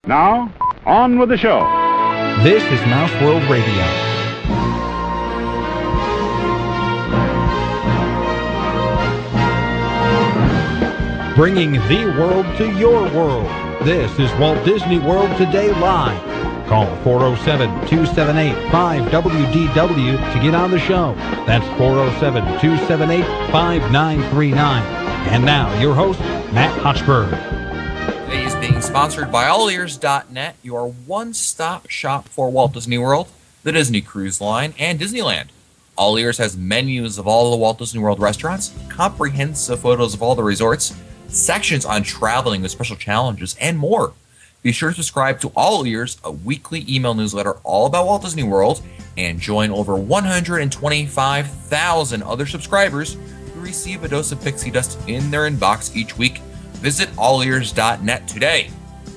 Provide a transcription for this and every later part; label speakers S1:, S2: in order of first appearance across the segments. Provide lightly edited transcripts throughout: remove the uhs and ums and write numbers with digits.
S1: Now, on with the show.
S2: This is Mouse World Radio. Bringing the world to your world. This is Walt Disney World Today Live. Call 407-278-5WDW to get on the show. That's 407-278-5939. And now, your host, Matt Hochberg.
S3: Today is being sponsored by allears.net, your one-stop shop for Walt Disney World, the Disney Cruise Line, and Disneyland. All Ears has menus of all the Walt Disney World restaurants, comprehensive photos of all the resorts, sections on traveling with special challenges, and more. Be sure to subscribe to All Ears, a weekly email newsletter all about Walt Disney World, and join over 125,000 other subscribers who receive a dose of pixie dust in their inbox each week. Visit allears.net today.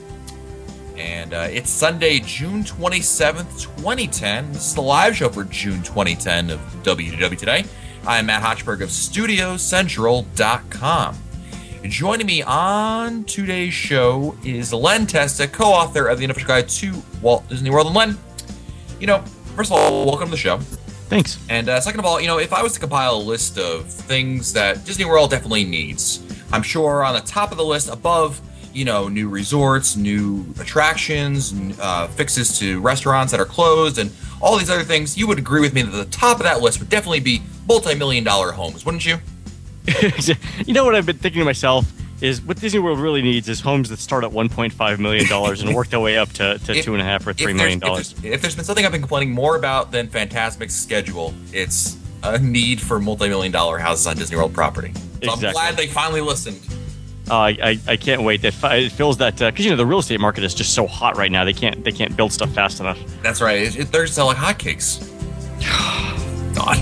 S3: And it's Sunday, June 27th, 2010. This is the live show for June 2010 of WDW Today. I'm Matt Hochberg of StudioCentral.com. Joining me on today's show is Len Testa, co-author of the Unofficial Guide to Walt Disney World. And Len, first of all, welcome to the show.
S2: Thanks.
S3: And second of all, if I was to compile a list of things that Disney World definitely needs, I'm sure on the top of the list above, new resorts, new attractions, fixes to restaurants that are closed, and all these other things, you would agree with me that the top of that list would definitely be multi-million-dollar homes, wouldn't you?
S4: You know what I've been thinking to myself is what Disney World really needs is homes that start at $1.5 million and work their way up to $2.5 or $3 million.
S3: If there's been something I've been complaining more about than Fantasmic's schedule, it's a need for multi-million-dollar houses on Disney World property. So exactly. I'm glad they finally listened.
S4: I can't wait. It feels that because the real estate market is just so hot right now. They can't build stuff fast enough.
S3: That's right. They're selling hotcakes. God.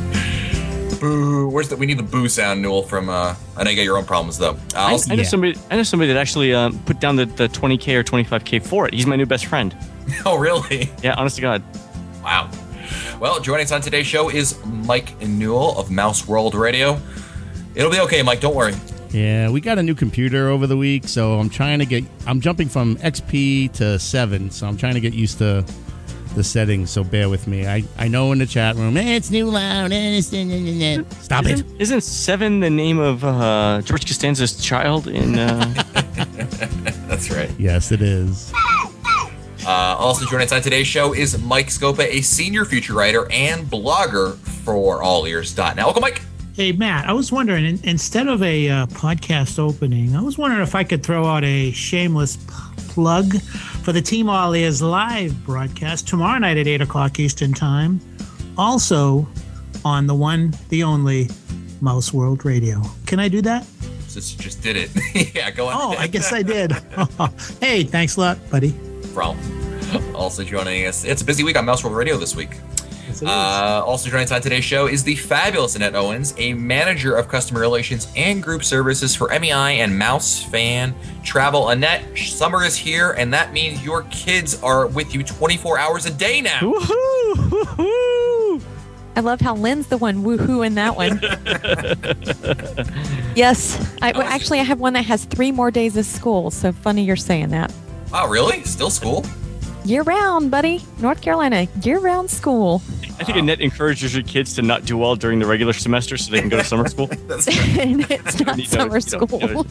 S3: Boo! We need the boo sound, Newell. From I know you got your own problems though.
S4: I know somebody that actually put down the $20K or $25K for it. He's my new best friend.
S3: Oh really?
S4: Yeah, honest to God.
S3: Wow. Well, joining us on today's show is Mike Newell of Mouse World Radio. It'll be okay, Mike. Don't worry.
S5: Yeah, we got a new computer over the week, so I'm jumping from XP to 7, so I'm trying to get used to the settings, so bear with me. I know in the chat room, it's new loud. Stop it.
S4: Isn't 7 the name of George Costanza's child in...
S3: That's right.
S5: Yes, it is.
S3: Also joining us on today's show is Mike Scopa, a senior feature writer and blogger for allears.net. Welcome, Mike.
S6: Hey, Matt, I was wondering, instead of a podcast opening, I was wondering if I could throw out a shameless plug for the Team All Ears live broadcast tomorrow night at 8 o'clock Eastern Time. Also on the one, the only Mouse World Radio. Can I do that?
S3: Since you just did it. Yeah, go on.
S6: Oh, I guess I did. Hey, thanks a lot, buddy.
S3: Problem. Also joining us, it's a busy week on Mouse World Radio this week. Also joining us on today's show is the fabulous Annette Owens, a manager of customer relations and group services for MEI and Mouse Fan Travel. Annette, summer is here, and that means your kids are with you 24 hours a day now.
S4: Woohoo! Woohoo!
S7: I love how Lynn's the one woohoo in that one. Yes. I have one that has 3 more days of school, so funny you're saying that.
S3: Wow, really? Still school?
S7: Year-round, buddy. North Carolina, year-round school.
S4: I think Annette encourages your kids to not do well during the regular semester so they can go to summer school.
S3: That's right.
S7: It's not summer school.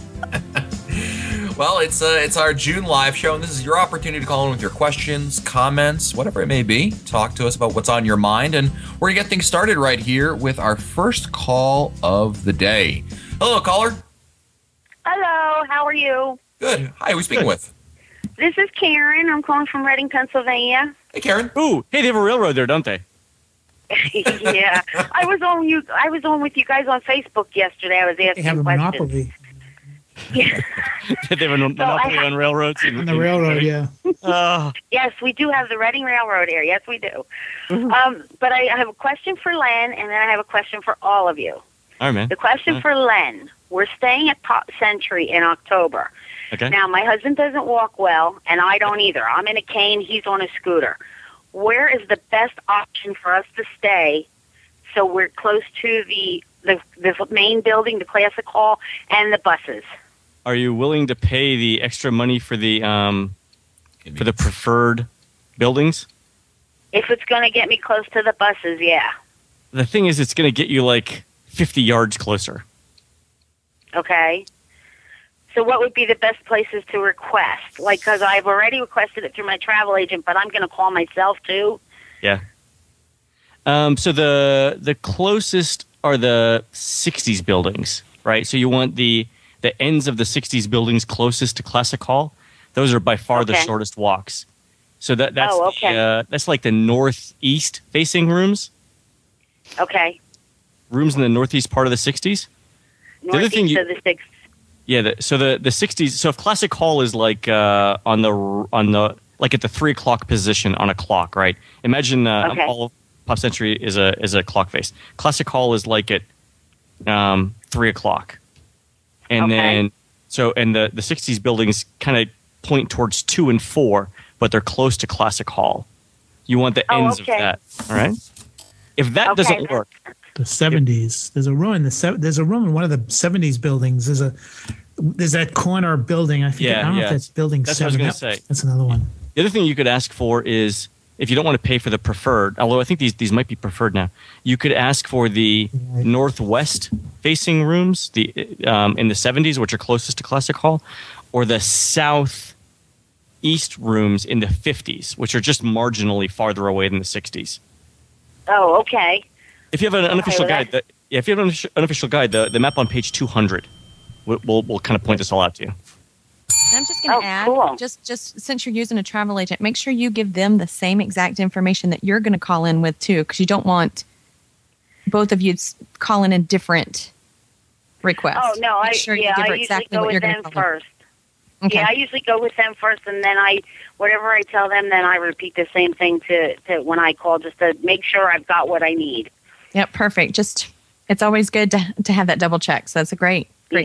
S3: Well, it's our June live show, and this is your opportunity to call in with your questions, comments, whatever it may be. Talk to us about what's on your mind, and we're going to get things started right here with our first call of the day. Hello, caller.
S8: Hello, how are you?
S3: Good. Hi, who are we speaking with?
S8: This is Karen. I'm calling from Reading, Pennsylvania.
S3: Hey, Karen.
S4: Ooh, hey, they have a railroad there, don't they?
S8: Yeah. I was on with you guys on Facebook yesterday. I was asking
S6: They have a
S8: questions.
S6: monopoly.
S8: Yeah.
S4: They have a monopoly on railroads?
S6: On the railroad, yeah.
S8: Yes, we do have the Reading Railroad here. Yes, we do. But I have a question for Len, and then I have a question for all of you.
S4: All right, man.
S8: The question for Len. We're staying at Pop Century in October.
S4: Okay.
S8: Now, my husband doesn't walk well, and I don't either. I'm in a cane. He's on a scooter. Where is the best option for us to stay so we're close to the main building, the Classic Hall, and the buses?
S4: Are you willing to pay the extra money for the for the preferred buildings.
S8: If it's going to get me close to the buses, yeah.
S4: The thing is, it's going to get you like 50 yards closer.
S8: Okay. So what would be the best places to request? Like, because I've already requested it through my travel agent, but I'm going to call myself too.
S4: Yeah. So the closest are the 60s buildings, right? So you want the ends of the 60s buildings closest to Classic Hall. Those are by far the shortest walks. So that's like the northeast facing rooms.
S8: Okay.
S4: Rooms in the northeast part of the 60s.
S8: Northeast of the 60s.
S4: Yeah. So the 60s. So if Classic Hall is like on the like at the 3 o'clock position on a clock, right? Imagine all of Pop Century is a clock face. Classic Hall is like at 3 o'clock, and then the 60s buildings kind of point towards 2 and 4, but they're close to Classic Hall. You want the ends of that, all right? If that doesn't work,
S6: the 70s. There's a room in there's a room in one of the 70s buildings. There's that corner building. I don't know if that's building 7.
S4: That's what I was going to say.
S6: That's another one.
S4: The other thing you could ask for is, if you don't want to pay for the preferred, although I think these might be preferred now, you could ask for the northwest facing rooms, in the 70s, which are closest to Classic Hall, or the southeast rooms in the 50s, which are just marginally farther away than the 60s.
S8: Oh, okay.
S4: If you have an unofficial guide, the map on page 200 will kind of point this all out to you.
S7: I'm just going to add, just since you're using a travel agent, make sure you give them the same exact information that you're going to call in with too, because you don't want both of you calling in different requests.
S8: Oh no,
S7: I usually go with them first.
S8: Okay. Yeah, I usually go with them first, and then whatever I tell them, then I repeat the same thing to when I call, just to make sure I've got what I need.
S7: Yep, perfect. It's always good to have that double check. So that's great.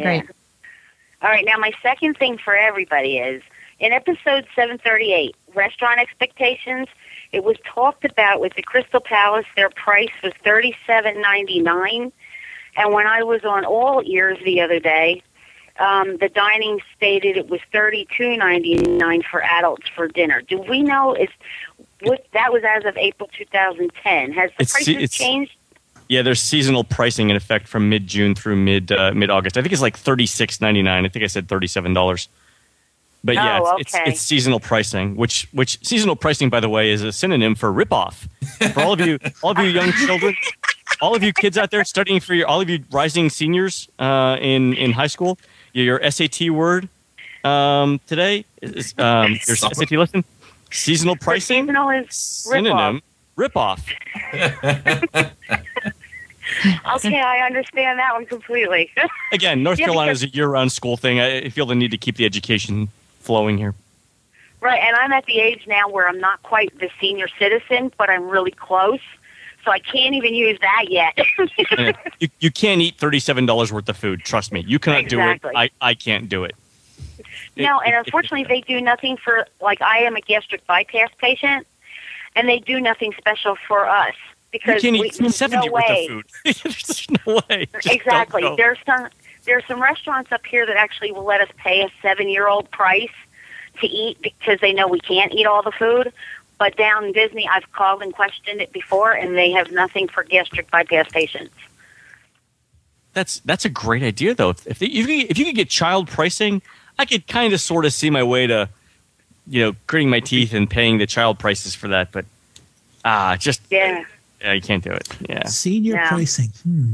S8: All right, now my second thing for everybody is, in episode 738, Restaurant Expectations, it was talked about with the Crystal Palace, their price was $37.99. And when I was on All Ears the other day, the dining stated it was $32.99 for adults for dinner. Do we know that was as of April 2010? Has the prices changed?
S4: Yeah, there's seasonal pricing in effect from mid-June through mid-August. I think it's like $36.99. I think I said $37. But yeah, it's seasonal pricing, which seasonal pricing, by the way, is a synonym for rip-off. For all of you young children, all of you kids out there studying all of you rising seniors in high school, your SAT word today is your SAT lesson. Seasonal pricing,
S8: seasonal is
S4: synonym rip-off.
S8: Okay, I understand that one completely.
S4: Again, North Carolina is a year-round school thing. I feel the need to keep the education flowing here.
S8: Right, and I'm at the age now where I'm not quite the senior citizen, but I'm really close, so I can't even use that yet.
S4: You can't eat $37 worth of food. Trust me, you cannot do it. I can't do it.
S8: No, and unfortunately, they do nothing for, like, I am a gastric bypass patient, and they do nothing special for us. Because
S4: you can't eat 70 worth of food. There's no way. Just
S8: exactly. There's some restaurants up here that actually will let us pay a 7-year-old price to eat because they know we can't eat all the food. But down in Disney, I've called and questioned it before, and they have nothing for gastric bypass patients.
S4: That's a great idea, though. If you could get child pricing, I could kind of sort of see my way to, gritting my teeth and paying the child prices for that. But yeah, you can't do it. Yeah,
S6: senior pricing.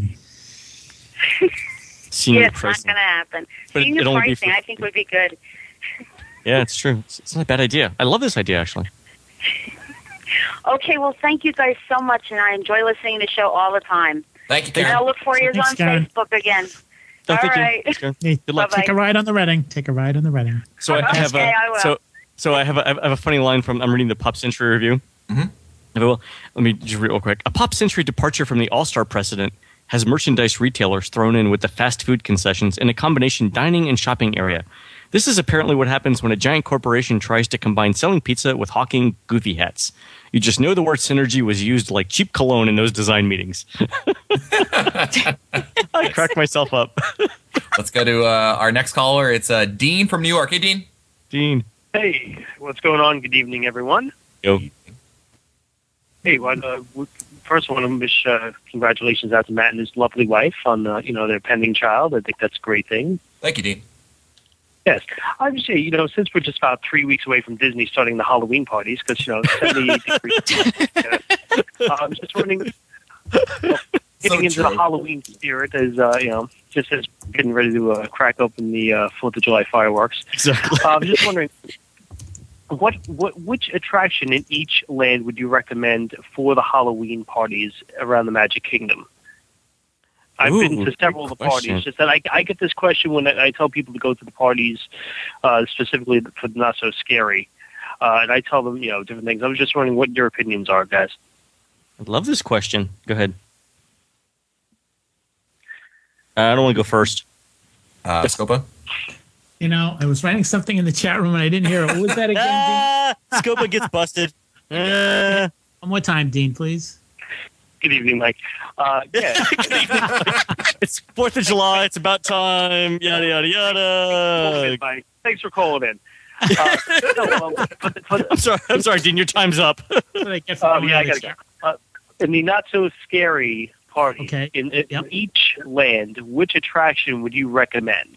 S4: Senior
S8: it's
S4: pricing.
S8: Not going to happen.
S4: But
S8: senior pricing, I think, would be good.
S4: Yeah, it's true. It's not a bad idea. I love this idea, actually.
S8: Okay, well, thank you guys so much, and I enjoy listening to the show all the time.
S3: Thank you, Karen.
S8: And I'll look for you on Facebook again.
S4: Oh,
S8: all
S4: thank
S8: right.
S4: you. Thanks, Karen.
S6: Hey,
S4: good luck.
S6: Take a ride on the Reading.
S4: So I have I have a funny line from, I'm reading the Pop Century review.
S3: Mm-hmm.
S4: Let me just read real quick. A Pop Century departure from the All-Star precedent has merchandise retailers thrown in with the fast food concessions in a combination dining and shopping area. This is apparently what happens when a giant corporation tries to combine selling pizza with hawking goofy hats. You just know the word synergy was used like cheap cologne in those design meetings. I cracked myself up.
S3: Let's go to our next caller. It's Dean from New York. Hey, Dean.
S4: Dean.
S9: Hey, what's going on? Good evening, everyone.
S4: Yo.
S9: Hey, first I want to wish congratulations out to Matt and his lovely wife on their pending child. I think that's a great thing.
S3: Thank you, Dean.
S9: Yes, I would say since we're just about 3 weeks away from Disney starting the Halloween parties, because 78 degrees. I'm just wondering, getting into the Halloween spirit is just as getting ready to crack open the 4th of July fireworks.
S4: Exactly.
S9: I'm just wondering, which attraction in each land would you recommend for the Halloween parties around the Magic Kingdom? I've been to several of the parties. Just that I get this question when I tell people to go to the parties, specifically for the Not So Scary, and I tell them different things. I was just wondering what your opinions are, guys.
S4: I love this question. Go ahead. I don't want to go first.
S3: Scopa?
S6: I was writing something in the chat room and I didn't hear it. What was that again, Dean?
S4: Scopa gets busted.
S6: One more time, Dean, please.
S9: Good evening, Mike. Yeah.
S4: It's 4th of July. It's about time. Yada, yada, yada.
S9: Mike. Thanks for calling in.
S4: I'm sorry, Dean. Your time's up.
S9: I gotta go. In the Not So Scary party, in each land, which attraction would you recommend?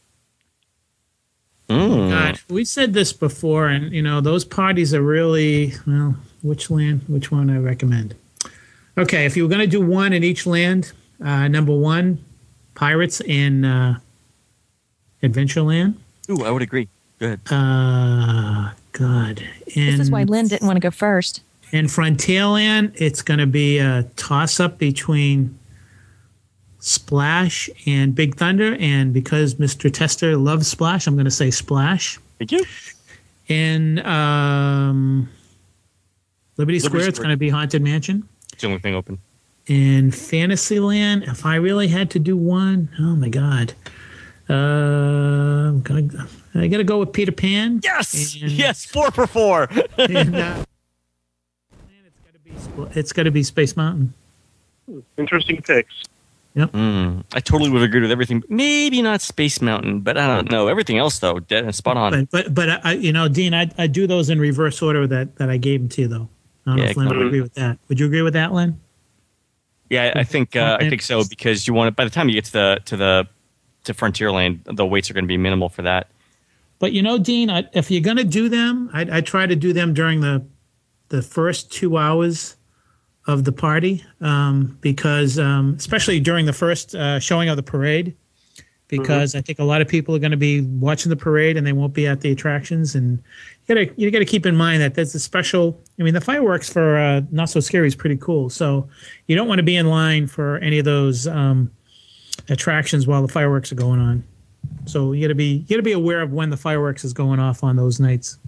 S6: God, we said this before, and those parties are really which one I recommend? Okay, if you were going to do one in each land, number one, Pirates in Adventureland.
S4: Ooh, I would agree. Go ahead.
S6: God.
S7: This is why Lynn didn't want to go first.
S6: In Frontierland, it's going to be a toss-up between Splash and Big Thunder, and because Mr. Tester loves Splash, I'm going to say Splash.
S4: Thank you.
S6: In Liberty Square, it's going to be Haunted Mansion.
S4: It's the only thing open.
S6: In Fantasyland, if I really had to do one, oh my God. I got to go with Peter Pan.
S4: Yes! Yes, 4 for 4.
S6: And, it's got to be Space Mountain.
S9: Interesting picks.
S6: Yep.
S4: I totally would agree with everything. Maybe not Space Mountain, but I don't know. Everything else, though, dead and spot on.
S6: But I, Dean, I do those in reverse order that I gave them to you, though. I don't know if Lynn would agree with that. Would you agree with that, Lynn?
S4: Yeah, I think so, because you want it, by the time you get to Frontierland, the waits are going to be minimal for that.
S6: But Dean, if you're going to do them, I try to do them during the first 2 hours of the party, because especially during the first showing of the parade, because I think a lot of people are going to be watching the parade and they won't be at the attractions, and you got to keep in mind that there's a special. I mean, the fireworks for Not So Scary is pretty cool, so you don't want to be in line for any of those attractions while the fireworks are going on. So you got to be aware of when the fireworks is going off on those nights.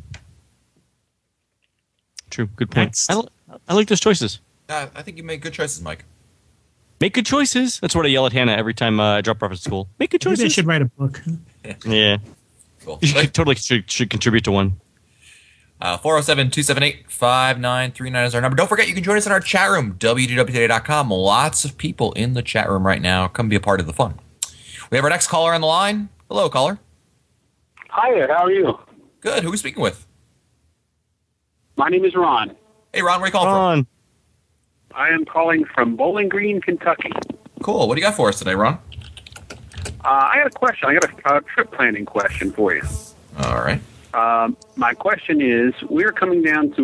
S4: True. Good point. I like those choices.
S3: I think you made good choices, Mike.
S4: Make good choices. That's what I yell at Hannah every time I drop her off at school. Make good choices.
S6: Maybe I should write a book.
S4: Yeah.
S3: Cool.
S4: You totally should contribute to one.
S3: 407-278-5939 is our number. Don't forget, you can join us in our chat room, wdwtoday.com. Lots of people in the chat room right now. Come be a part of the fun. We have our next caller on the line. Hello, caller.
S10: Hi there. How are you?
S3: Good. Who are we speaking with?
S10: My name is Ron.
S3: Hey, Ron. Where are you calling from?
S10: I am calling from Bowling Green, Kentucky.
S3: Cool. What do you got for us today, Ron?
S10: I got a question. I got a trip planning question for you.
S3: All right.
S10: My question is, we're planning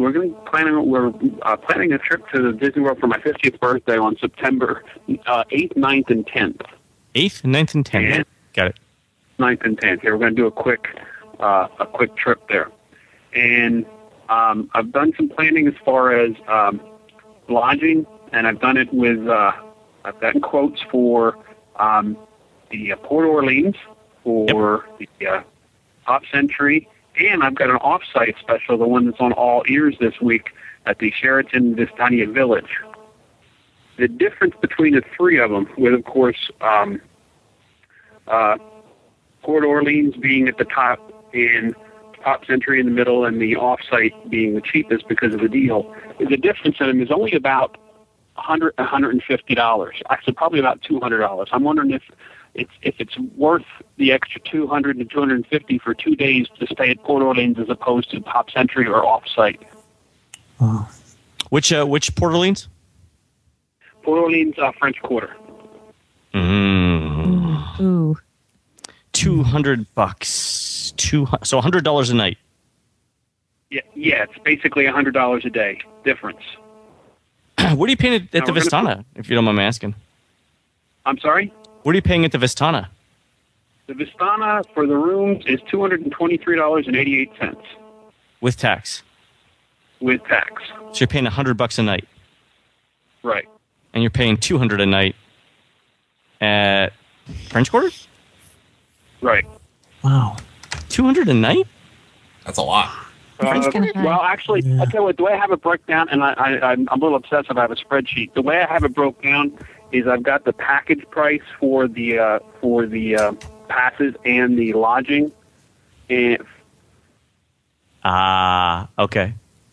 S10: a trip to Disney World for my 50th birthday on September 8th, 9th, and 10th.
S4: 8th, 9th, and 10th. Got it.
S10: 9th and 10th. Yeah, we're going to do a quick trip there. And I've done some planning as far as lodging, and I've done it with, I've gotten quotes for the Port Orleans, for the Top Century, and I've got an off-site special, the one that's on all ears this week at the Sheraton Vistania Village. The difference between the three of them, with, of course, Port Orleans being at the top and Top Century in the middle and the off-site being the cheapest because of the deal, the difference in them is only about $150. Actually, probably about $200. I'm wondering if if it's worth the extra $200 to $250 for 2 days to stay at Port Orleans as opposed to Pop Century or off-site.
S6: Oh.
S4: Which Port Orleans?
S10: Port Orleans, French Quarter.
S7: Ooh.
S4: $200. So $100 a night.
S10: Yeah, it's basically $100 a day difference.
S4: What are you paying at the Vistana, if you don't mind me asking?
S10: I'm sorry?
S4: What are you paying at the Vistana?
S10: The Vistana for the rooms is $223.88.
S4: With tax?
S10: With tax.
S4: So you're paying $100 a night?
S10: Right.
S4: And you're paying $200 a night at French Quarter?
S10: Right.
S6: Wow.
S4: $200 a night?
S3: That's a lot.
S10: Well, actually, I tell you what, the way I have it broke down, and I'm a little obsessive, I have a spreadsheet. The way I have it broke down is I've got the package price for the passes and the lodging. And
S4: okay.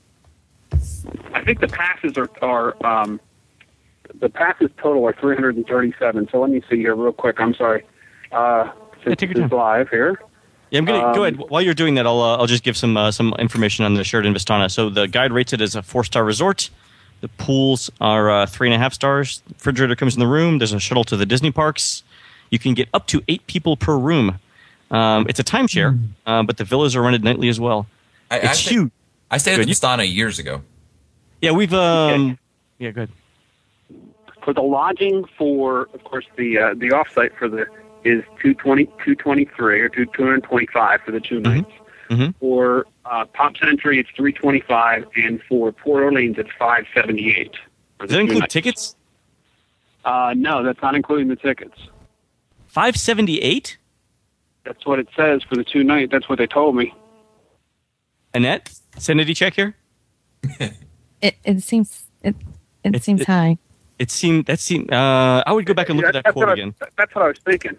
S10: I think the passes are the passes total are $337. So let me see here real quick. I'm sorry. Since
S4: take your time.
S10: It's live here.
S4: Yeah, I'm gonna go ahead. While you're doing that, I'll just give some information on the Sheraton Vistana. So the guide rates it as a 4-star resort. The pools are 3.5 stars. Refrigerator comes in the room. There's a shuttle to the Disney parks. You can get up to 8 people per room. It's a timeshare, but the villas are rented nightly as well. It's huge.
S3: I stayed at the Vistana years ago.
S4: Yeah, we've yeah, good.
S10: For the lodging, for of course the offsite for the is $223 or $225 for the 2 nights.
S4: Mm-hmm.
S10: For Pop Century, it's $325, and for Port Orleans, it's $578.
S4: Does that include tickets?
S10: No, that's not including the tickets.
S4: $578?
S10: That's what it says for the 2 nights. That's what they told me.
S4: Annette, sanity check here.
S7: It seems high.
S4: It seemed I would go back and look at that quote again.
S10: That's what I was thinking.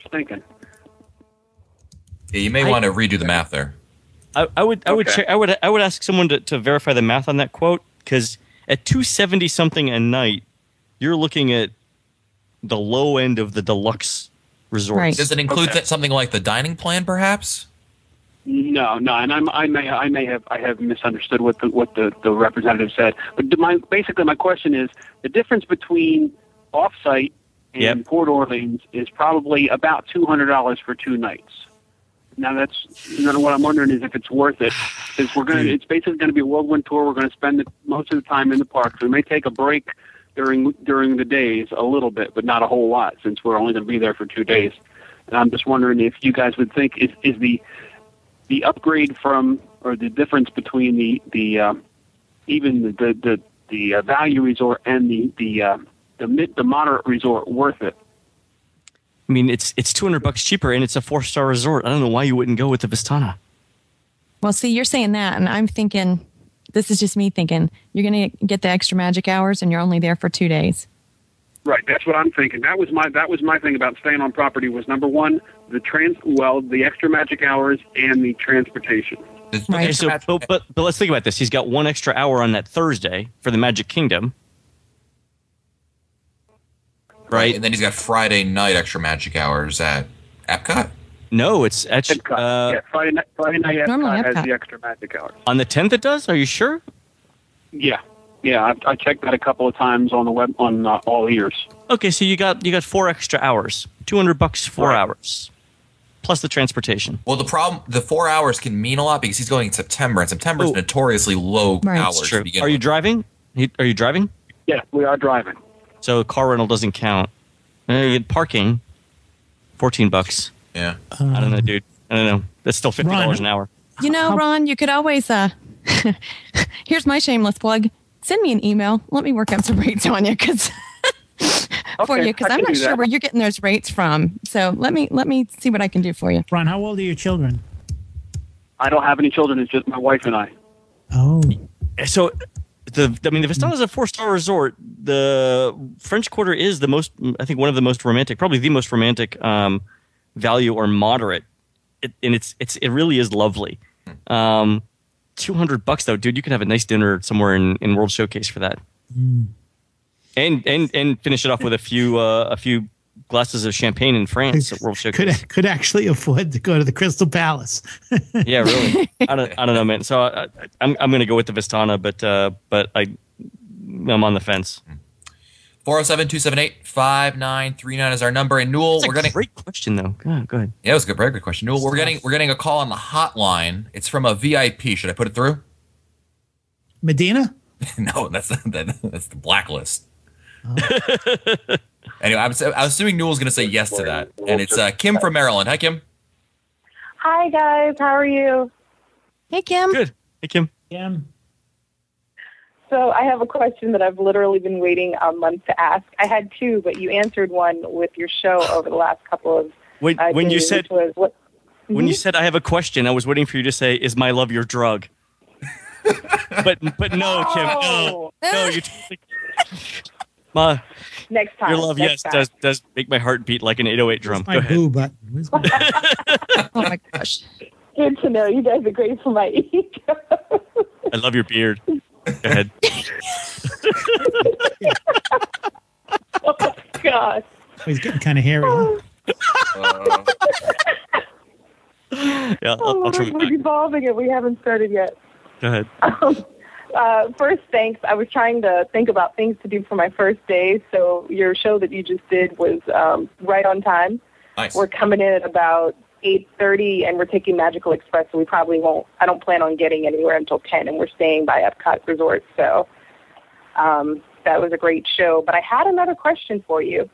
S3: Yeah, you may want to redo the math there.
S4: I would check. I would ask someone to verify the math on that quote, because at $270 something a night, you're looking at the low end of the deluxe resorts.
S7: Right.
S3: Does it include something like the dining plan, perhaps?
S10: No, and I may have misunderstood what the representative said. But my question is, the difference between offsite and Port Orleans is probably about $200 for 2 nights. Now what I'm wondering is if it's worth it, because it's basically going to be a whirlwind tour. We're going to spend most of the time in the parks. We may take a break during the days a little bit, but not a whole lot, since we're only going to be there for 2 days. And I'm just wondering if you guys would think is the upgrade from, or the difference between the value resort and the moderate resort worth it?
S4: I mean, it's $200 cheaper, and it's a 4-star resort. I don't know why you wouldn't go with the Vistana.
S7: Well, see, you're saying that, and I'm thinking, this is just me thinking, you're going to get the extra magic hours, and you're only there for 2 days.
S10: Right, that's what I'm thinking. That was my thing about staying on property was, number one, the extra magic hours and the transportation.
S4: Okay, so but let's think about this. He's got 1 extra hour on that Thursday for the Magic Kingdom.
S3: Right, and then he's got Friday night extra magic hours at Epcot.
S4: No, it's at
S10: Epcot. Friday night Epcot has the extra magic hours.
S4: On the 10th it does? Are you sure?
S10: Yeah, I checked that a couple of times on the web on all ears.
S4: Okay, so you got 4 extra hours, $200 4 hours, plus the transportation.
S3: Well, the 4 hours can mean a lot because he's going in September, and September is notoriously low hours.
S4: True. Are you driving? Are you driving?
S10: Yeah, we are driving.
S4: So car rental doesn't count. Parking, $14.
S3: Yeah.
S4: I don't know, dude. I don't know. That's still $50 an hour.
S7: You know, Ron, you could always. Here's my shameless plug. Send me an email. Let me work up some rates on you, because I'm not sure where you're getting those rates from. So let me see what I can do for you.
S6: Ron, how old are your children?
S10: I don't have any children. It's just my wife and I.
S6: Oh.
S4: So, the Vistana is a 4-star resort. The French Quarter is one of the most romantic, probably the most romantic value or moderate. It really is lovely. $200 though, dude. You could have a nice dinner somewhere in World Showcase for that, and finish it off with a few glasses of champagne in France at World Showcase.
S6: Could actually afford to go to the Crystal Palace.
S4: Yeah, really. I don't know, man. So I'm going to go with the Vistana, but I'm on the fence.
S3: 407-278-5939 is our number. And Newell,
S4: we're getting a great question though. Go ahead.
S3: Yeah, it was a very good question. Newell, we're getting a call on the hotline. It's from a VIP. Should I put it through?
S6: Medina?
S3: No, that's the blacklist. Oh. Anyway, I was assuming Newell's going to say yes to that, and it's Kim from Maryland. Hi, Kim.
S11: Hi, guys. How are you?
S7: Hey, Kim.
S4: Good. Hey, Kim.
S6: Kim.
S11: So I have a question that I've literally been waiting a month to ask. I had two, but you answered one with your show over the last couple of
S4: when
S11: days,
S4: you said when you said I have a question, I was waiting for you to say, "Is my love your drug?" but no, Kim. No, you totally.
S11: Next time.
S4: Your love, yes, does make my heart beat like an 808 drum.
S6: Go ahead. Boo button?
S7: Oh my gosh.
S11: Good to know. You guys are great for my ego.
S4: I love your beard. Go ahead.
S11: Oh my gosh.
S6: He's getting kind of hairy.
S4: Yeah, I'll try.
S11: We're evolving it. We haven't started yet.
S4: Go ahead.
S11: First, thanks. I was trying to think about things to do for my first day, so your show that you just did was right on time.
S3: Nice.
S11: We're coming in at about 8:30, and we're taking Magical Express, so we probably won't. I don't plan on getting anywhere until 10, and we're staying by Epcot Resort. So that was a great show. But I had another question for you.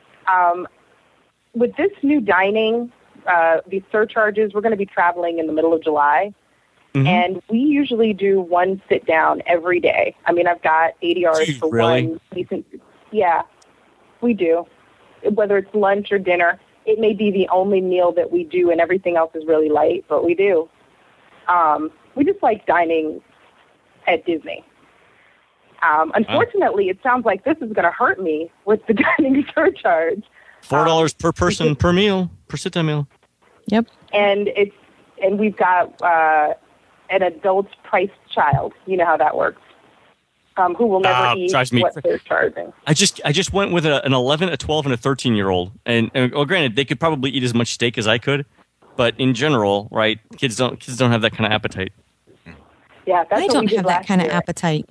S11: With this new dining, these surcharges, we're going to be traveling in the middle of July. Mm-hmm. And we usually do one sit down every day. I mean, I've got ADRs for one decent. Yeah, we do. Whether it's lunch or dinner, it may be the only meal that we do, and everything else is really light, but we do. We just like dining at Disney. Unfortunately, it sounds like this is going to hurt me with the dining surcharge.
S4: $4 per person per meal, per sit-down meal.
S7: Yep.
S11: And we've got an adult-priced child. You know how that works. Who will never eat what they're charging.
S4: I just went with an 11, a 12, and a 13-year-old. And well, granted, they could probably eat as much steak as I could, but in general, right, kids don't have that kind of appetite.
S11: Yeah, that's
S7: I don't have that kind of appetite.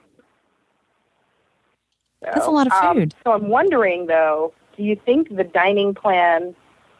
S11: So,
S7: that's a lot of food.
S11: So I'm wondering, though, do you think the dining plan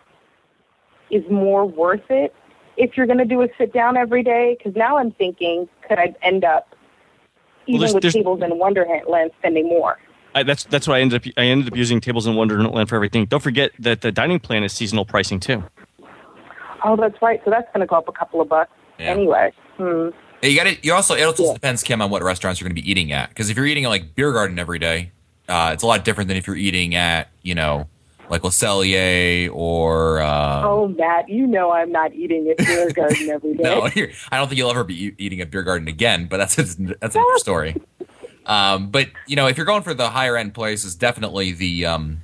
S11: is more worth it if you're going to do a sit-down every day? Because now I'm thinking, could I end up, even with Tables in Wonderland, spending more?
S4: That's what I ended up using Tables in Wonderland for everything. Don't forget that the dining plan is seasonal pricing, too.
S11: Oh, that's right. So that's going to go up a couple of bucks anyway.
S3: You also, it also depends, Kim, on what restaurants you're going to be eating at. Because if you're eating at like Beer Garden every day, it's a lot different than if you're eating at, like Le Cellier or...
S11: oh, Matt, you know I'm not eating at Beer Garden every day.
S3: No, I don't think you'll ever be eating at Beer Garden again, but that's another story. But, if you're going for the higher-end places, definitely the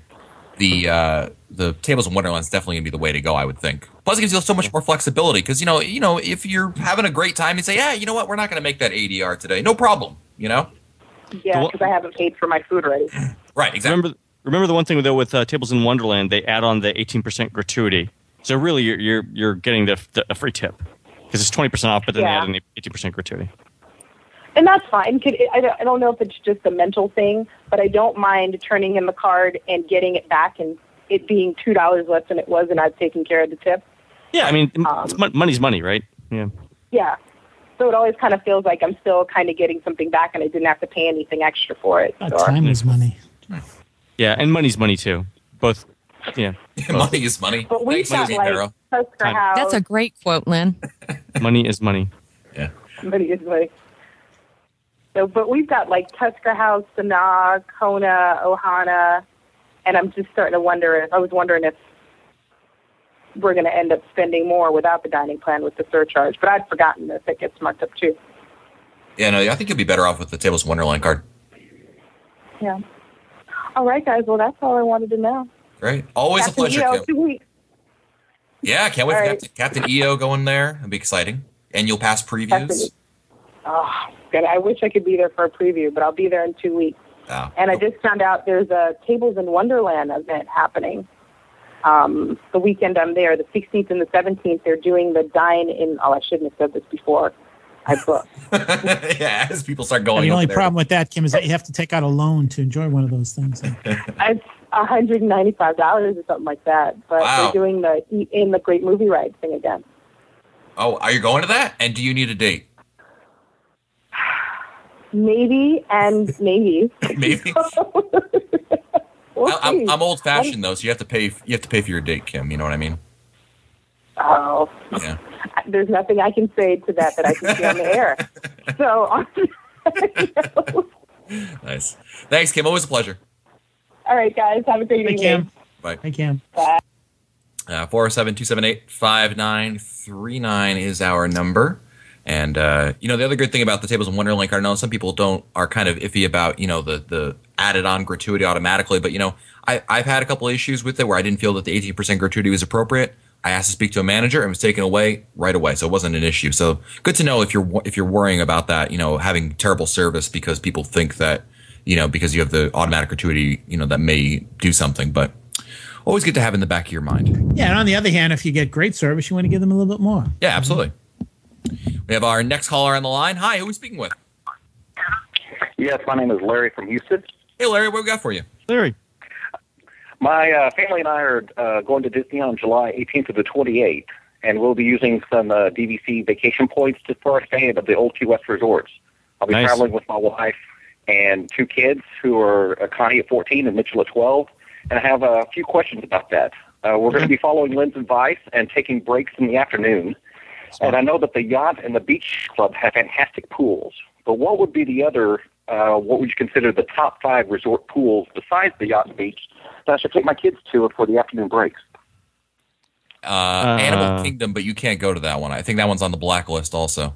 S3: Tables in Wonderland is definitely going to be the way to go, I would think. Plus, it gives you so much more flexibility because, if you're having a great time, you say, yeah, you know what, we're not going to make that ADR today. No problem,
S11: Yeah, because I haven't paid for my food already.
S3: Right, exactly.
S4: Remember the one thing, though, with Tables in Wonderland, they add on the 18% gratuity. So really, you're getting a free tip because it's 20% off, but then they add an 18% gratuity.
S11: And that's fine. I don't know if it's just a mental thing, but I don't mind turning in the card and getting it back and it being $2 less than it was, and I've taken care of the tip.
S4: Yeah, I mean, money's money, right? Yeah.
S11: Yeah. So it always kind of feels like I'm still kind of getting something back, and I didn't have to pay anything extra for it.
S6: Time is money.
S4: Yeah, and money's money too. Both. Yeah.
S3: Money is money.
S11: But we've got like Tusker House.
S7: That's a great quote, Lynn.
S4: Money is money.
S3: Yeah.
S11: Money is money. So, but we've got like Tusker House, Sanaa, Kona, Ohana, and I'm just starting to wonder I was wondering if we're going to end up spending more without the dining plan with the surcharge. But I'd forgotten if it gets marked up too.
S3: Yeah, no, I think you'll be better off with the Tables in Wonderland card.
S11: Yeah. All right, guys. Well, that's all I wanted to know.
S3: Great. Always
S11: Captain
S3: a pleasure,
S11: EO,
S3: Kim.
S11: 2 weeks.
S3: Yeah, can't wait for Captain EO going there. It'll be exciting. And you'll pass previews.
S11: Oh, good. I wish I could be there for a preview, but I'll be there in 2 weeks.
S3: Oh.
S11: And I just found out there's a Tables in Wonderland event happening. The weekend I'm there, the 16th and the 17th, they're doing the dine in. Oh, I shouldn't have said this before. I booked.
S3: Yeah, as people start going.
S6: And the only problem with that, Kim, is that you have to take out a loan to enjoy one of those things.
S11: It's $195 or something like that. But they're doing the in the Great Movie Ride thing again.
S3: Oh, are you going to that? And do you need a date?
S11: Maybe and maybe.
S3: Maybe. I'm old fashioned though, so you have to pay. You have to pay for your date, Kim. You know what I mean?
S11: Oh.
S3: Yeah.
S11: There's nothing I can say to that I can see on the air. So.
S3: Nice. Thanks, Kim. Always a pleasure.
S11: All right, guys. Have a great evening.
S6: Kim.
S3: Bye.
S6: Hey, Kim.
S11: Bye.
S3: 407-278-5939 is our number. And, the other good thing about the Tables in Wonderland card, I know some people are kind of iffy about, the added on gratuity automatically. But, I've had a couple of issues with it where I didn't feel that the 18% gratuity was appropriate. I asked to speak to a manager and it was taken away right away. So it wasn't an issue. So good to know if you're worrying about that, having terrible service because people think that, because you have the automatic gratuity, that may do something. But always good to have in the back of your mind.
S6: Yeah. And on the other hand, if you get great service, you want to give them a little bit more.
S3: Yeah, absolutely. We have our next caller on the line. Hi, who are we speaking with?
S12: Yes, my name is Larry from Houston.
S3: Hey, Larry, what we got for you?
S4: Larry.
S12: My family and I are going to Disney on July 18th to the 28th, and we'll be using some DVC vacation points for our stay at the Old Key West resorts. I'll be traveling with my wife and 2 kids who are Connie at 14 and Mitchell at 12, and I have a few questions about that. We're going to be following Lynn's advice and taking breaks in the afternoon. And I know that the yacht and the beach club have fantastic pools. But what would be the other, what would you consider the top 5 resort pools besides the yacht and beach that I should take my kids to for the afternoon breaks?
S3: Animal Kingdom, but you can't go to that one. I think that one's on the blacklist also.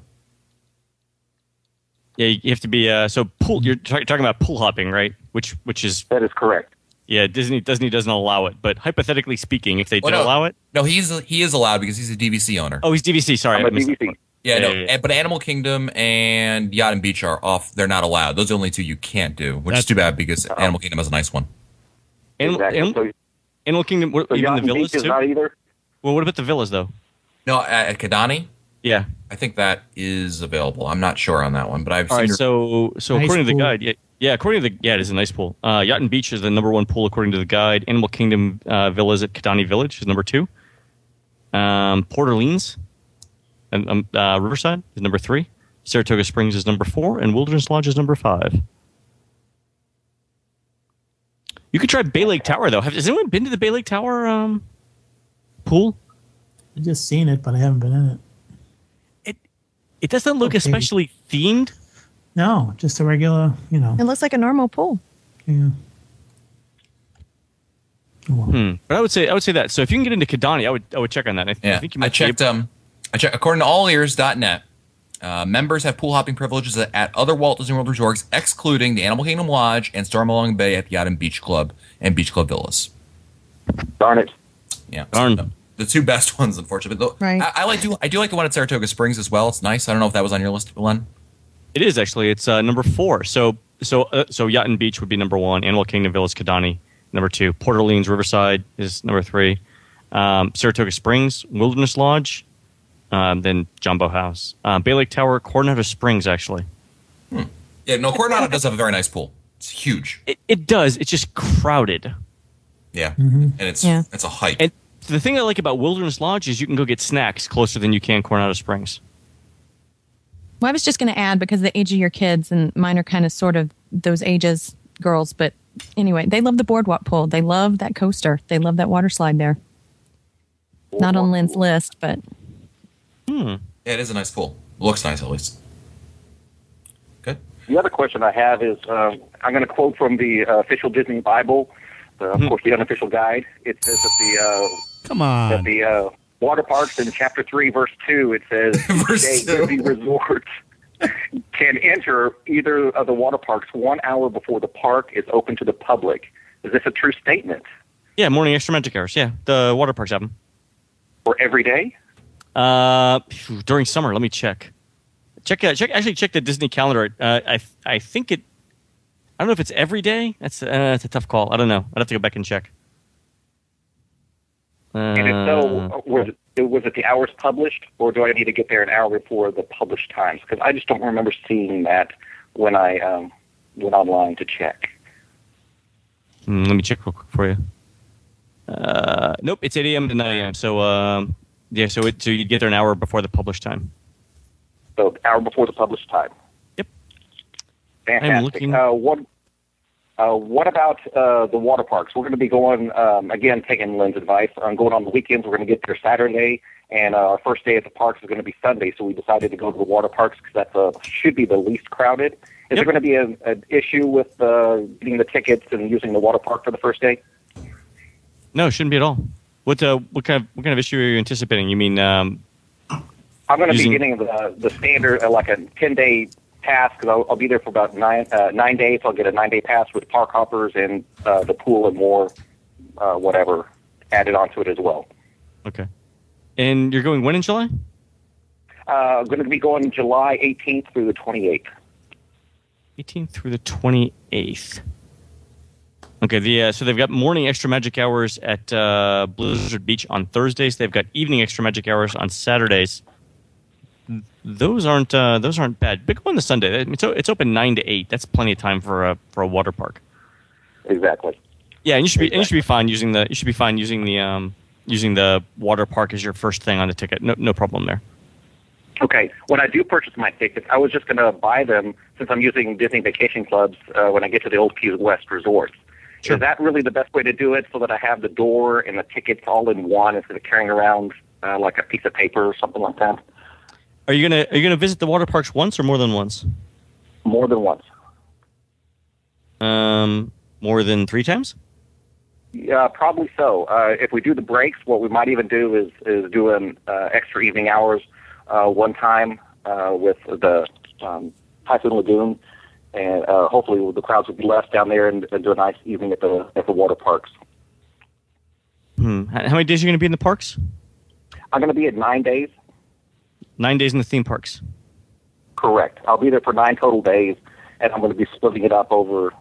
S4: Yeah, you have to be, pool. You're talking about pool hopping, right? Which is...
S12: That is correct.
S4: Yeah, Disney doesn't allow it, but hypothetically speaking, if they did allow it,
S3: no, he is allowed because he's a DVC owner.
S4: Oh, he's DVC. Sorry,
S12: I'm a DVC.
S3: Yeah, but Animal Kingdom and Yacht and Beach are off. They're not allowed. Those are the only 2 you can't do, which is too bad because Animal Kingdom has a nice one.
S4: Animal Kingdom, even the villas too.
S12: Not either.
S4: Well, what about the villas though?
S3: No, at Kidani.
S4: Yeah,
S3: I think that is available. I'm not sure on that one, but I've seen.
S4: All right, so
S6: nice
S4: according to the
S6: pool.
S4: guide, according to the it is a nice pool. Yacht and Beach is the number 1 pool according to the guide. Animal Kingdom villas at Kidani Village is number 2. Port Orleans and Riverside is number 3. Saratoga Springs is number 4, and Wilderness Lodge is number 5. You could try Bay Lake Tower though. Has anyone been to the Bay Lake Tower pool?
S6: I've just seen it, but I haven't been in it.
S4: It doesn't look especially themed.
S6: No, just a regular,
S7: It looks like a normal pool.
S6: Yeah.
S4: But I would say that. So if you can get into Kidani, I would check on that. I think you might
S3: checked. I checked. According to allears.net, members have pool hopping privileges at other Walt Disney World resorts, excluding the Animal Kingdom Lodge and Stormalong Bay at the Yacht and Beach Club and Beach Club Villas.
S12: Darn it.
S3: Yeah.
S4: Darn.
S3: The 2 best ones, unfortunately.
S7: Right.
S3: I do like the one at Saratoga Springs as well. It's nice. I don't know if that was on your list, Len.
S4: It is actually. It's number 4. So Yacht and Beach would be number 1. Animal Kingdom Villas Kidani number 2. Port Orleans Riverside is number 3. Saratoga Springs Wilderness Lodge, then Jumbo House. Bay Lake Tower, Coronado Springs actually.
S3: Yeah, no, Coronado does have a very nice pool. It's huge.
S4: It does. It's just crowded.
S3: Yeah, and it's a hike.
S4: And the thing I like about Wilderness Lodge is you can go get snacks closer than you can Coronado Springs.
S7: Well, I was just going to add, because of the age of your kids, and mine are kind of sort of those ages, girls, but anyway, they love the boardwalk pool. They love that coaster. They love that water slide there. Not on Lynn's list, but...
S3: Yeah, it is a nice pool. It looks nice, at least. Good.
S12: The other question I have is, I'm going to quote from the official Disney Bible, of course, the unofficial guide. It says that the water parks in Chapter 3, Verse 2, it says, Disney resorts can enter either of the water parks 1 hour before the park is open to the public. Is this a true statement?
S4: Yeah, morning extra magic hours. Yeah, the water parks have them.
S12: For every day?
S4: During summer, let me check. Check the Disney calendar. I think it. don't know if it's every day. That's a tough call. I don't know. I'd have to go back and check.
S12: And if so, was it the hours published, or do I need to get there an hour before the published times? Because I just don't remember seeing that when I went online to check.
S4: Let me check real quick for you. Nope, it's 8 a.m. to 9 a.m. So, so you get there an hour before the published time.
S12: So, hour before the published time.
S4: Yep.
S12: Fantastic.
S4: I'm looking.
S12: What about the water parks? We're going to be going, again, taking Lynn's advice. Going on the weekends. We're going to get there Saturday, and our first day at the parks is going to be Sunday, so we decided to go to the water parks because that should be the least crowded. Is there going to be an issue with getting the tickets and using the water park for the first day?
S4: No, it shouldn't be at all. What kind of issue are you anticipating? You mean
S12: I'm going to be getting the standard, like a 10-day pass, because I'll be there for about 9 days. I'll get a 9-day pass with park hoppers and the pool and more, whatever, added onto it as well.
S4: Okay. And you're going when in July?
S12: Going to be going July 18th through the 28th.
S4: 18th through the 28th. Okay, so they've got morning extra magic hours at Blizzard Beach on Thursdays. They've got evening extra magic hours on Saturdays. Those aren't bad. But go on the Sunday. It's open 9 to 8. That's plenty of time for a water park.
S12: Exactly.
S4: Yeah, and you should be fine using the water park as your first thing on the ticket. No problem there.
S12: Okay. When I do purchase my tickets, I was just going to buy them since I'm using Disney Vacation Clubs when I get to the Old Key West resorts. Sure. Is that really the best way to do it, so that I have the door and the tickets all in one instead of carrying around like a piece of paper or something like that?
S4: Are you gonna visit the water parks once or more than once?
S12: More than once.
S4: More than 3 times?
S12: Yeah, probably so. If we do the breaks, what we might even do is do an extra evening hours one time with the Typhoon Lagoon, and hopefully the crowds will be less down there, and do a nice evening at the water parks.
S4: How many days are you going to be in the parks?
S12: I'm going to be at 9 days.
S4: 9 days in the theme parks.
S12: Correct. I'll be there for 9 total days, and I'm going to be splitting it up over.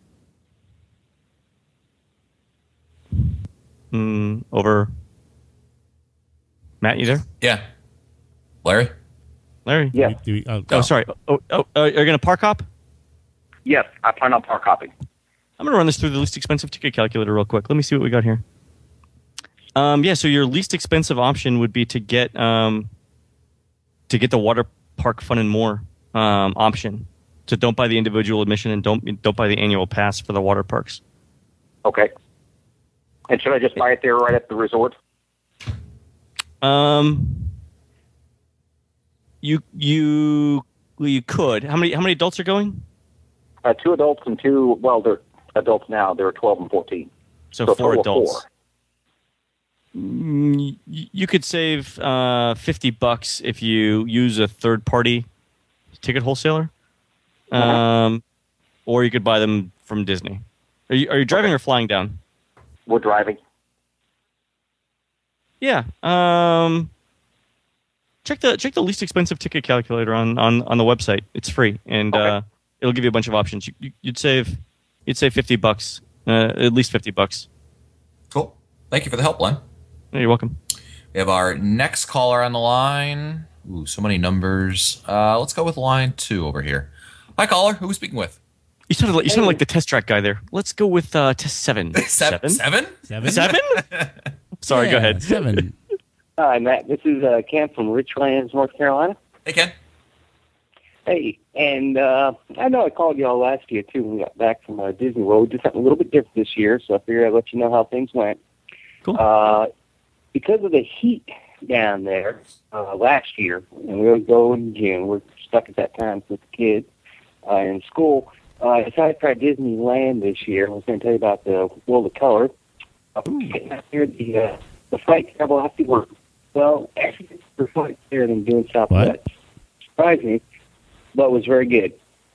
S4: Over. Matt, you there?
S3: Yeah. Larry?
S4: Yeah. Sorry. Are you going to park hop?
S12: Yes, I plan on park hopping.
S4: I'm going to run this through the least expensive ticket calculator real quick. Let me see what we got here. So your least expensive option would be to get the water park fun and more option. So don't buy the individual admission and don't buy the annual pass for the water parks.
S12: Okay. And should I just buy it there right at the resort?
S4: You could. How many adults are going?
S12: 2 adults and 2. Well, they're adults now. They're 12 and 14.
S4: So 4 adults. 4. You could save $50 if you use a third-party ticket wholesaler, or you could buy them from Disney. Are you driving or flying down?
S12: We're driving.
S4: Yeah. Check the least expensive ticket calculator on the website. It's free, and it'll give you a bunch of options. You'd save $50, at least $50.
S3: Cool. Thank you for the help, Len.
S4: Yeah, you're welcome.
S3: We have our next caller on the line. Ooh, so many numbers. Let's go with line 2 over here. Hi, caller. Who are we speaking with?
S4: You sounded like the test track guy there. Let's go with test 7.
S3: 7? 7?
S4: 7? Sorry, go ahead.
S5: 7.
S13: Hi, Matt. This is Ken from Richlands, North Carolina.
S3: Hey, Ken.
S13: Hey, and I know I called y'all last year, too, when we got back from Disney World. We did something a little bit different this year, so I figured I'd let you know how things went.
S4: Cool.
S13: Because of the heat down there last year, and we always go in June, we're stuck at that time with the kids in school, I decided to try Disneyland this year. I was going to tell you about the World of Color. Getting out here, the flight travel after work. Well, actually, the flight there than doing Southwest. Surprised me, but was very good.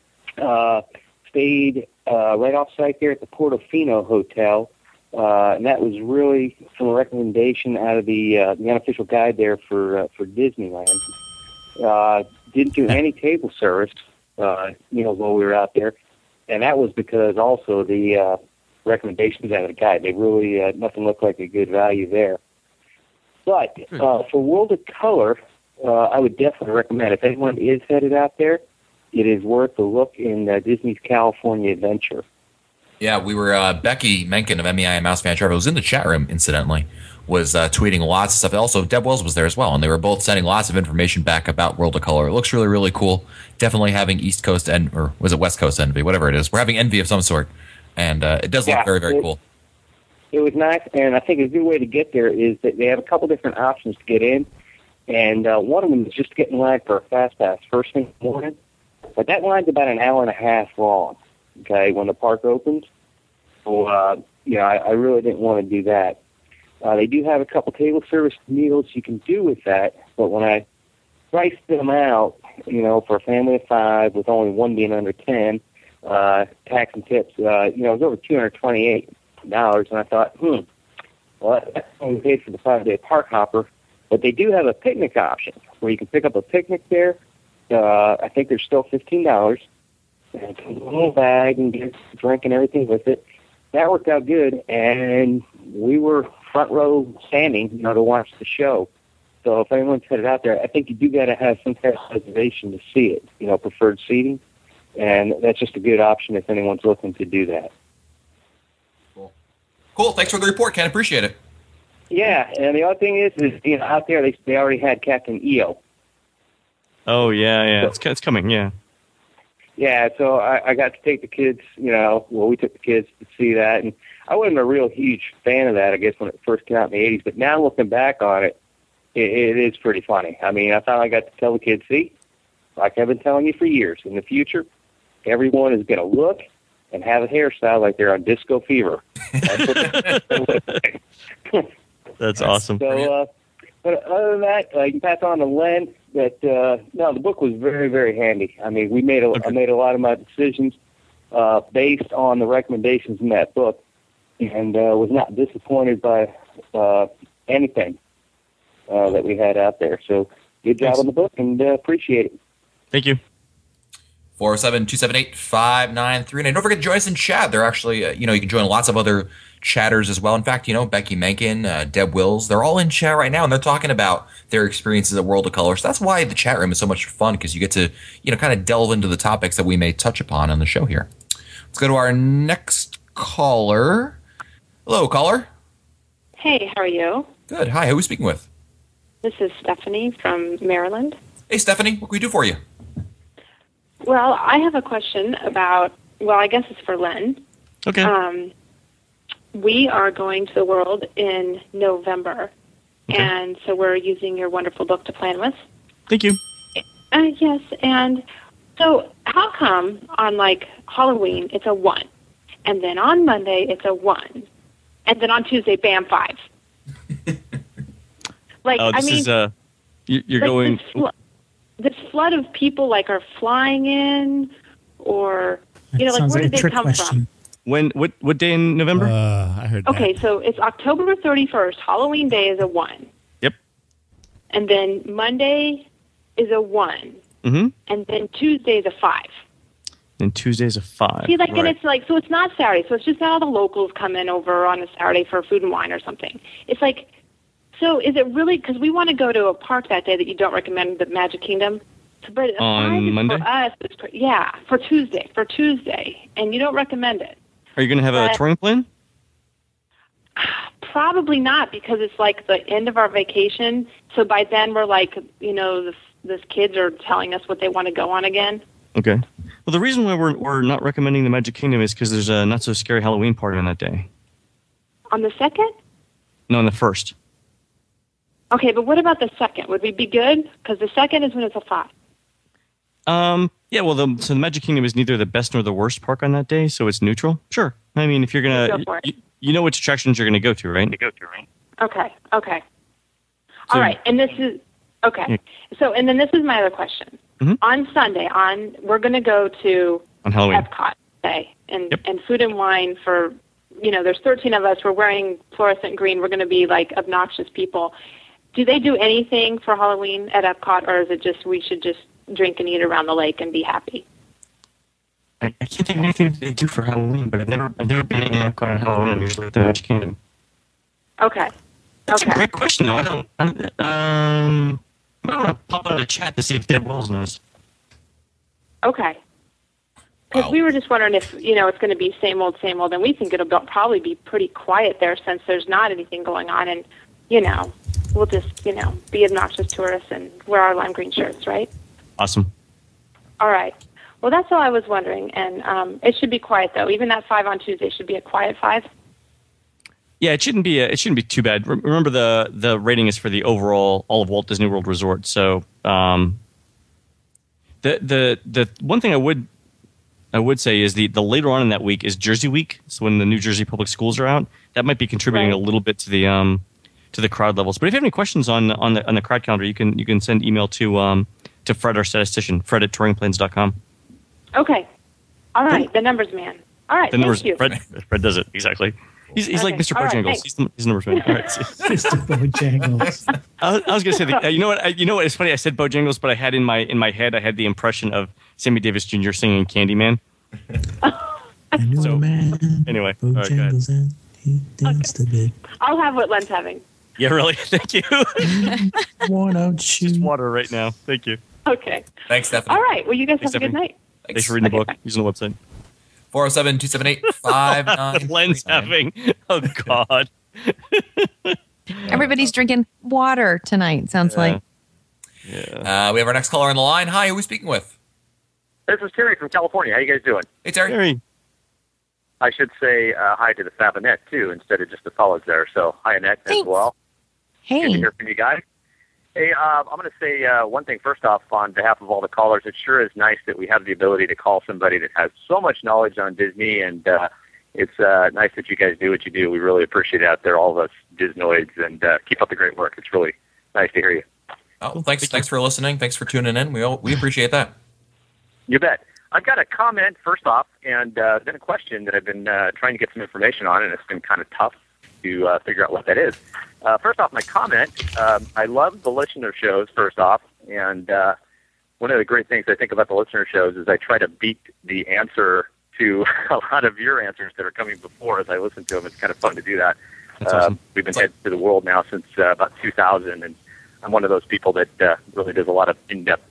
S13: Stayed right off site there at the Portofino Hotel, and that was really from a recommendation out of the unofficial guide there for Disneyland. Didn't do any table service, while we were out there. And that was because also the recommendations out of the guide, they really, nothing looked like a good value there. But for World of Color, I would definitely recommend, if anyone is headed out there, it is worth a look in Disney's California Adventure.
S3: Yeah, we were, Becky Menken of MEI and Mouse Fan Travel was in the chat room, incidentally, was tweeting lots of stuff. Also, Deb Wells was there as well, and they were both sending lots of information back about World of Color. It looks really, really cool. Definitely having East Coast or was it West Coast envy, whatever it is. We're having envy of some sort, and it does look very, very cool.
S13: It was nice, and I think a good way to get there is that they have a couple different options to get in, and one of them is just to get in line for a Fast Pass first thing in the morning. But that line's about an hour and a half long, okay, when the park opens. So, I really didn't want to do that. They do have a couple table service meals you can do with that, but when I priced them out, for a family of 5 with only one being under 10, tax and tips, it was over $228. And I thought, well, that's only paid for the 5-day park hopper. But they do have a picnic option where you can pick up a picnic there. I think they're still $15. And a little bag and get a drink and everything with it. That worked out good, and we were front row standing, to watch the show. So if anyone's headed out there, I think you do got to have some kind of reservation to see it, preferred seating. And that's just a good option if anyone's looking to do that.
S3: Cool. Thanks for the report, Ken. Appreciate it.
S13: Yeah, and the other thing is out there they already had Captain EO.
S4: Oh, yeah. It's coming, yeah.
S13: Yeah, so I got to take the kids, we took the kids to see that. And I wasn't a real huge fan of that, I guess, when it first came out in the 80s. But now looking back on it, it is pretty funny. I mean, I finally got to tell the kids, see, like I've been telling you for years, in the future, everyone is going to look and have a hairstyle like they're on Disco Fever.
S4: That's awesome.
S13: So, but other than that, you can pass on to Len that, the book was very, very handy. I mean, I made a lot of my decisions based on the recommendations in that book and was not disappointed by anything that we had out there. So good job on the book and appreciate it.
S4: Thank you.
S3: 407-278-5939. Don't forget to join us in chat. They're actually, you can join lots of other chatters as well. In fact, Becky Menken, Deb Wills, they're all in chat right now, and they're talking about their experiences at World of Color. So that's why the chat room is so much fun, because you get to, kind of delve into the topics that we may touch upon on the show here. Let's go to our next caller. Hello, caller.
S14: Hey, how are you?
S3: Good. Hi, who are we speaking with?
S14: This is Stephanie from Maryland.
S3: Hey, Stephanie, what can we do for you?
S14: Well, I have a question about, I guess it's for Len.
S4: Okay.
S14: We are going to the world in November, and so we're using your wonderful book to plan with.
S4: Thank you.
S14: Yes, and so how come on, Halloween it's a 1, and then on Monday it's a 1, and then on Tuesday, bam, 5?
S4: You're going...
S14: This flood of people are flying in, or where did they come from?
S4: What day in November?
S5: I heard that.
S14: Okay, so it's October 31st. Halloween Day is a 1.
S4: Yep.
S14: And then Monday is a 1.
S4: Mm-hmm.
S14: And then Tuesday is a 5.
S4: And Tuesday's a 5.
S14: See,
S4: right.
S14: And it's so it's not Saturday. So it's just all the locals come in over on a Saturday for food and wine or something. It's so is it really, because we want to go to a park that day that you don't recommend, the Magic Kingdom. But
S4: on Monday?
S14: For us, for Tuesday. And you don't recommend it.
S4: Are you going to have a touring plan?
S14: Probably not, because it's the end of our vacation. So by then we're this kids are telling us what they want to go on again.
S4: Okay. Well, the reason why we're not recommending the Magic Kingdom is because there's a not-so-scary Halloween party on that day.
S14: On the 2nd?
S4: No, on the 1st.
S14: Okay, but what about the 2nd? Would we be good? Because the 2nd is when it's a 5.
S4: Yeah, well, the Magic Kingdom is neither the best nor the worst park on that day, so it's neutral. Sure. I mean, if you're going to... You know which attractions you're going to go to, right?
S14: Okay. All right, and this is... Okay. Yeah. So, and then this is my other question.
S4: Mm-hmm.
S14: On Sunday, we're going to go to
S4: on Halloween.
S14: Epcot today, and food and wine for... there's 13 of us. We're wearing fluorescent green. We're going to be obnoxious people. Do they do anything for Halloween at Epcot, or is it just we should just drink and eat around the lake and be happy?
S4: I can't think of anything they do for Halloween, but I've never been in Epcot on Halloween. I'm usually at the Magic Kingdom.
S14: Okay.
S4: That's a great question, though. I don't want to pop out of the chat to see if Deb Wells knows.
S14: Okay. Because we were just wondering if, it's going to be same old, and we think it'll probably be pretty quiet there since there's not anything going on, and, we'll just, be obnoxious tourists and wear our lime green shirts, right?
S4: Awesome.
S14: All right. Well, that's all I was wondering, and it should be quiet, though. Even that 5 on Tuesday should be a quiet 5.
S4: Yeah, it shouldn't be too bad. Remember, the rating is for the overall all of Walt Disney World Resort. So, the one thing I would say is the later on in that week is Jersey Week. So when the New Jersey public schools are out, that might be contributing a little bit to the crowd levels. But if you have any questions on the crowd calendar, you can send email to Fred, our statistician, Fred@touringplans.com.
S14: Okay. All right. The numbers man. All right. Thank you.
S4: Fred does it exactly. He's like Mr. Bojangles. Right, he's the numbers man. All right.
S6: Mr. Bojangles.
S4: I was going to say, you know what? It's funny. I said Bojangles, but I had in my head, I had the impression of Sammy Davis Jr. singing Candyman. Anyway,
S6: Bojangles and he danced a bit.
S14: I'll have what Len's having.
S4: Yeah, really. Thank you.
S6: Worn out shoes.
S4: Just water right now. Thank you.
S14: Okay.
S3: Thanks, Stephanie.
S14: All right. Well, you guys have a good night.
S4: Thanks for reading the book. Using the website.
S3: 407-278-5939.
S4: Len's having. Oh, God.
S7: Everybody's drinking water tonight, sounds like.
S3: Yeah. We have our next caller on the line. Hi, who are we speaking with?
S15: This is Terry from California. How you guys doing?
S3: Hey, Terry.
S4: Terry.
S15: I should say hi to the Fab Annette, too, instead of just the fellas there. So, hi, Annette, as well.
S7: Hey.
S15: Good to hear from you guys. Hey, I'm going to say one thing first off on behalf of all the callers. It sure is nice that we have the ability to call somebody that has so much knowledge on Disney, and it's nice that you guys do what you do. We really appreciate it out there, all of us Disnoids, and keep up the great work. It's really nice to hear you.
S3: Oh, thanks for listening. Thanks for tuning in. We appreciate that.
S15: You bet. I've got a comment first off, and then a question that I've been trying to get some information on, and it's been kind of tough to figure out what that is. First off, my comment, I love the listener shows, first off, and one of the great things I think about the listener shows is I try to beat the answer to a lot of your answers that are coming before as I listen to them. It's kind of fun to do that.
S4: That's awesome.
S15: We've been heading to the world now since about 2000, and I'm one of those people that really does a lot of in-depth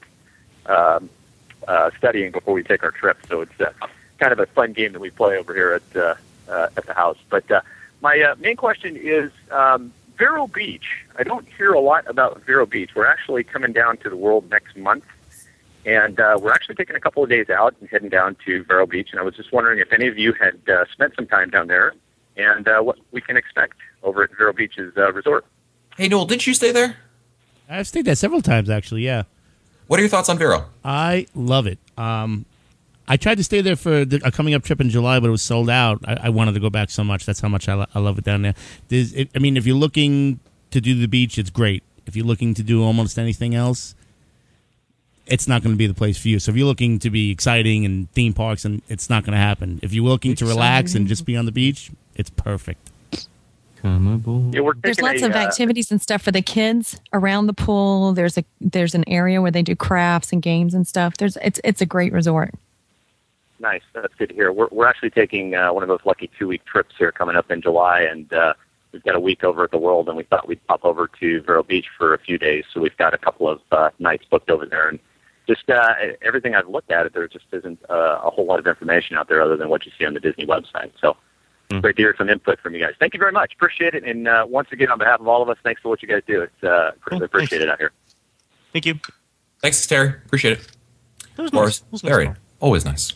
S15: studying before we take our trip. So it's kind of a fun game that we play over here at the house. But my main question is Vero Beach. I don't hear a lot about Vero Beach. We're actually coming down to the world next month, and we're actually taking a couple of days out and heading down to Vero Beach. And I was just wondering if any of you had spent some time down there and what we can expect over at Vero Beach's resort.
S3: Hey, Noel, didn't you stay there?
S5: I've stayed there several times, actually, yeah.
S3: What are your thoughts on Vero?
S5: I love it. I tried to stay there for a coming up trip in July, but it was sold out. I wanted to go back so much. That's how much I love it down there. If you're looking to do the beach, it's great. If you're looking to do almost anything else, it's not going to be the place for you. So if you're looking to be exciting and theme parks, and it's not going to happen. If you're looking to relax and just be on the beach, it's perfect.
S7: There's lots of activities and stuff for the kids around the pool. There's an area where they do crafts and games and stuff. It's a great resort.
S15: Nice. That's good to hear. We're actually taking one of those lucky 2-week trips here coming up in July, and we've got a week over at the World, and we thought we'd pop over to Vero Beach for a few days. So we've got a couple of nights booked over there, and just everything I've looked at, there just isn't a whole lot of information out there other than what you see on the Disney website. So great to hear some input from you guys. Thank you very much. Appreciate it. And once again, on behalf of all of us, thanks for what you guys do. It's pretty appreciated out here.
S4: Thank you.
S3: Thanks, Terry. Appreciate it.
S4: That was nice.
S3: Terry, always nice.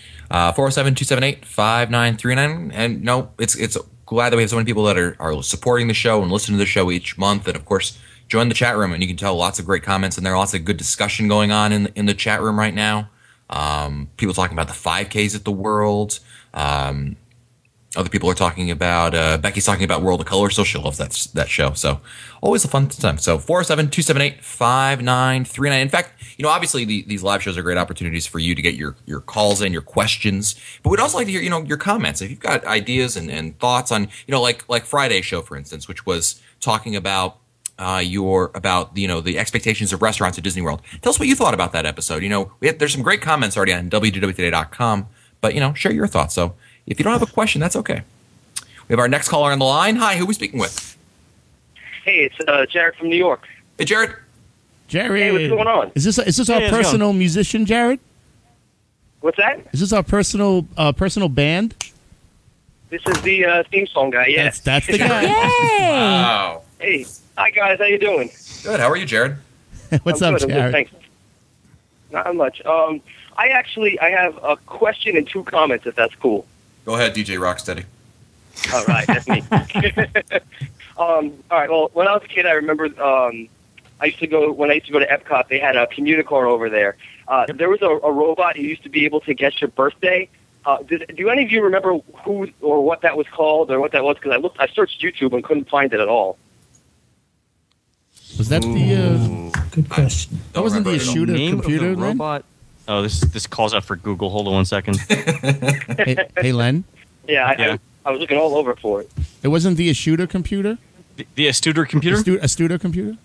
S3: 407-278-5939. And no, it's glad that we have so many people that are supporting the show and listening to the show each month. And of course, join the chat room, and you can tell lots of great comments in there. Lots of good discussion going on in the chat room right now. People talking about the 5Ks at the World. Other people are talking about Becky's talking about World of Color, so she loves that show. So always a fun time. So 407-278-5939. In fact, obviously these live shows are great opportunities for you to get your calls in, your questions. But we'd also like to hear your comments. If you've got ideas and thoughts on like Friday's show, for instance, which was talking about the expectations of restaurants at Disney World. Tell us what you thought about that episode. There's some great comments already on www.today.com. But, share your thoughts. So if you don't have a question, that's okay. We have our next caller on the line. Hi, who are we speaking with?
S16: Hey, it's Jared from New York.
S3: Hey, Jared.
S16: Jared. Hey, what's going on?
S5: Is this our personal musician, Jared?
S16: What's that?
S5: Is this our personal band?
S16: This is the theme song guy, yeah.
S5: That's the guy.
S7: Yay!
S3: Wow.
S16: Hey, hi guys, how you doing?
S3: Good. How are you, Jared?
S5: What's up,
S16: good,
S5: Jared?
S16: Thanks. Not much. I have a question and 2 comments, if that's cool.
S3: Go ahead, DJ Rocksteady.
S16: All right, that's me. All right. Well, when I was a kid, I remember when I used to go to Epcot. They had a Communicore over there. There was a robot who used to be able to guess your birthday. Do any of you remember who or what that was called or what that was? Because I searched YouTube and couldn't find it at all.
S5: Was that the?
S6: Good question.
S5: That wasn't the Ashuda
S4: Name
S5: computer,
S4: of the robot. Oh, this calls out for Google. Hold on 1 second.
S5: Hey, Len.
S16: Yeah. I was looking all over for it.
S5: It wasn't the Ashuda computer?
S4: The Astuder computer?
S5: Astuda computer?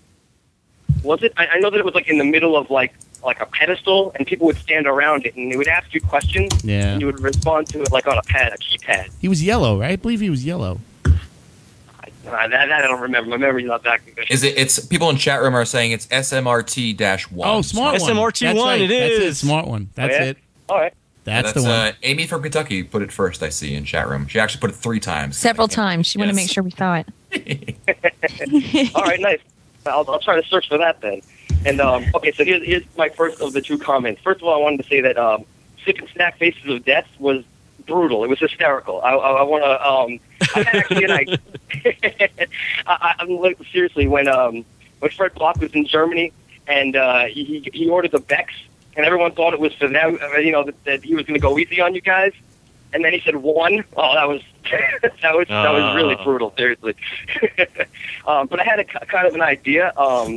S16: Was it? I know that it was like in the middle of like a pedestal, and people would stand around it, and they would ask you questions, and you would respond to it like on a keypad.
S5: He was yellow, right? I believe he was yellow.
S16: That I don't remember. My memory's not that good.
S3: It's people in chat room are saying it's SMRT-1.
S5: Oh, smart one.
S4: SMRT-1,
S5: right.
S4: it is.
S5: That's it, smart one. That's it.
S16: All right.
S5: That's the one.
S3: Amy from Kentucky put it first, I see, in chat room. She actually put it 3 times.
S7: Several times. She wanted to make sure we saw it.
S16: All right, nice. I'll try to search for that then. And okay, so here's my first of the 2 comments. First of all, I wanted to say that Sip and Snack Faces of Death was brutal. It was hysterical. I want to. I had actually an idea. I'm like, seriously, when Fred Block was in Germany and he ordered the Becks, and everyone thought it was for them. That he was going to go easy on you guys, and then he said 1. Oh, that was that was really brutal. Seriously. But I had a kind of an idea.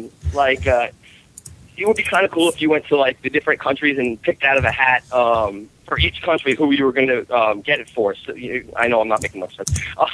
S16: It would be kind of cool if you went to like the different countries and picked out of a hat for each country who you were going to get it for. So, I know I'm not making much sense.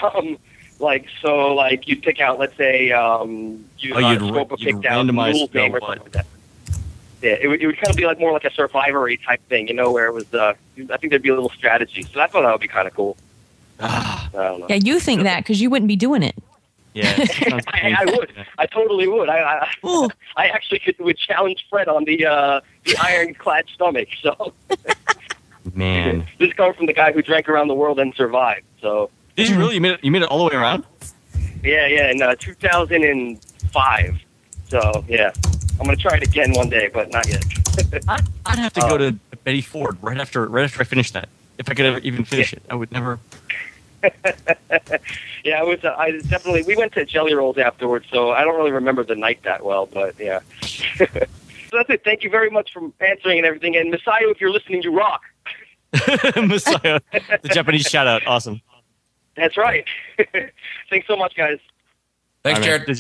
S16: You'd pick out, let's say, Scopa picked out Noodle's name or something like that. Yeah, it would kind of be like more like a Survivor-y type thing, where it was. I think there'd be a little strategy. So I thought that would be kind of cool. I don't know.
S7: Yeah, you think that because you wouldn't be doing it.
S4: Yeah,
S16: I would. I totally would. I actually would challenge Fred on the ironclad stomach. So,
S4: man,
S16: this is coming from the guy who drank around the world and survived. So,
S4: did you really? You made it all the way around?
S16: Yeah, in 2005. So, yeah, I'm gonna try it again one day, but not yet.
S4: I'd have to go to Betty Ford right after I finish that. If I could ever even finish it, I would never.
S16: Yeah, it was. I definitely. We went to Jelly Rolls afterwards, so I don't really remember the night that well. But yeah. So that's it. Thank you very much for answering and everything. And Messiah, if you're listening, you rock.
S4: Messiah, the Japanese shout out, awesome.
S16: That's right. Thanks so much, guys.
S3: Thanks,
S4: Jared.
S3: Jared.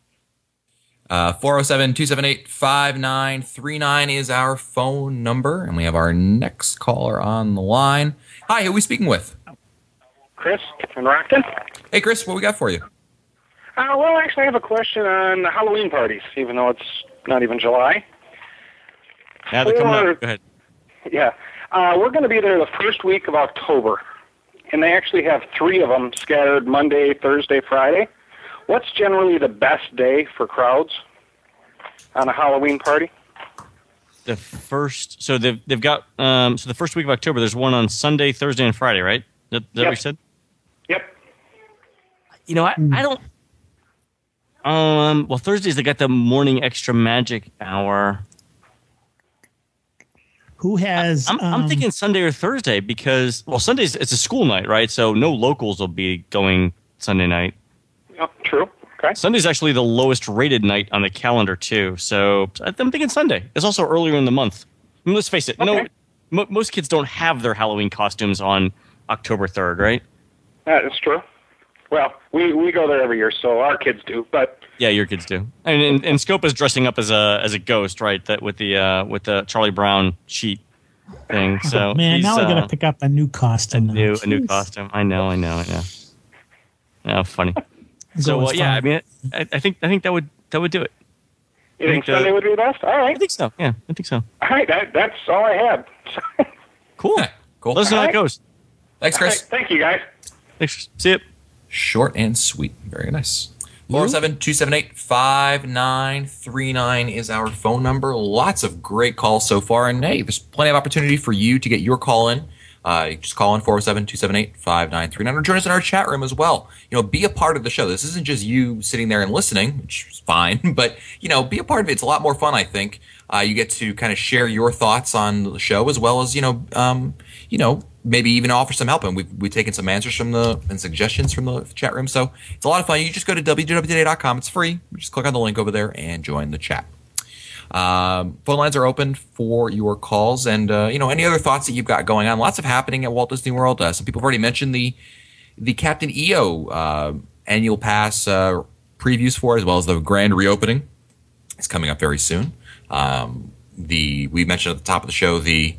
S3: 407-278-5939 is our phone number, and we have our next caller on the line. Hi, who are we speaking with?
S17: Chris from Rockton.
S3: Hey, Chris, what we got for you?
S17: Well, actually, I have a question on Halloween parties, even though it's not even July.
S4: Yeah, they're coming up. Go ahead.
S17: Yeah. We're going to be there the first week of October, and they actually have 3 of them scattered Monday, Thursday, Friday. What's generally the best day for crowds on a Halloween party?
S4: The first, so they've got so the first week of October. There's one on Sunday, Thursday, and Friday, right? Is that what you said?
S17: Yep.
S4: I don't. Well, Thursdays they got the morning extra magic hour.
S6: Who has?
S4: I'm thinking Sunday or Thursday because Sundays it's a school night, right? So no locals will be going Sunday night.
S17: Oh, true. Okay.
S4: Sunday's actually the lowest rated night on the calendar too. So I'm thinking Sunday. It's also earlier in the month. I mean, let's face it. Okay. Most kids don't have their Halloween costumes on October 3rd, right?
S17: That is true. Well, we go there every year, so our kids do. But
S4: yeah, your kids do. And Scope is dressing up as a ghost, right? That with the Charlie Brown sheet thing. So
S6: man, now I gotta pick up a new costume.
S4: A new costume. I know. Oh, funny. So yeah, I mean, I think that would do it.
S17: You think Sunday would be the best? All right.
S4: I think so. Yeah, I think so.
S17: All right, that's all I had.
S4: Cool.
S3: Cool.
S4: Let us know how it goes.
S3: Thanks, Chris.
S17: Right, thank you, guys.
S4: Thanks. See you.
S3: Short and sweet. Very nice. 407-278-5939 is our phone number. Lots of great calls so far. And, hey, there's plenty of opportunity for you to get your call in. You just call in 407-278-5939 or join us in our chat room as well. Be a part of the show. This isn't just you sitting there and listening, which is fine, but, be a part of it. It's a lot more fun, I think. You get to kind of share your thoughts on the show as well as, maybe even offer some help. And we've taken some answers and suggestions from the chat room. So it's a lot of fun. You just go to www.today.com. It's free. Just click on the link over there and join the chat. Phone lines are open for your calls and, any other thoughts that you've got going on. Lots of happening at Walt Disney World. Some people have already mentioned the Captain EO annual pass previews for it, as well as the grand reopening. It's coming up very soon. We mentioned at the top of the show we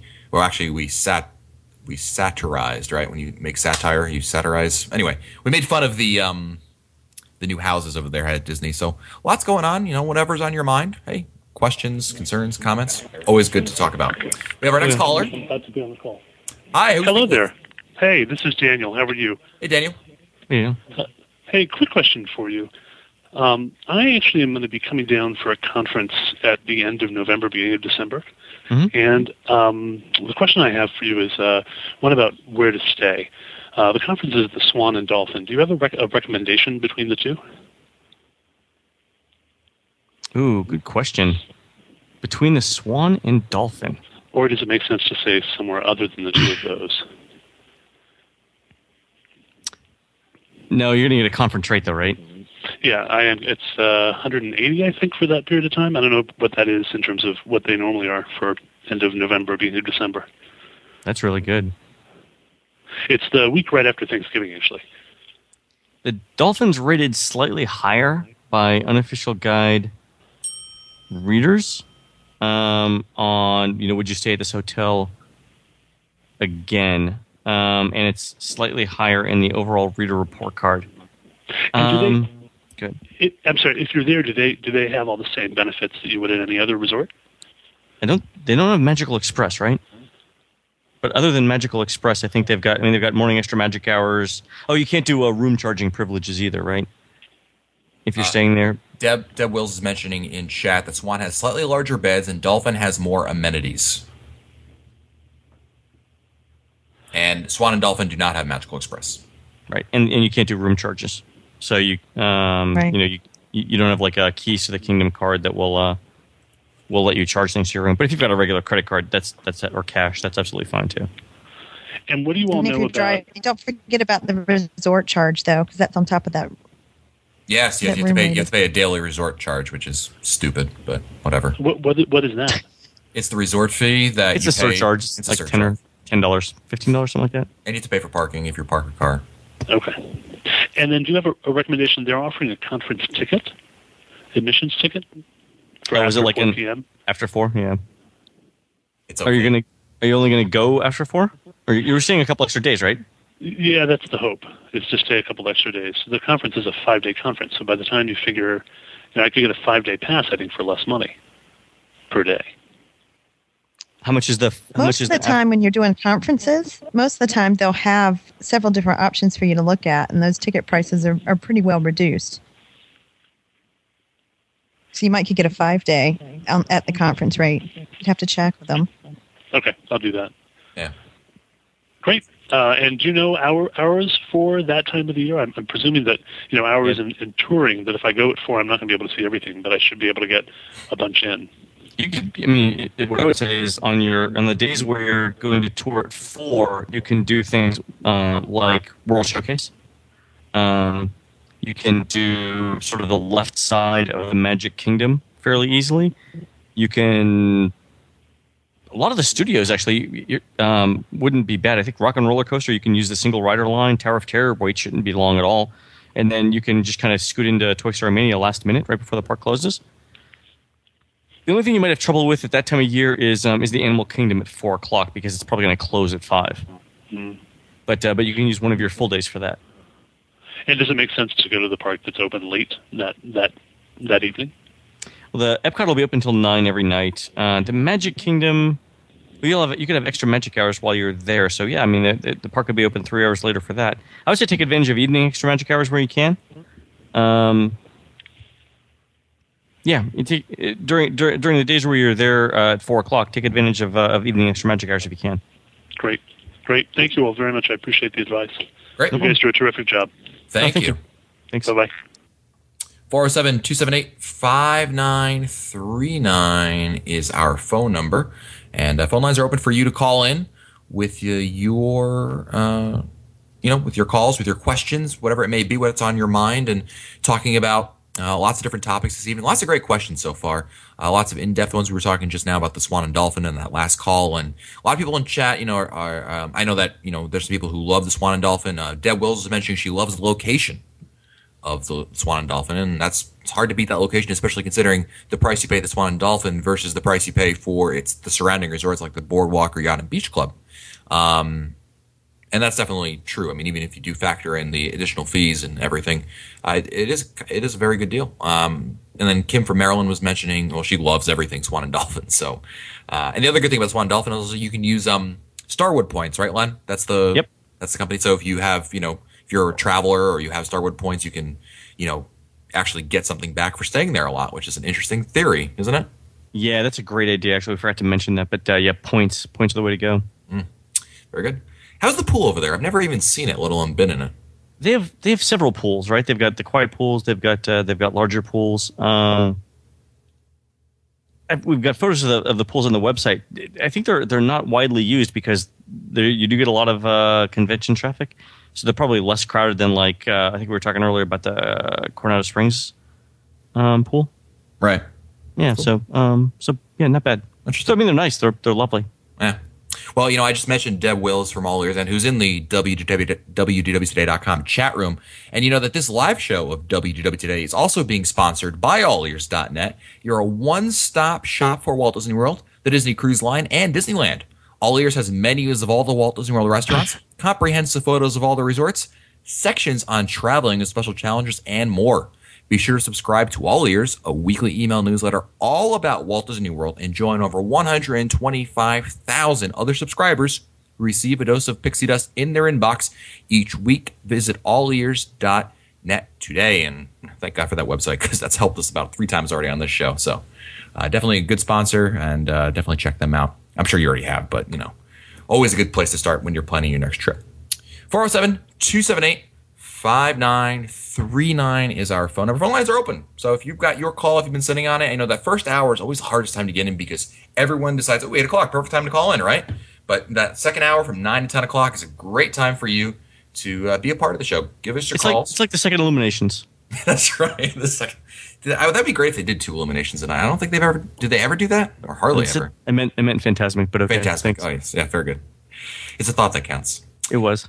S3: satirized, right? When you make satire, you satirize. Anyway, we made fun of the new houses over there at Disney. So lots going on. Whatever's on your mind. Hey, questions, concerns, comments. Always good to talk about. We have our next caller.
S18: I'm about to be on the call.
S3: Hi.
S18: Hello there. Hey, this is Daniel. How are you?
S3: Hey, Daniel.
S4: Yeah.
S18: Hey, quick question for you. I actually am going to be coming down for a conference at the end of November, beginning of December.
S4: Mm-hmm.
S18: And the question I have for you is one about where to stay. The conference is at the Swan and Dolphin. Do you have a recommendation between the two?
S4: Ooh, good question. Between the Swan and Dolphin.
S18: Or does it make sense to say somewhere other than the two of those?
S4: No, you're going to get a conference rate, though, right?
S18: Yeah, I am. It's 180, I think, for that period of time. I don't know what that is in terms of what they normally are for end of November, beginning of December.
S4: That's really good.
S18: It's the week right after Thanksgiving, actually.
S4: The Dolphins rated slightly higher by unofficial guide readers on, would you stay at this hotel again? And it's slightly higher in the overall reader report card.
S18: And
S4: good.
S18: I'm sorry, if you're there, do they have all the same benefits that you would at any other resort?
S4: They don't have Magical Express, right? But other than Magical Express, I think they've got morning extra magic hours. Oh, you can't do room charging privileges either, right? If you're staying there.
S3: Deb Wills is mentioning in chat that Swan has slightly larger beds and Dolphin has more amenities. And Swan and Dolphin do not have Magical Express.
S4: Right, and you can't do room charges. So you don't have like a keys to the Kingdom card that will let you charge things to your room. But if you've got a regular credit card, that's or cash, that's absolutely fine too.
S18: And what do you all know about?
S7: Don't forget about the resort charge though, because that's on top of that.
S3: Yes, you have to pay a daily resort charge, which is stupid, but whatever.
S18: What is that?
S3: It's the resort fee that
S4: it's a surcharge. It's like $10, $15, something like that.
S3: And you have to pay for parking if you park a car.
S18: Okay. And then do you have a recommendation? They're offering a conference ticket, admissions ticket.
S4: Is it like
S18: 4 p.m.?
S4: After 4? Yeah.
S3: It's okay.
S4: Are you only gonna go after 4? Or you were staying a couple extra days, right?
S18: Yeah, that's the hope. Is to stay a couple extra days. The conference is a 5-day conference, so by the time you figure, I could get a 5-day pass, I think, for less money per day.
S4: How much is the?
S7: Most of the time when you're doing conferences, most of the time they'll have several different options for you to look at, and those ticket prices are pretty well reduced. So you might could get a 5-day at the conference rate. You'd have to check with them.
S18: Okay, I'll do that.
S3: Yeah.
S18: Great. And do you know hours for that time of the year? I'm presuming that hours in touring. That if I go at 4, I'm not going to be able to see everything, but I should be able to get a bunch in.
S4: You could, what I would say is on the days where you're going to tour at 4, you can do things like World Showcase. You can do sort of the left side of the Magic Kingdom fairly easily. You can. A lot of the studios actually wouldn't be bad. I think Rock and Roller Coaster, you can use the single rider line. Tower of Terror, wait shouldn't be long at all. And then you can just kind of scoot into Toy Story Mania last minute, right before the park closes. The only thing you might have trouble with at that time of year is the Animal Kingdom at 4 o'clock because it's probably going to close at 5.
S18: Mm.
S4: But you can use one of your full days for that.
S18: And does it make sense to go to the park that's open late that evening?
S4: Well, the Epcot will be open until 9 every night. The Magic Kingdom, You could have extra magic hours while you're there. So yeah, I mean the park could be open 3 hours later for that. I would say take advantage of evening extra magic hours where you can. Yeah, during the days where you're there at 4 o'clock, take advantage of evening extra magic hours if you can.
S18: Great. Thank you all very much. I appreciate the advice.
S3: Great.
S18: You guys do a terrific job.
S3: Thank you.
S4: Thanks.
S18: Bye-bye.
S3: 407-278-5939 is our phone number. And phone lines are open for you to call in with your with your calls, with your questions, whatever it may be, what's on your mind, and talking about lots of different topics this evening. Lots of great questions so far. Lots of in-depth ones. We were talking just now about the Swan and Dolphin and that last call. And a lot of people in chat, are I know that, there's some people who love the Swan and Dolphin. Deb Wills is mentioning she loves the location of the Swan and Dolphin, and it's hard to beat that location, especially considering the price you pay at the Swan and Dolphin versus the price you pay for the surrounding resorts like the Boardwalk or Yacht and Beach Club. And that's definitely true. I mean, even if you do factor in the additional fees and everything, it is a very good deal. And then Kim from Maryland was mentioning, well, she loves everything Swan and Dolphin. So, and the other good thing about Swan and Dolphin is you can use Starwood points, right, Len? That's the company. So if you have, if you're a traveler or you have Starwood points, you can, actually get something back for staying there a lot, which is an interesting theory, isn't it?
S4: Yeah, that's a great idea. Actually, we forgot to mention that, but points are the way to go.
S3: Very good. How's the pool over there? I've never even seen it, let alone been in it.
S4: They have several pools, right? They've got the quiet pools. They've got larger pools. We've got photos of the pools on the website. I think they're not widely used because you do get a lot of convention traffic, so they're probably less crowded than I think we were talking earlier about the Coronado Springs pool.
S3: Right.
S4: Yeah. Cool. So yeah, not bad. So, I mean, they're nice. They're lovely.
S3: Yeah. Well, I just mentioned Deb Wills from All Ears, and who's in the WDWtoday.com chat room. And you know that this live show of WDW Today is also being sponsored by allears.net. You're a one-stop shop for Walt Disney World, the Disney Cruise Line, and Disneyland. All Ears has menus of all the Walt Disney World restaurants, comprehensive photos of all the resorts, sections on traveling with special challenges, and more. Be sure to subscribe to All Ears, a weekly email newsletter all about Walt Disney World, and join over 125,000 other subscribers who receive a dose of pixie dust in their inbox each week. Visit allears.net today, and thank God for that website because that's helped us about 3 times already on this show. So definitely a good sponsor, and definitely check them out. I'm sure you already have, but always a good place to start when you're planning your next trip. 407-278-5939 is our phone number. Phone lines are open. So if you've got your call, if you've been sitting on it, I know that first hour is always the hardest time to get in because everyone decides, 8 o'clock, perfect time to call in, right? But that second hour from 9 to 10 o'clock is a great time for you to be a part of the show. Give us your calls.
S4: It's like the second Illuminations.
S3: That's right. The second. That'd be great if they did 2 Illuminations tonight. I don't think they've ever. Did they ever do that? Or hardly ever.
S4: I meant Fantasmic, but okay.
S3: Fantasmic. Oh, yes. Yeah, very good. It's a thought that counts.
S4: It was.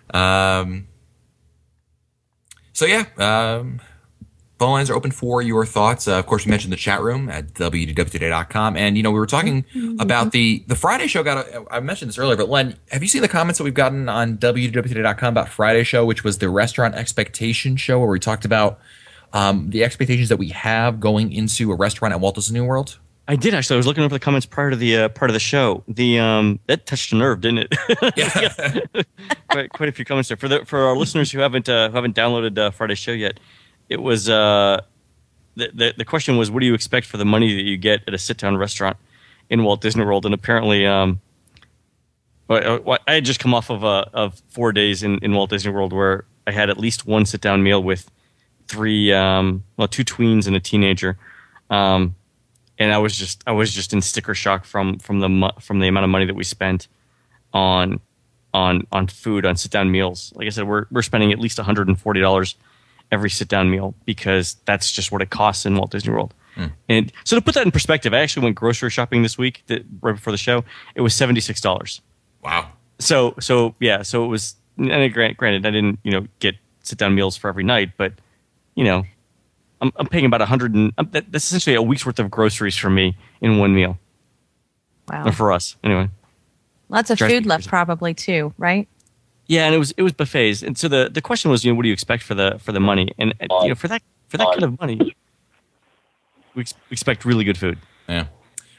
S3: So yeah, phone lines are open for your thoughts. Of course, we mentioned the chat room at WDWtoday.com. And, we were talking about the Friday show. I mentioned this earlier, but Len, have you seen the comments that we've gotten on WDWtoday.com about Friday show, which was the restaurant expectation show where we talked about the expectations that we have going into a restaurant at Walt Disney World?
S4: I did actually. I was looking over the comments prior to the show. That touched a nerve, didn't it?
S3: Yeah.
S4: quite a few comments there. For our listeners who haven't downloaded Friday's show yet, it was the question was, what do you expect for the money that you get at a sit-down restaurant in Walt Disney World? And apparently, I had just come off of 4 days in Walt Disney World where I had at least one sit-down meal with 2 tweens and a teenager. And I was just in sticker shock from the amount of money that we spent on food, on sit down meals. Like I said, we're spending at least $140 every sit down meal because that's just what it costs in Walt Disney World. And so to put that in perspective, I actually went grocery shopping this week right before the show. It was $76.
S3: Wow. So
S4: it was. And granted, I didn't get sit down meals for every night, but I'm paying about that's essentially a week's worth of groceries for me in one meal.
S7: Wow.
S4: Or for us, anyway.
S7: Lots of food left probably too, right?
S4: Yeah, and it was buffets. And so the question was, what do you expect for the money? And for that kind of money, we expect really good food.
S3: Yeah.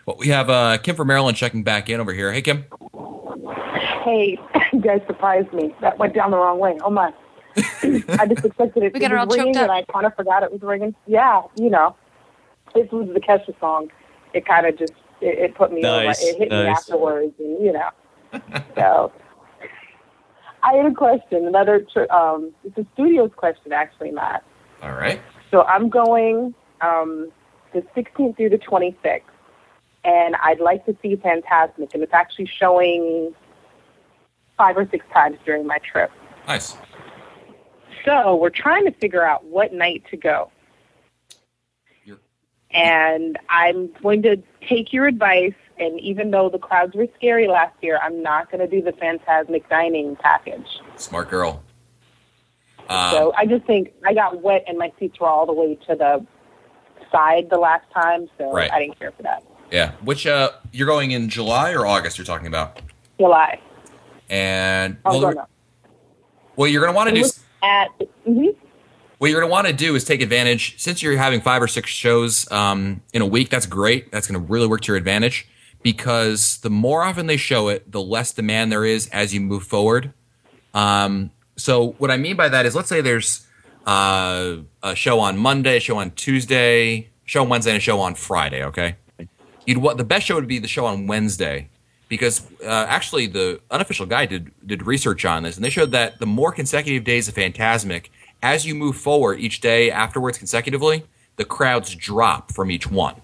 S3: Well, we have Kim from Maryland checking back in over here. Hey, Kim.
S11: Hey, you guys surprised me. That went down the wrong way. Oh, my. I just expected it to be ringing, and I kind of forgot it was ringing. Yeah, you know. This was the Kesha song. It kind of just, it put me over. It hit me afterwards, and, you know. So, I had a question. It's a studio's question, actually, Matt.
S3: All right.
S11: So, I'm going the 16th through the 26th, and I'd like to see Fantasmic, and it's actually showing 5 or 6 times during my trip.
S3: Nice.
S11: So we're trying to figure out what night to go. And I'm going to take your advice, and even though the crowds were scary last year, I'm not going to do the Fantasmic dining package.
S3: Smart girl.
S11: So I just think I got wet and my seats were all the way to the side the last time, so I didn't care for that.
S3: Yeah. Which, you're going in July or August you're talking about?
S11: July.
S3: And, well, you're going to want to do... What you're going to want to do is take advantage, since you're having 5 or 6 shows in a week, that's great. That's going to really work to your advantage, because the more often they show it, the less demand there is as you move forward. So what I mean by that is, let's say there's a show on Monday, a show on Tuesday, a show on Wednesday, and a show on Friday, okay? The best show would be the show on Wednesday, because actually the Unofficial Guide did research on this, and they showed that the more consecutive days of Fantasmic, as you move forward each day afterwards consecutively, the crowds drop from each one.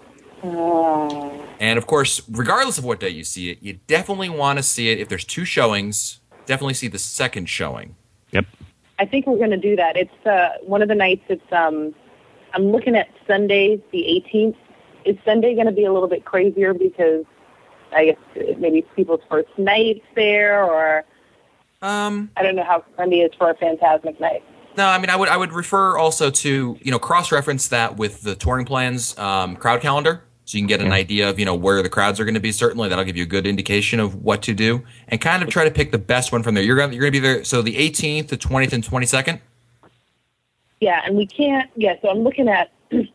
S3: And of course, regardless of what day you see it, you definitely want to see it. If there's 2 showings, definitely see the second showing.
S4: Yep.
S11: I think we're going to do that. It's one of the nights. It's I'm looking at Sunday, the 18th. Is Sunday going to be a little bit crazier because I guess maybe people's first nights there, or I don't know how Sunday is for a Fantasmic night.
S3: No, I mean, I would refer also to, cross-reference that with the touring plans crowd calendar, so you can get an idea of, where the crowds are going to be. Certainly, that'll give you a good indication of what to do, and kind of try to pick the best one from there. You're going to be there, so the 18th, the 20th, and 22nd?
S11: Yeah, and we can't, so I'm looking at,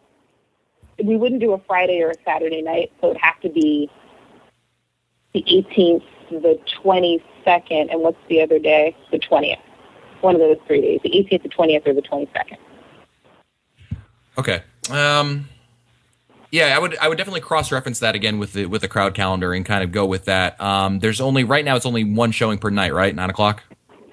S11: we wouldn't do a Friday or a Saturday night, so it'd have to be the 18th, the 22nd, and what's the other day? The 20th. One of those 3 days, the 18th, the 20th, or the 22nd.
S3: Okay. Yeah, I would definitely cross-reference that again with the crowd calendar and kind of go with that. There's right now it's only 1 showing per night, right? 9 o'clock?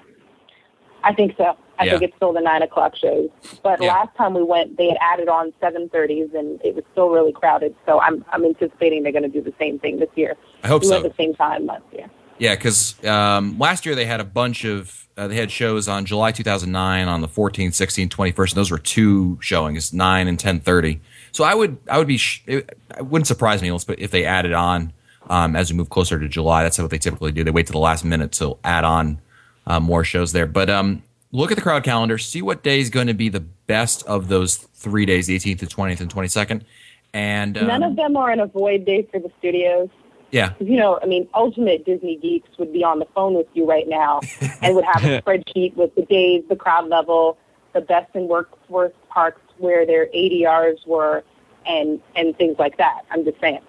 S11: I think so. I think it's still the 9 o'clock shows. But last time we went, they had added on 7:30s, and it was still really crowded. So I'm anticipating they're going to do the same thing this year.
S3: I hope so.
S11: At the same time last year.
S3: Yeah, because last year they had a bunch of they had shows on July 2009 on the 14th, 16th, 21st. And those were 2 showings, 9 and 10:30. So I would be it wouldn't surprise me if they added on as we move closer to July. That's what they typically do. They wait to the last minute to add on more shows there. But look at the crowd calendar, see what day is going to be the best of those 3 days, the 18th, the 20th, and 22nd. And
S11: none of them are an avoid day for the studios.
S3: Yeah.
S11: Ultimate Disney geeks would be on the phone with you right now and would have a spreadsheet with the days, the crowd level, the best and worst parks where their ADRs were, and things like that. I'm just saying.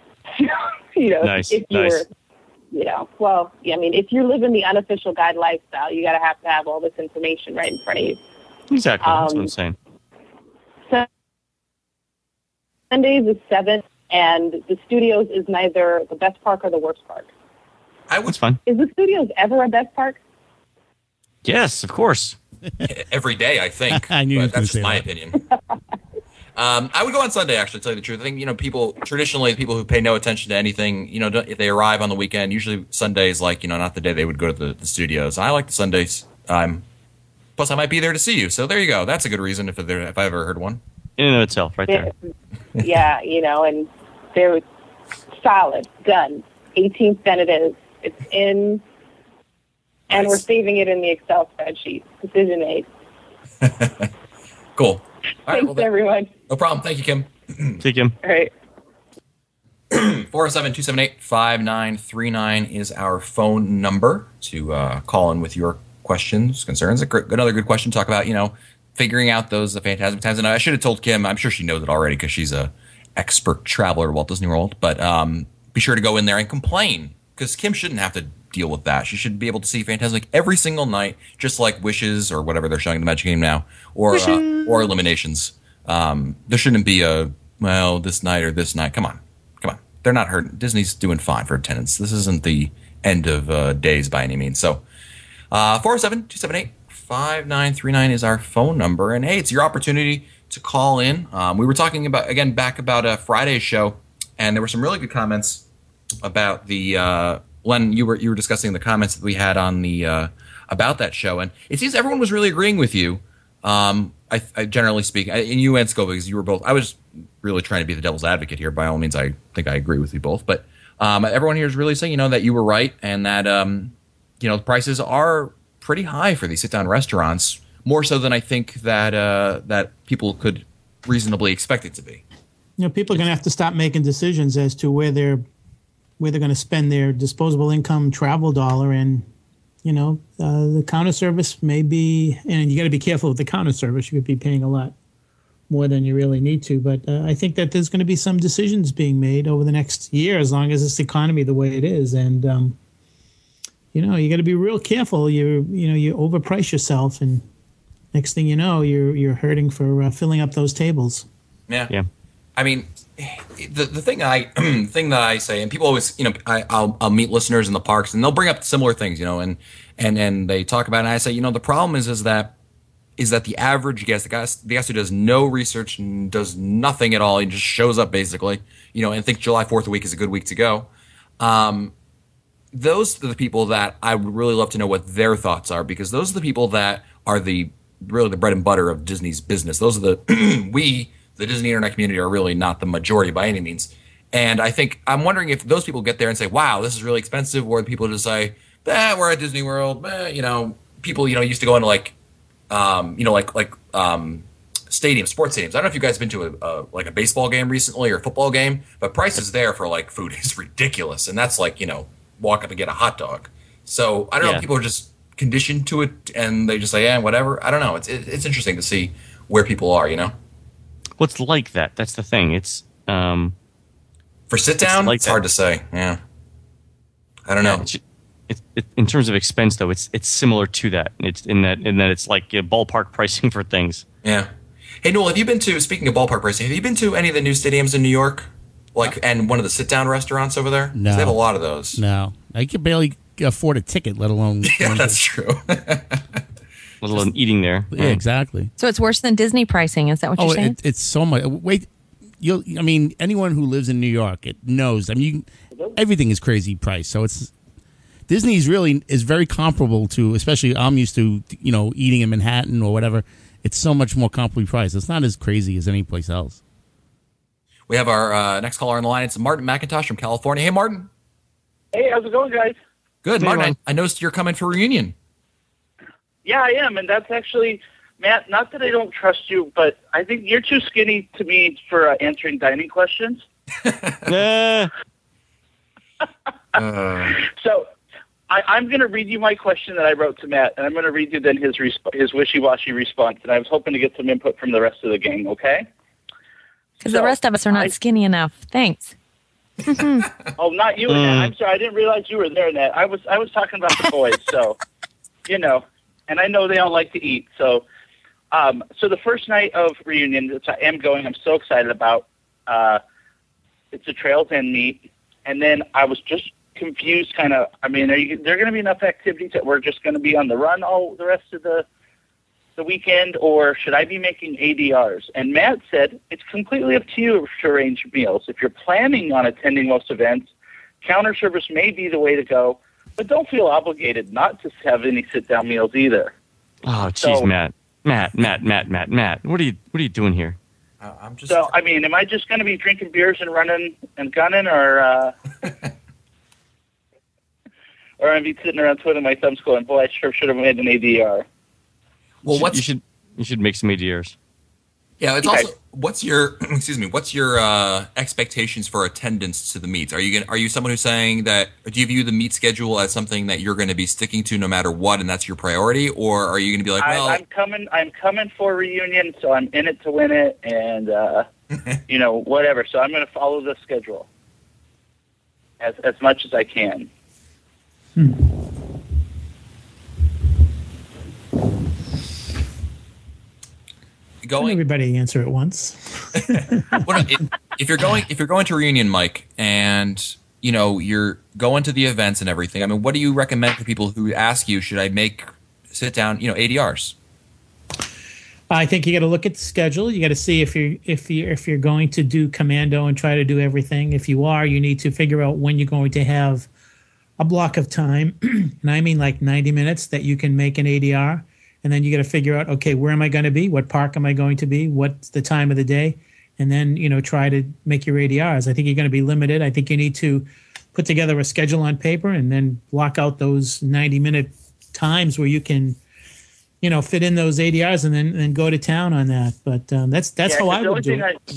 S4: Nice.
S11: If you're, if you're living the Unofficial Guide lifestyle, you got to have all this information right in front of you.
S4: Exactly. That's what I'm saying.
S11: Sunday is the 7th. And the Studios is neither the best park or the worst park.
S4: That's fine.
S11: Is the Studios ever a best park?
S4: Yes, of course.
S3: Every day, I think.
S5: I knew
S3: but that's just my opinion. I would go on Sunday, actually, to tell you the truth. I think, people who pay no attention to anything, if they arrive on the weekend, usually Sunday is not the day they would go to the studios. I like the Sundays. Plus, I might be there to see you. So there you go. That's a good reason if I ever heard one.
S4: In and of itself, right there.
S11: Yeah, and they're solid, done. 18th, then it is. It's in, and we're saving it in the Excel spreadsheet. Decision made.
S3: Cool.
S11: Thanks, everyone.
S3: No problem. Thank you, Kim.
S4: See you, Kim.
S11: All right.
S3: 407-278-5939 is our phone number to call in with your questions, concerns. Another good question to talk about, figuring out those Fantasmic times. And I should have told Kim, I'm sure she knows it already because she's a expert traveler at Walt Disney World, but be sure to go in there and complain, because Kim shouldn't have to deal with that. She should be able to see Fantasmic every single night, just like Wishes or whatever they're showing in the Magic Kingdom now, or Illuminations. There shouldn't be this night or this night. Come on. They're not hurting. Disney's doing fine for attendance. This isn't the end of days by any means. So 407-278-5939 is our phone number. And hey, it's your opportunity to call in. We were talking about Friday's show, and there were some really good comments about the Len, you were discussing the comments that we had on the about that show, and it seems everyone was really agreeing with you. I generally speaking, and you and Scoba, because you were both. I was really trying to be the devil's advocate here. By all means, I think I agree with you both. But everyone here is really saying, that you were right, and that the prices are pretty high for these sit-down restaurants, more so than I think that people could reasonably expect it to be.
S6: People are going to have to stop making decisions as to where they're going to spend their disposable income travel dollar, and the counter service may be, and you got to be careful with the counter service. You could be paying a lot more than you really need to. But I think that there's going to be some decisions being made over the next year, as long as it's the economy the way it is. And, you got to be real careful. You overprice yourself, and next thing you know, you're hurting for filling up those tables.
S3: Yeah. I mean, the thing that I say, and people always, I'll meet listeners in the parks, and they'll bring up similar things, and they talk about it, and I say, the problem is that the average guest, the guest who does no research and does nothing at all, he just shows up basically, and thinks July 4th week is a good week to go. Those are the people that I would really love to know what their thoughts are, because those are the people that are really the bread and butter of Disney's business. Those are the Disney Internet community are really not the majority by any means. And I'm wondering if those people get there and say, wow, this is really expensive, or the people just say, we're at Disney World. People, used to go into stadiums, sports stadiums. I don't know if you guys have been to a baseball game recently or a football game, but prices there for food is ridiculous. And that's walk up and get a hot dog. So I don't know if people are just conditioned to it and they just say, whatever. I don't know. It's interesting to see where people are,
S4: Well, it's like that. That's the thing. It's
S3: for sit down. It's hard to say. Yeah, I don't know.
S4: It's in terms of expense, though, it's similar to that. It's in that it's like ballpark pricing for things.
S3: Yeah. Hey, Noel, speaking of ballpark pricing, have you been to any of the new stadiums in New York, and one of the sit down restaurants over there?
S5: No,
S3: they have a lot of those.
S5: No, I could barely afford a ticket, let alone.
S3: Yeah, that's true.
S4: Let alone eating there.
S5: Yeah, exactly.
S7: So it's worse than Disney pricing. Is that what you're saying?
S5: It's so much. Wait, anyone who lives in New York knows. Everything is crazy price. So Disney's really is very comparable to, especially I'm used to, eating in Manhattan or whatever. It's so much more comparably priced. It's not as crazy as any place else.
S3: We have our next caller on the line. It's Martin McIntosh from California. Hey, Martin.
S19: Hey, how's it going, guys?
S3: Good, Martin. I noticed you're coming for reunion.
S19: Yeah, I am, and that's actually, Matt, not that I don't trust you, but I think you're too skinny to me for answering dining questions. So I'm going to read you my question that I wrote to Matt, and I'm going to read you then his wishy-washy response, and I was hoping to get some input from the rest of the gang, okay?
S7: Because the rest of us are not skinny enough. Thanks.
S19: Oh, not you, Annette. I'm sorry. I didn't realize you were there, Annette. I was talking about the boys, so, and I know they all like to eat. So so the first night of reunion, which I am going, I'm so excited about, it's a Trails End meet. And then I was just confused kind of, are there going to be enough activities that we're just going to be on the run all the rest of the weekend, or should I be making ADRs? And Matt said, it's completely up to you to arrange meals. If you're planning on attending most events, counter service may be the way to go, but don't feel obligated not to have any sit-down meals either.
S4: Oh, geez, so, Matt. What are you doing here?
S3: I'm just.
S19: So, am I just going to be drinking beers and running and gunning, or or I'm be sitting around twiddling my thumbs going, boy, I sure should have made an ADR.
S3: Well,
S4: you should make some ADRs.
S3: Yeah, it's also what's your expectations for attendance to the meets? Are you someone who's saying that, do you view the meet schedule as something that you're going to be sticking to no matter what, and that's your priority, or are you going to be like, well,
S19: I'm coming for a reunion, so I'm in it to win it, and whatever. So I'm going to follow the schedule as much as I can.
S6: Everybody answer at once.
S3: If you're going to reunion, Mike, and you're going to the events and everything, I mean, what do you recommend for people who ask you, should I sit down, ADRs?
S6: I think you got to look at the schedule. You got to see if you're going to do commando and try to do everything. If you are, you need to figure out when you're going to have a block of time, and I mean like 90 minutes that you can make an ADR, and then you got to figure out, okay, where am I going to be? What park am I going to be? What's the time of the day? And then try to make your ADRs. I think you're going to be limited. I think you need to put together a schedule on paper and then block out those 90-minute times where you can fit in those ADRs and then go to town on that. But that's how I would do it.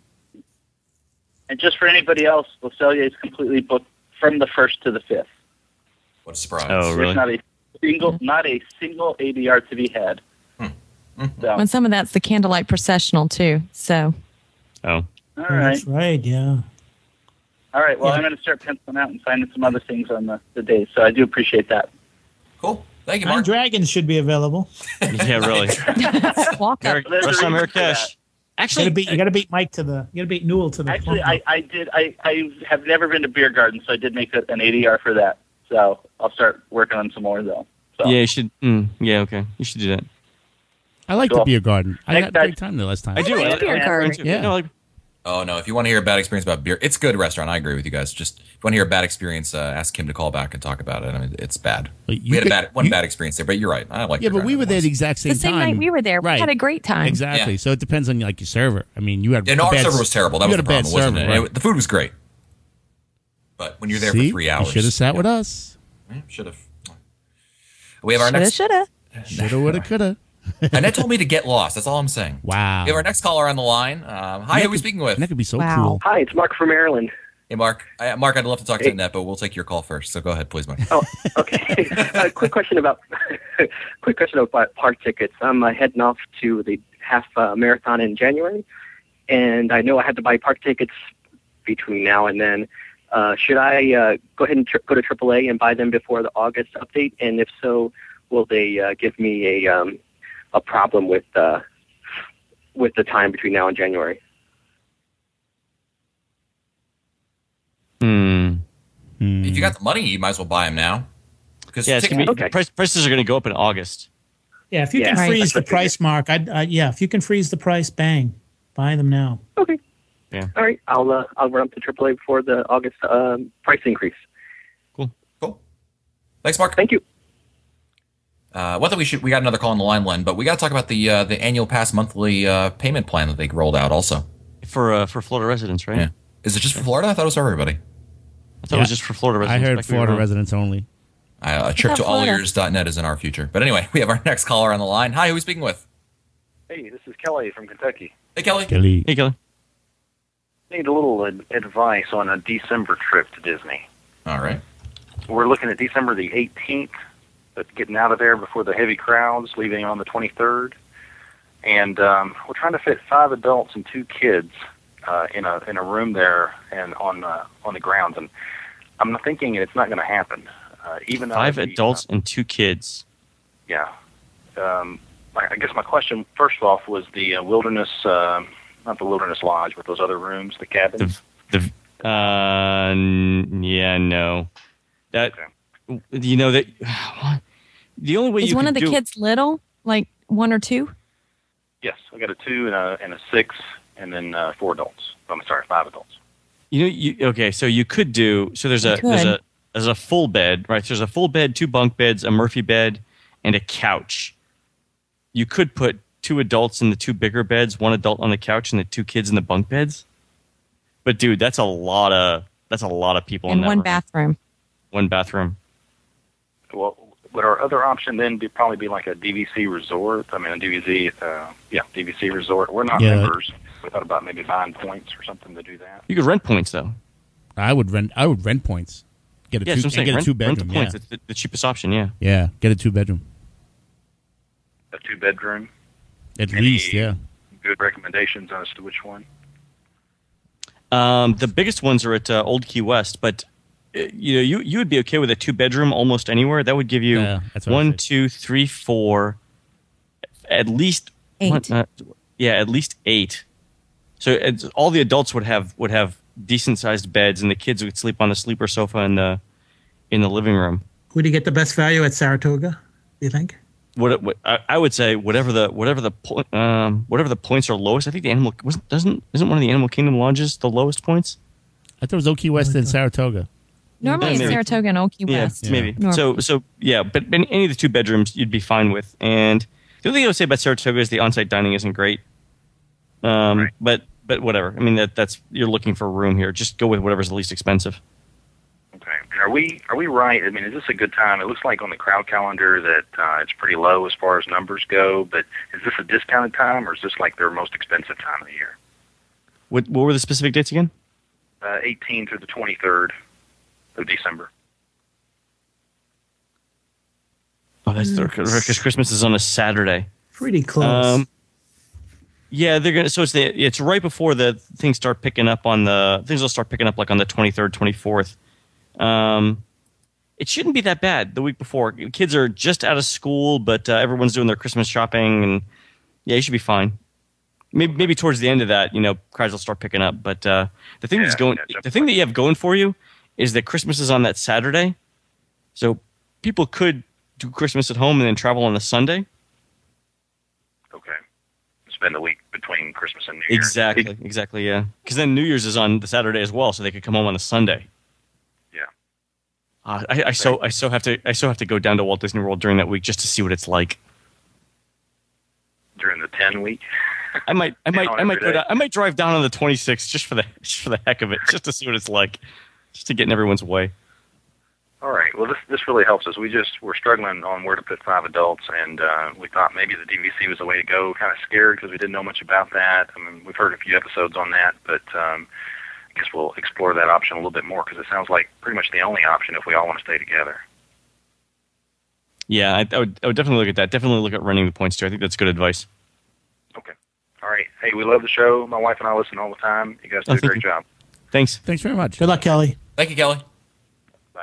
S19: And just for anybody else, Visalia is completely booked from the 1st to the 5th.
S3: What a surprise!
S4: Oh, really?
S19: There's not a single ADR to be had. So.
S7: And some of that's the candlelight processional too. So.
S4: Oh.
S19: All right.
S6: That's right. Yeah.
S19: All right. Well, I'm going to start penciling out and finding some other things on the days. So I do appreciate that.
S3: Cool. Thank you,
S6: Mark. Dragons should be available.
S4: Yeah, really.
S7: Walk up.
S4: Restaurant Marrakesh. Actually,
S6: you got to beat Mike to the. You got to beat Newell to the.
S19: Actually, I did. I have never been to Beer Garden, so I did make an ADR for that. So I'll start working on some more though. So.
S4: Yeah, you should. Yeah, okay, you should do that.
S5: I like the Beer Garden. I had a great time there last time.
S4: I do. I like
S7: Beer Garden.
S5: Yeah.
S3: Oh, no. If you want to hear a bad experience about beer, it's a good restaurant. I agree with you guys. Just if you want to hear a bad experience, ask Kim to call back and talk about it. I mean, it's bad. We had a bad experience there, but you're right. I like.
S5: Yeah, but we were there the exact same time.
S7: The same night we were there, we had a great time.
S5: Exactly. So it depends on your server. I mean, you had
S3: our server was terrible. That was the problem, wasn't it?
S5: Right.
S3: The food was great, but when you're there for 3 hours,
S5: you should have sat with us.
S3: Should have. We have our next.
S7: Shoulda.
S5: Woulda, coulda.
S3: Annette told me to get lost. That's all I'm saying.
S5: Wow.
S3: We have our next caller on the line. Hi, who are we speaking with?
S5: That could be so cool.
S20: Hi, it's Mark from Maryland.
S3: Hey, Mark. Mark, I'd love to talk to Annette, but we'll take your call first. So go ahead, please, Mark.
S20: Oh, okay. Quick question about park tickets. I'm heading off to the half marathon in January, and I know I have to buy park tickets between now and then. Should I go ahead and go to AAA and buy them before the August update? And if so, will they give me a problem with the time between now and January?
S3: If you got the money, you might as well buy them now. Because
S4: prices are going to go up in August.
S6: Yeah, if you can freeze the price, Mark, if you can freeze the price, bang, buy them now.
S20: Okay.
S4: Yeah.
S20: All right. I'll run up to AAA before the August price increase.
S3: Cool. Thanks, Mark.
S20: Thank you.
S3: We got another call on the line, Len, but we got to talk about the annual pass monthly payment plan that they rolled out also
S4: for Florida residents, right?
S3: Yeah. Is it just for Florida? I thought it was for everybody.
S4: I thought it was just for Florida residents.
S5: I heard Florida residents only.
S3: A trip to allears.net is in our future. But anyway, we have our next caller on the line. Hi, who are we speaking with?
S21: Hey, this is Kelly from Kentucky.
S3: Hey, Kelly.
S4: Hey, Kelly.
S21: Need a little advice on a December trip to Disney.
S3: All right.
S21: We're looking at December the 18th, but getting out of there before the heavy crowds, leaving on the 23rd. And we're trying to fit 5 adults and 2 kids in a room there and on the grounds. And I'm thinking it's not going to happen. Even
S4: 5 adults and 2 kids.
S21: Yeah. I guess my question, first off, was the Wilderness, not the Wilderness Lodge, but those other rooms, the cabins.
S4: No. That, that, the only way
S7: is
S4: you
S7: one
S4: could
S7: of the kids little, like 1 or 2?
S21: Yes, I got a 2 and a 6, and then 4 adults. I'm sorry, 5 adults.
S4: So you could do, so there's a full bed, right? So there's a full bed, 2 bunk beds, a Murphy bed, and a couch. You could put 2 adults in the 2 bigger beds, 1 adult on the couch, and the 2 kids in the bunk beds. But dude, that's a lot of people in that
S7: one bathroom.
S4: 1 bathroom.
S21: Well, would our other option then probably be like a DVC resort? I mean, a DVC resort. We're not members. We thought about maybe buying points or something to do that.
S4: You could rent points though.
S5: I would rent points. Get a 2-bedroom.
S4: Rent the points. It's the cheapest option. Yeah.
S5: Yeah. Get a 2-bedroom.
S21: A 2-bedroom.
S5: At least, yeah.
S21: Good recommendations as to which one?
S4: The biggest ones are at Old Key West, but you would be okay with a 2-bedroom almost anywhere. That would give you 1, 2, 3, 4, at least
S7: 8.
S4: At least 8. So all the adults would have decent sized beds, and the kids would sleep on the sleeper sofa in the living room. Would
S6: you get the best value at Saratoga? Do you think?
S4: What I would say, whatever the points are lowest. I think the animal isn't one of the Animal Kingdom lodges the lowest points.
S5: I thought it was Old Key West and Saratoga.
S7: Normally it's Saratoga and Old Key West.
S4: Yeah, maybe. Normally. So but any of the 2 bedrooms you'd be fine with. And the only thing I would say about Saratoga is the on-site dining isn't great. Right. But whatever. I mean that's you're looking for a room here. Just go with whatever's the least expensive.
S21: Okay. And are we right? I mean, is this a good time? It looks like on the crowd calendar that it's pretty low as far as numbers go. But is this a discounted time, or is this like their most expensive time of the year?
S4: What were the specific dates again?
S21: 18 through the 23rd of December.
S4: Oh, that's because Christmas is on a Saturday.
S6: Pretty close.
S4: Yeah, they're gonna. So it's right before the things start picking up things will start picking up like on the 23rd, 24th. It shouldn't be that bad the week before. Kids are just out of school, but everyone's doing their Christmas shopping, and yeah, you should be fine. Maybe towards the end of that, crowds will start picking up. But the thing the thing that you have going for you is that Christmas is on that Saturday, so people could do Christmas at home and then travel on the Sunday.
S21: Okay, spend the week between Christmas and New Year.
S4: Exactly, yeah. Because then New Year's is on the Saturday as well, so they could come home on a Sunday.
S21: Yeah.
S4: I so have to go down to Walt Disney World during that week just to see what it's like.
S21: During the 10 week.
S4: I might go down. I might drive down on the 26th just for the heck of it, just to see what it's like, just to get in everyone's way.
S21: All right. Well, this really helps us. We're struggling on where to put 5 adults, and we thought maybe the DVC was the way to go. Kind of scared because we didn't know much about that. I mean, we've heard a few episodes on that, but I guess we'll explore that option a little bit more because it sounds like pretty much the only option if we all want to stay together.
S4: Yeah, I would definitely look at that. Definitely look at running the points too. I think that's good advice.
S21: Okay. All right. Hey, we love the show. My wife and I listen all the time. You guys do a great job.
S4: Thanks.
S5: Thanks very much.
S6: Good luck, Kelly.
S3: Thank you, Kelly.
S21: Bye.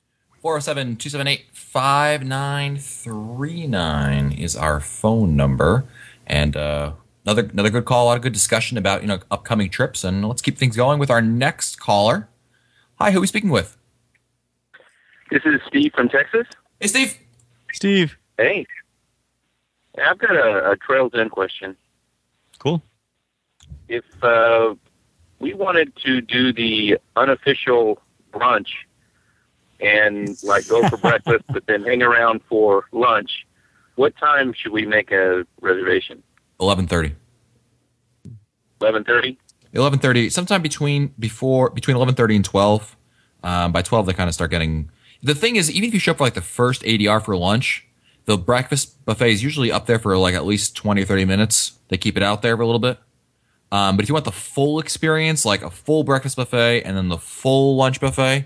S3: 407-278-5939 is our phone number. And another good call, a lot of good discussion about upcoming trips. And let's keep things going with our next caller. Hi, who are we speaking with?
S1: This is Steve from Texas.
S3: Hey, Steve.
S4: Steve.
S1: Hey. I've got a Trails End question.
S4: Cool.
S1: If we wanted to do the unofficial brunch and go for breakfast, but then hang around for lunch, what time should we make a reservation?
S3: 11:30.
S1: 11:30.
S3: 11:30. Sometime between 11:30 and 12. By 12, they kind of start getting. The thing is, even if you show up for the first ADR for lunch, the breakfast buffet is usually up there for at least 20 or 30 minutes. They keep it out there for a little bit. But if you want the full experience, like a full breakfast buffet and then the full lunch buffet,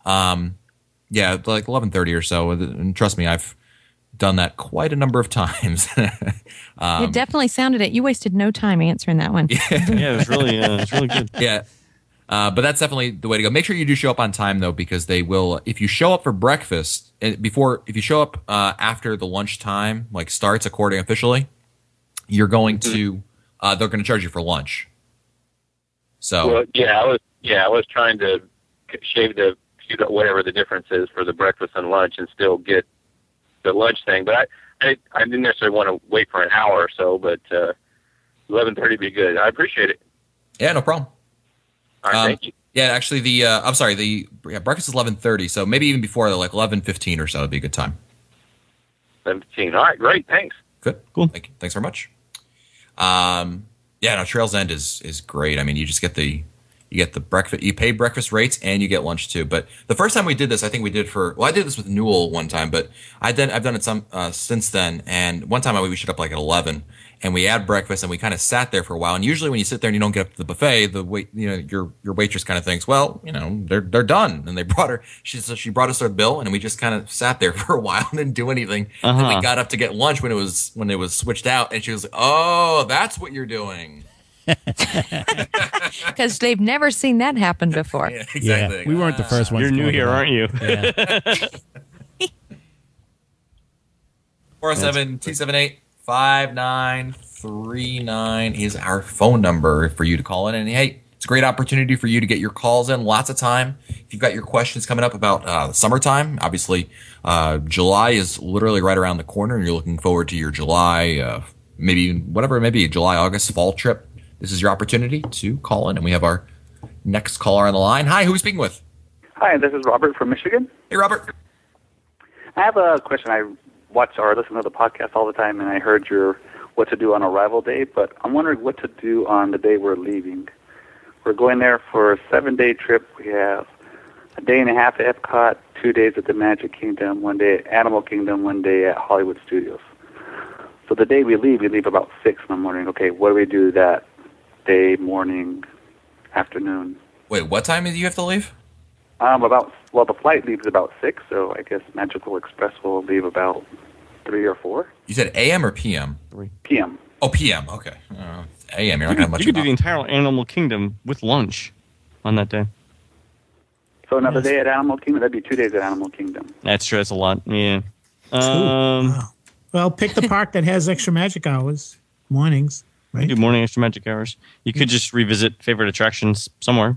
S3: 11:30 or so. And trust me, I've done that quite a number of times.
S7: It definitely sounded it. You wasted no time answering that one.
S4: Yeah, it was really good.
S3: Yeah. But that's definitely the way to go. Make sure you do show up on time, though, because they will. If you show up for breakfast if you show up after the lunchtime starts according officially, you're going to they're going to charge you for lunch. So
S1: I was trying to shave whatever the difference is for the breakfast and lunch and still get the lunch thing. But I didn't necessarily want to wait for an hour or so. But 11:30 would be good. I appreciate it.
S3: Yeah, no problem.
S1: All right, thank you.
S3: Yeah, actually, breakfast is 11:30, so maybe even before 11:15 or so would be a good time.
S1: 11:15. All right, great. Thanks.
S3: Good. Cool. Thanks very much. Trails End is great. I mean, you just get the breakfast, you pay breakfast rates, and you get lunch too. But the first time we did this, I think we did I did this with Newell one time, but I've done it some since then. And one time we showed up at 11. And we had breakfast, and we kind of sat there for a while. And usually, when you sit there and you don't get up to the buffet, your waitress kind of thinks, well, they're done. And they brought her. She brought us our bill, and we just kind of sat there for a while and didn't do anything. And we got up to get lunch when it was switched out, and she was like, "Oh, that's what you're doing."
S7: Because they've never seen that happen before.
S3: Yeah, exactly.
S5: Yeah, we weren't the first ones.
S4: You're new here, aren't you?
S5: Yeah.
S3: 407-278-5939 is our phone number for you to call in. And hey, it's a great opportunity for you to get your calls in. Lots of time. If you've got your questions coming up about the summertime, obviously July is literally right around the corner, and you're looking forward to your July, maybe whatever it may be, July, August, fall trip. This is your opportunity to call in, and we have our next caller on the line. Hi, who are we speaking with?
S2: Hi, this is Robert from Michigan.
S3: Hey, Robert.
S2: I have a question. I watch or listen to the podcast all the time, and I heard your what to do on arrival day, but I'm wondering what to do on the day we're leaving. We're going there for a 7-day trip. We have a day and a half at Epcot, 2 days at the Magic Kingdom, 1 day at Animal Kingdom, 1 day at Hollywood Studios. So the day we leave about 6 in the morning. Okay, what do we do that day, morning, afternoon?
S3: Wait, what time do you have to leave?
S2: The flight leaves about 6, so I guess Magical Express will leave about 3 or 4.
S3: You said AM or PM?
S2: 3 PM.
S3: Oh, PM. Okay. AM. You're not going to have much.
S4: You could do the entire Animal Kingdom with lunch on that day.
S2: So another day at Animal Kingdom. That'd be 2 days at Animal Kingdom.
S4: That's true. That's a lot. Yeah.
S6: Well, pick the park that has extra magic hours, mornings. Right?
S4: You do morning extra magic hours. You could just revisit favorite attractions somewhere.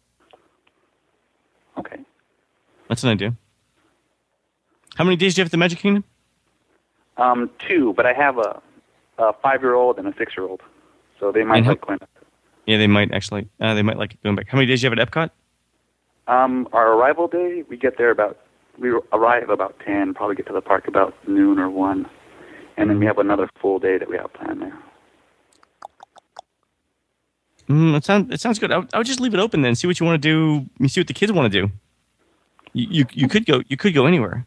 S2: Okay.
S4: That's an idea. How many days do you have at the Magic Kingdom?
S2: 2, but I have a 5-year-old and a 6-year-old, so they might like going back.
S4: Yeah, they might actually. They might like going back. How many days do you have at Epcot?
S2: Our arrival day, we arrive about 10, probably get to the park about noon or 1, and then we have another full day that we have planned there.
S4: It sounds good. I would just leave it open then. See what you want to do. You see what the kids want to do. You could go anywhere.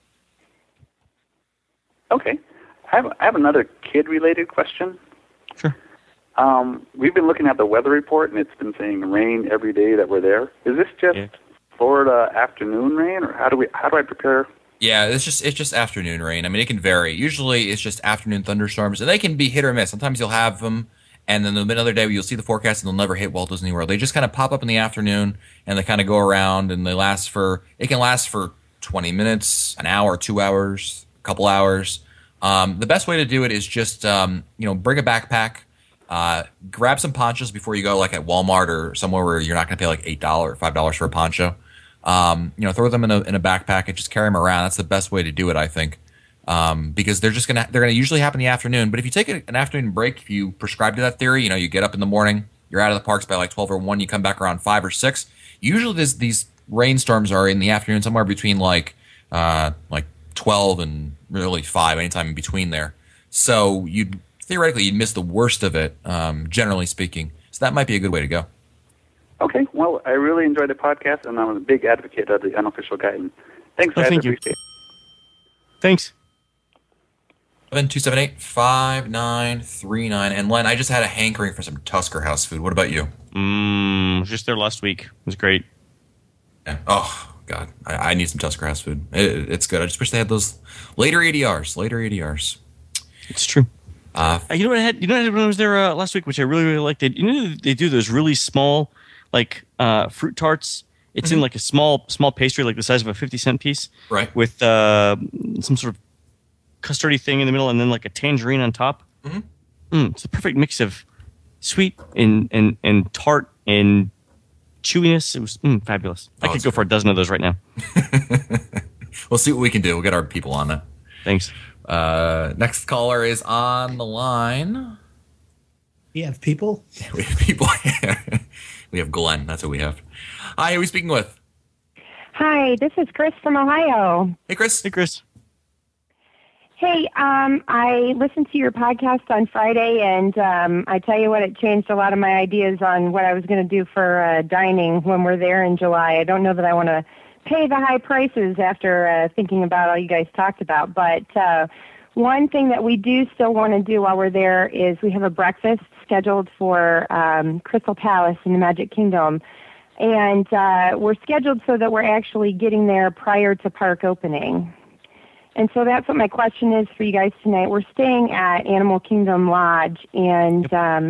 S2: Okay, I have another kid-related question.
S4: Sure.
S2: We've been looking at the weather report, and it's been saying rain every day that we're there. Is this just Florida afternoon rain, or how do I prepare?
S3: Yeah, it's just afternoon rain. I mean, it can vary. Usually, it's just afternoon thunderstorms, and they can be hit or miss. Sometimes you'll have them, and then another day you'll see the forecast, and they'll never hit Walt Disney World. They just kind of pop up in the afternoon, and they kind of go around, and it can last for 20 minutes, an hour, 2 hours, a couple hours. The best way to do it is just bring a backpack, grab some ponchos before you go, like at Walmart or somewhere where you're not going to pay like $8 or $5 for a poncho. Throw them in a backpack and just carry them around. That's the best way to do it, I think, because they're gonna usually happen in the afternoon. But if you take an afternoon break, if you prescribe to that theory, you get up in the morning, you're out of the parks by like 12 or 1, you come back around 5 or 6. Usually these rainstorms are in the afternoon, somewhere between like 12 and really 5, anytime in between there. So you'd miss the worst of it, generally speaking. So that might be a good way to go.
S2: Okay, well, I really enjoyed the podcast, and I'm a big advocate of the unofficial guidance. Thanks, guys.
S4: Thank you.
S2: Appreciate it.
S4: Thanks.
S3: 278-5939. And Len, I just had a hankering for some Tusker House food. What about you?
S4: Just there last week. It was great.
S3: Yeah. Oh, God. I need some Tusker House food. It's good. I just wish they had those later ADRs.
S4: It's true. You know what I had? When I was there last week, which I really, really liked? They do those really small, fruit tarts. It's in like a small pastry, like the size of a 50-cent piece,
S3: right?
S4: With some sort of custardy thing in the middle, and then like a tangerine on top. It's a perfect mix of sweet and tart and chewiness. It was fabulous. I could go for a dozen of those right now.
S3: We'll see what we can do. We'll get our people on that.
S4: Thanks.
S3: Next caller is on the line.
S6: We have people?
S3: We have people. We have Glenn. That's who we have. Hi, who are we speaking with?
S22: Hi, this is Chris from Ohio.
S3: Hey, Chris.
S22: Hey, I listened to your podcast on Friday, and I tell you what, it changed a lot of my ideas on what I was going to do for dining when we're there in July. I don't know that I want to pay the high prices after thinking about all you guys talked about, but one thing that we do still want to do while we're there is we have a breakfast scheduled for Crystal Palace in the Magic Kingdom, and we're scheduled so that we're actually getting there prior to park opening. And so that's what my question is for you guys tonight. We're staying at Animal Kingdom Lodge, and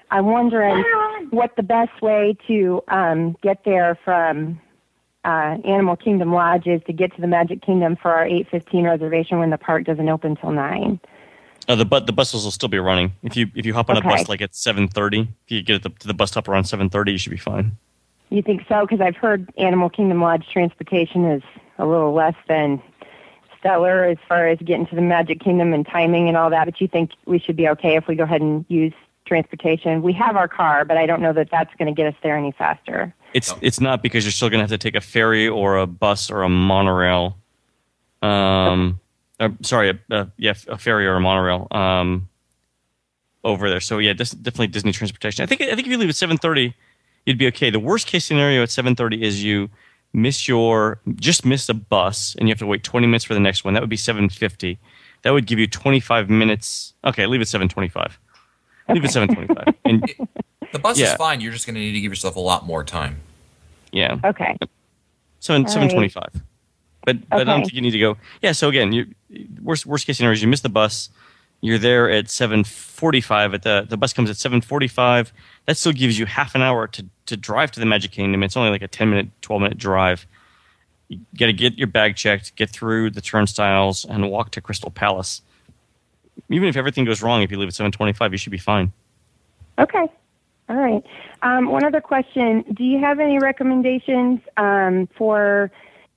S22: I'm wondering what the best way to get there from Animal Kingdom Lodge is to get to the Magic Kingdom for our 8:15 reservation when the park doesn't open till 9.
S4: The buses will still be running. If you hop on a bus like at 7:30, if you get to the bus stop around 7:30, you should be fine.
S22: You think so? Because I've heard Animal Kingdom Lodge transportation is a little less than stellar as far as getting to the Magic Kingdom and timing and all that. But you think we should be okay if we go ahead and use transportation? We have our car, but I don't know that that's going to get us there any faster.
S4: It's not, because you're still going to have to take a ferry or a bus or a monorail. A ferry or a monorail over there. So yeah, definitely Disney transportation. I think if you leave at 7:30, you'd be okay. The worst case scenario at 7:30 is you miss a bus and you have to wait 20 minutes for the next one. That would be 7:50. That would give you 25 minutes. Okay, leave at 7:25. Leave at 7:25. And
S3: the bus is fine. You're just going to need to give yourself a lot more time.
S4: Yeah.
S22: Okay.
S4: 7:25. But I don't think you need to go. Yeah. So again, worst case scenario is you miss the bus. You're there at 7:45. The bus comes at 7:45. That still gives you half an hour to drive to the Magic Kingdom. It's only like a 10-minute, 12-minute drive. You got to get your bag checked, get through the turnstiles, and walk to Crystal Palace. Even if everything goes wrong, if you leave at 7:25, you should be fine.
S22: Okay. All right. One other question. Do you have any recommendations for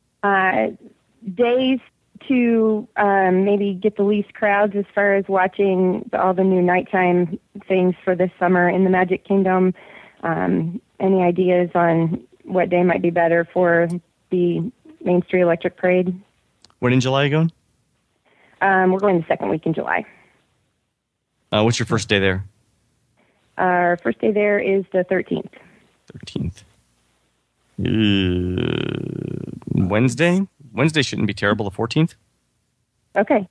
S22: days to maybe get the least crowds as far as watching all the new nighttime things for this summer in the Magic Kingdom? Any ideas on what day might be better for the Main Street Electric Parade?
S4: When in July are you going?
S22: We're going the second week in July.
S4: What's your first day there?
S22: Our first day there is the 13th.
S4: 13th. Wednesday? Wednesday shouldn't be terrible, the 14th.
S22: Okay.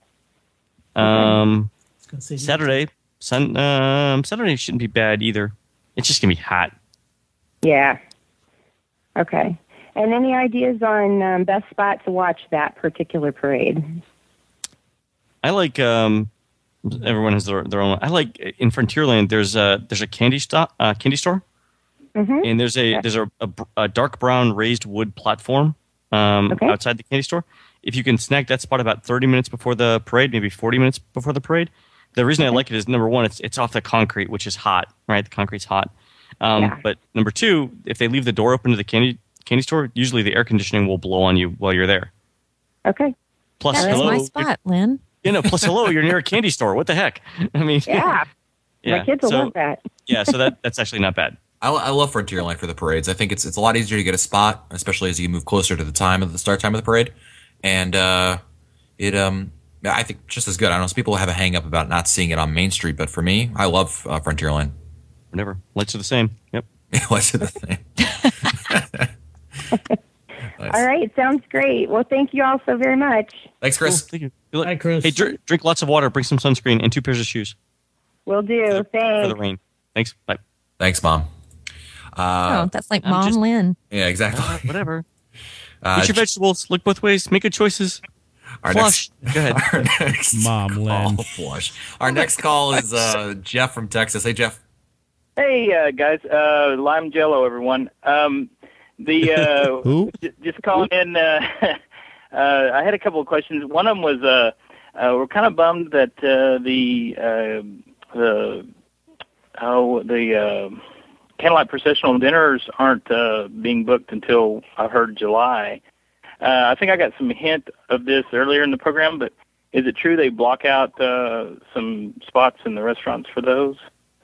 S4: Saturday. Saturday shouldn't be bad either. It's just going to be hot.
S22: Yeah. Okay. And any ideas on best spot to watch that particular parade?
S4: I like... everyone has their own. I like in Frontierland. There's a candy store, and there's a dark brown raised wood platform outside the candy store. If you can snag that spot about 30 minutes before the parade, maybe 40 minutes before the parade. The reason I like it is, number one, it's off the concrete, which is hot, right? The concrete's hot. But number two, if they leave the door open to the candy store, usually the air conditioning will blow on you while you're there.
S22: Okay.
S4: Plus,
S7: that's my spot, Lynn.
S4: Plus, hello, you're near a candy store. What the heck? I mean,
S22: yeah. My kids will love that.
S4: Yeah, so that's actually not bad.
S3: I love Frontierland for the parades. I think it's a lot easier to get a spot, especially as you move closer to the start time of the parade, and I think just as good. I know some people have a hang up about not seeing it on Main Street, but for me, I love Frontierland.
S4: Whatever, lights are the same. Yep,
S3: lights are the same.
S22: Nice. All right, sounds great. Well, thank you all so very much.
S3: Thanks, Chris.
S4: Cool. Thank you.
S6: Hi, Chris.
S4: Hey, drink lots of water, bring some sunscreen, and 2 pairs of shoes.
S22: Will do. Thanks.
S4: For the rain. Thanks. Bye.
S3: Thanks, Mom.
S7: That's like Mom Lynn.
S3: Yeah, exactly.
S4: Whatever. Eat your vegetables. Look both ways. Make good choices. Flush. Go ahead.
S5: Mom Lynn.
S3: Flush. Our next call is Jeff from Texas. Hey, Jeff.
S8: Hey, guys. Lime Jello, everyone.
S5: Who?
S8: Just calling in. I had a couple of questions. One of them was we're kind of bummed that the Candlelight Processional dinners aren't being booked until I heard July. I think I got some hint of this earlier in the program, but is it true they block out some spots in the restaurants for those?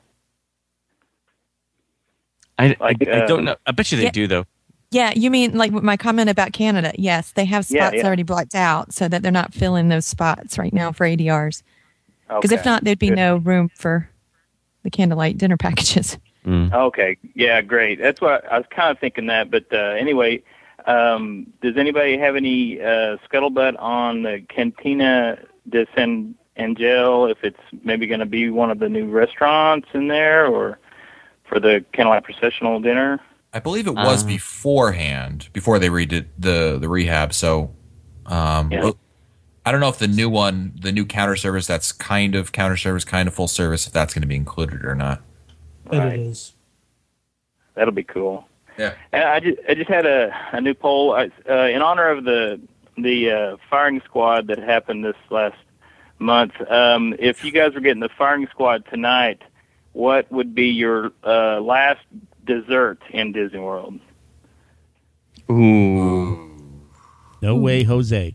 S4: I don't know. I bet you they do, though.
S7: Yeah, you mean like my comment about Canada? Yes, they have spots already blocked out so that they're not filling those spots right now for ADRs. Because if not, there'd be no room for the candlelight dinner packages.
S8: Okay, yeah, great. That's what I was kind of thinking that. But anyway, does anybody have any scuttlebutt on the Cantina de San Angel, if it's maybe going to be one of the new restaurants in there, or for the Candlelight Processional dinner?
S3: I believe it was beforehand, before they redid the rehab. So I don't know if the new counter service, that's kind of counter service, kind of full service, if that's going to be included or not.
S6: bet it is.
S8: That'll be cool.
S3: Yeah.
S8: And I just had a new poll in honor of the firing squad that happened this last month. If you guys were getting the firing squad tonight, what would be your last dessert in Disney World?
S4: Ooh.
S5: No way, Jose.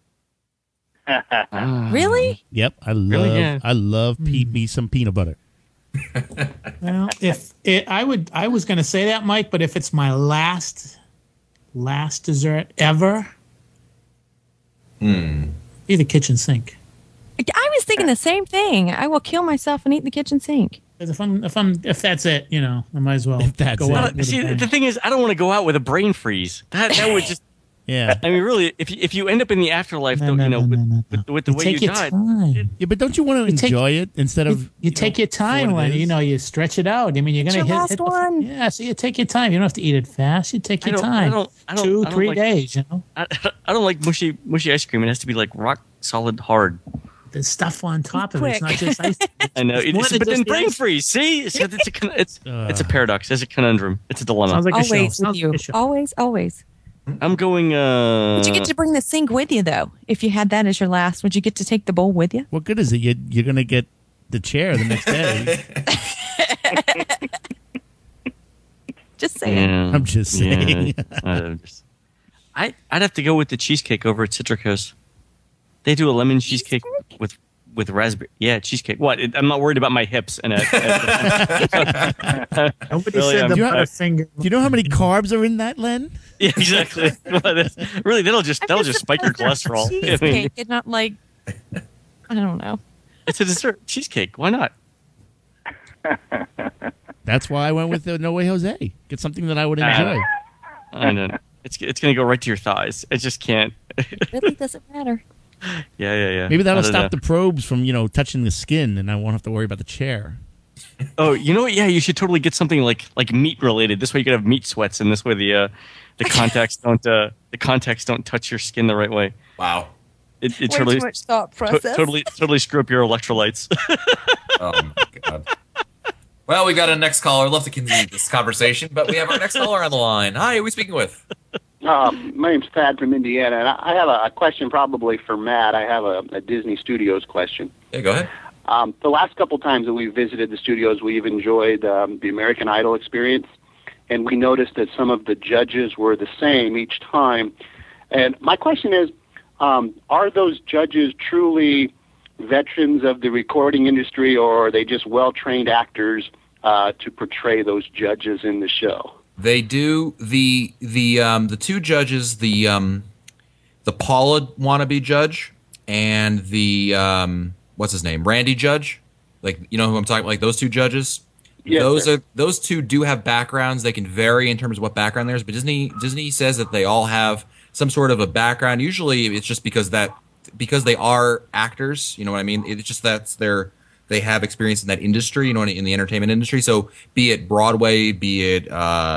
S7: Really?
S5: Yep, I love me some peanut butter.
S6: Well, I was going to say that, Mike, but if it's my last dessert ever, be the kitchen sink.
S7: I was thinking the same thing. I will kill myself and eat the kitchen sink.
S6: If that's it, I might as well go out.
S4: See, the thing is, I don't want to go out with a brain freeze. That would just.
S5: Yeah.
S4: I mean, really, if you end up in the afterlife, with the way you died.
S5: Yeah, but don't you want to enjoy it instead of
S6: you take your time when you stretch it out? I mean, you're gonna hit the one. Yeah, so you take your time. You don't have to eat it fast. You take your time. I don't 2-3 days.
S4: I don't like mushy ice cream. It has to be like rock solid hard.
S6: There's stuff on top of it. It's not just ice cream.
S4: I know, but then brain freeze. See, it's a paradox. It's a conundrum. It's a dilemma.
S6: Sounds like
S7: always with you. Always.
S4: I'm going.
S7: Would you get to bring the sink with you though? If you had that as your last, would you get to take the bowl with you?
S5: What good is it? You're going to get the chair the next day.
S7: Just saying.
S5: Yeah, I'm just saying.
S4: I'd have to go with the cheesecake over at Citrico's. They do a lemon cheesecake with raspberry. Yeah, cheesecake. What? I'm not worried about my hips. And
S6: nobody said the finger.
S5: Do you know how many carbs are in that, Len?
S4: Yeah, exactly. Really, that'll just spike your cholesterol.
S7: Cheesecake, and not like I don't know.
S4: It's a dessert cheesecake. Why not?
S5: That's why I went with the No Way Jose. Get something that I would enjoy.
S4: I know. It's going to go right to your thighs. It just can't.
S7: It really doesn't matter.
S4: Yeah.
S5: Maybe that'll stop the probes from touching the skin, and I won't have to worry about the chair.
S4: Oh, you know what? Yeah, you should totally get something like meat related. This way you could have meat sweats, and this way the contacts don't touch your skin the right way.
S3: Wow.
S4: It
S7: way
S4: totally
S7: too much thought process.
S4: Totally screw up your electrolytes.
S3: Oh my god. Well, we got a next caller. I'd love to continue this conversation, but we have our next caller on the line. Hi, who are we speaking with?
S9: My name's Thad from Indiana, and I have a question probably for Matt. I have a Disney Studios question.
S3: Yeah, go ahead.
S9: The last couple times that we've visited the studios, we've enjoyed the American Idol experience, and we noticed that some of the judges were the same each time. And my question is, are those judges truly veterans of the recording industry, or are they just well-trained actors to portray those judges in the show?
S3: They do the two judges, the Paula wannabe judge and the what's his name, Randy Judge, like who I'm talking, like those two judges.
S9: Yes,
S3: those two do have backgrounds. They can vary in terms of what background theirs, but Disney says that they all have some sort of a background. Usually, it's just because they are actors. You know what I mean? It's just they have experience in that industry, in the entertainment industry. So be it Broadway, be it,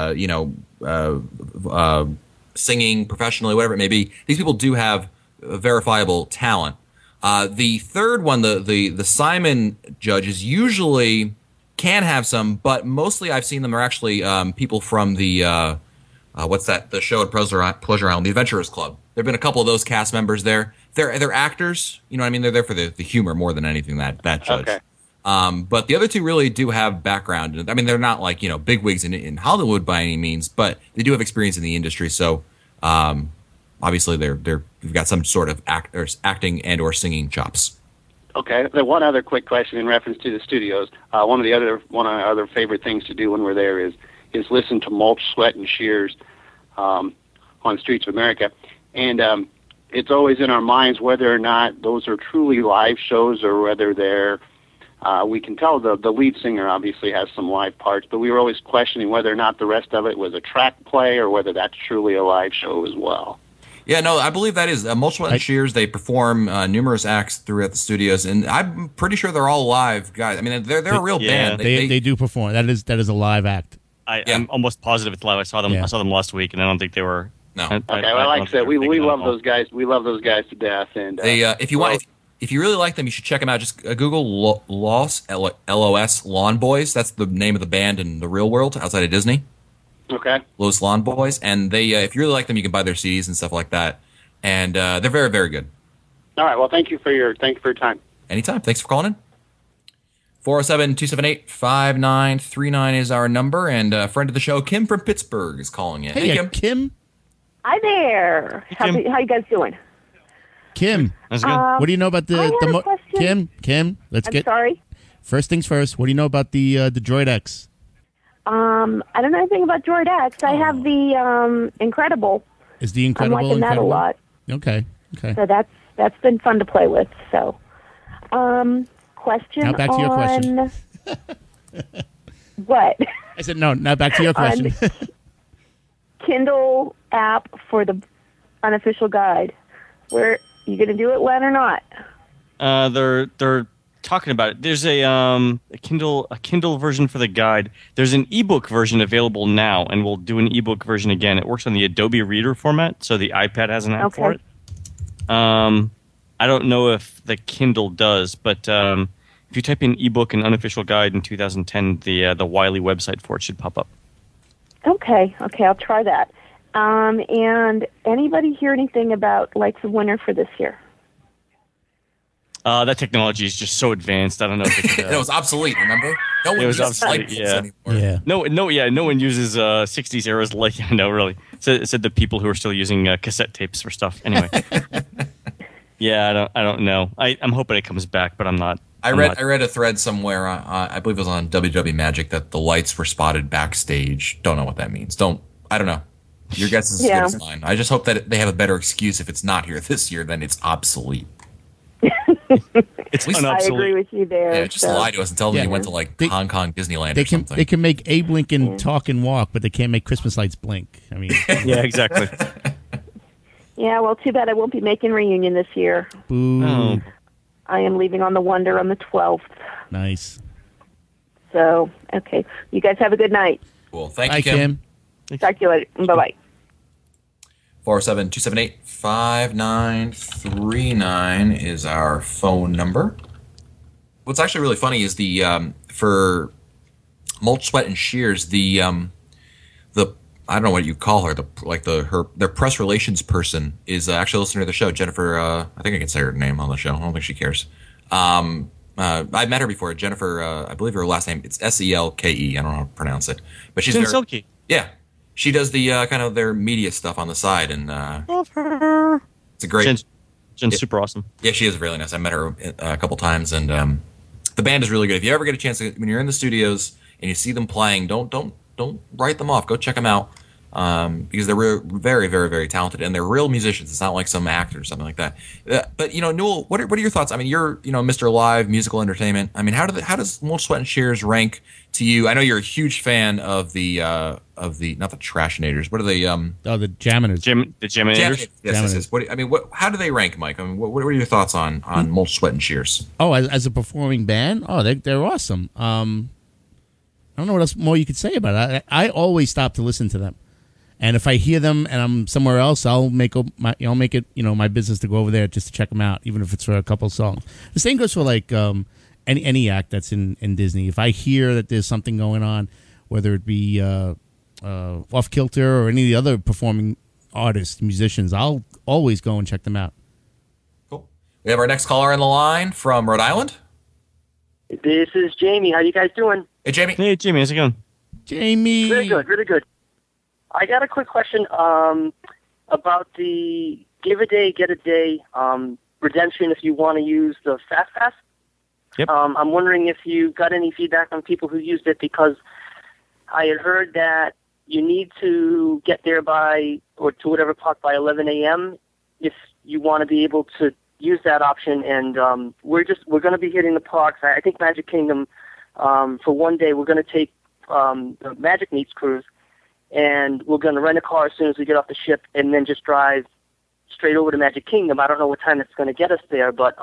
S3: singing professionally, whatever it may be, these people do have verifiable talent. The third one, the Simon judges usually can have some, but mostly I've seen them are actually people from the, the show at Pleasure Island, the Adventurers Club. There have been a couple of those cast members there. They're actors, you know what I mean? They're there for the humor more than anything, that judge.
S9: Okay.
S3: But the other two really do have background. I mean, they're not like, bigwigs in Hollywood by any means, but they do have experience in the industry. So, obviously they've got some sort of acting and or singing chops.
S9: Okay. Then one other quick question in reference to the studios. One of our other favorite things to do when we're there is listen to Mulch, Sweat, and Shears on Streets of America. And it's always in our minds whether or not those are truly live shows or whether they're we can tell the lead singer obviously has some live parts, but we were always questioning whether or not the rest of it was a track play or whether that's truly a live show as well.
S3: Yeah, no, I believe that is. Mulch, Sweat, and Shears, they perform numerous acts throughout the studios, and I'm pretty sure they're all live guys. I mean, they're a real band.
S5: They do perform. That is a live act.
S4: I'm almost positive it's live. I saw them last week, and I don't think they were.
S3: No.
S9: Okay, well, like I said, we love those guys. We love those guys to death. And
S3: if you if you really like them, you should check them out. Just Google Los, L-O-S, Lawn Boys. That's the name of the band in the real world outside of Disney.
S9: Okay.
S3: Los Lawn Boys. And they, if you really like them, you can buy their CDs and stuff like that. And they're very, very good.
S9: All right. Well, thank you for your time.
S3: Anytime. Thanks for calling in. 407-278-5939 is our number. And a friend of the show, Kim from Pittsburgh, is calling in.
S5: Hey, Kim.
S10: Hi there. How you guys doing?
S5: Kim, what do you know about Kim?
S10: Sorry.
S5: First things first. What do you know about the Droid X?
S10: I don't know anything about Droid X. I have the Incredible.
S5: Is the Incredible?
S10: I'm liking that a lot.
S5: Okay.
S10: So that's been fun to play with. So, question.
S5: Now back to your question.
S10: What?
S5: I said no. Now back to your question.
S10: Kindle app for the unofficial guide. Where you going to do it, Len, or not?
S4: They're talking about it. There's a Kindle version for the guide. There's an ebook version available now, and we'll do an ebook version again. It works on the Adobe Reader format, so the iPad has an app for it. I don't know if the Kindle does, but if you type in ebook and unofficial guide in 2010, the Wiley website for it should pop up.
S10: Okay, I'll try that. And anybody hear anything about Lights of Winter for this year?
S4: That technology is just so advanced. I don't know if it could,
S3: it was obsolete. Remember? No one uses
S4: obsolete.
S3: Anymore.
S4: No one uses 60s eras like. No, really. Said the people who are still using cassette tapes for stuff. Anyway. Yeah, I don't know. I'm hoping it comes back, but I'm not.
S3: I read a thread somewhere. I believe it was on WW Magic that the lights were spotted backstage. Don't know what that means. I don't know. Your guess is as good as mine. I just hope that they have a better excuse if it's not here this year than it's obsolete.
S4: It's
S10: I agree with you there.
S3: Yeah, just lie to us and tell them you went to Hong Kong Disneyland or something.
S5: They can make Abe Lincoln talk and walk, but they can't make Christmas lights blink. I mean,
S4: yeah, exactly.
S10: Yeah, well, too bad I won't be making reunion this year.
S5: Boo.
S4: Oh.
S10: I am leaving on the Wonder on the 12th.
S5: Nice.
S10: So, okay. You guys have a good night.
S3: Cool. Thank you, Kim.
S10: Talk to you later. Bye-bye.
S3: 407-278-5939 is our phone number. What's actually really funny is the for Mulch, Sweat, and Shears, the I don't know what you call her, their press relations person is actually listening to the show. Jennifer, I think I can say her name on the show. I don't think she cares. I've met her before. Jennifer, I believe her last name, it's Selke. I don't know how to pronounce it, but she's
S4: Selke.
S3: Yeah, she does the kind of their media stuff on the side, and
S4: love her.
S3: It's a great.
S4: Jen's super awesome.
S3: Yeah, she is really nice. I met her a couple times, and the band is really good. If you ever get a chance, when you're in the studios and you see them playing, don't write them off. Go check them out because they're very, very, very talented, and they're real musicians. It's not like some actor or something like that. But Newell, what are your thoughts? I mean, you're Mr. Live Musical Entertainment. I mean, how does Mulch, Sweat, and Shears rank to you? I know you're a huge fan of the not the Trashinators. What are they?
S5: The Jaminators.
S4: The Jaminators.
S3: Yes. How do they rank, Mike? I mean, what are your thoughts on Mulch, Sweat, and Shears?
S5: Oh, as a performing band, they're awesome. I don't know what else more you could say about it. I always stop to listen to them, and if I hear them and I'm somewhere else, I'll make it my business to go over there just to check them out, even if it's for a couple of songs. The same goes for any act that's in Disney. If I hear that there's something going on, whether it be Off Kilter or any of the other performing artists, musicians, I'll always go and check them out.
S3: Cool. We have our next caller on the line from Rhode Island.
S12: This is Jamie. How you guys doing?
S3: Hey, Jamie.
S4: Hey, Jamie. How's it going?
S5: Jamie.
S12: Really good. Really good. I got a quick question about the Give a Day, Get a Day redemption if you want to use the Fast Pass.
S4: Yep.
S12: I'm wondering if you got any feedback on people who used it, because I had heard that you need to get there to whatever park by 11 a.m. if you want to be able to use that option. And we're going to be hitting the parks. I think Magic Kingdom for one day. We're going to take the Magic Meets cruise, and we're going to rent a car as soon as we get off the ship, and then just drive straight over to Magic Kingdom. I don't know what time it's going to get us there, but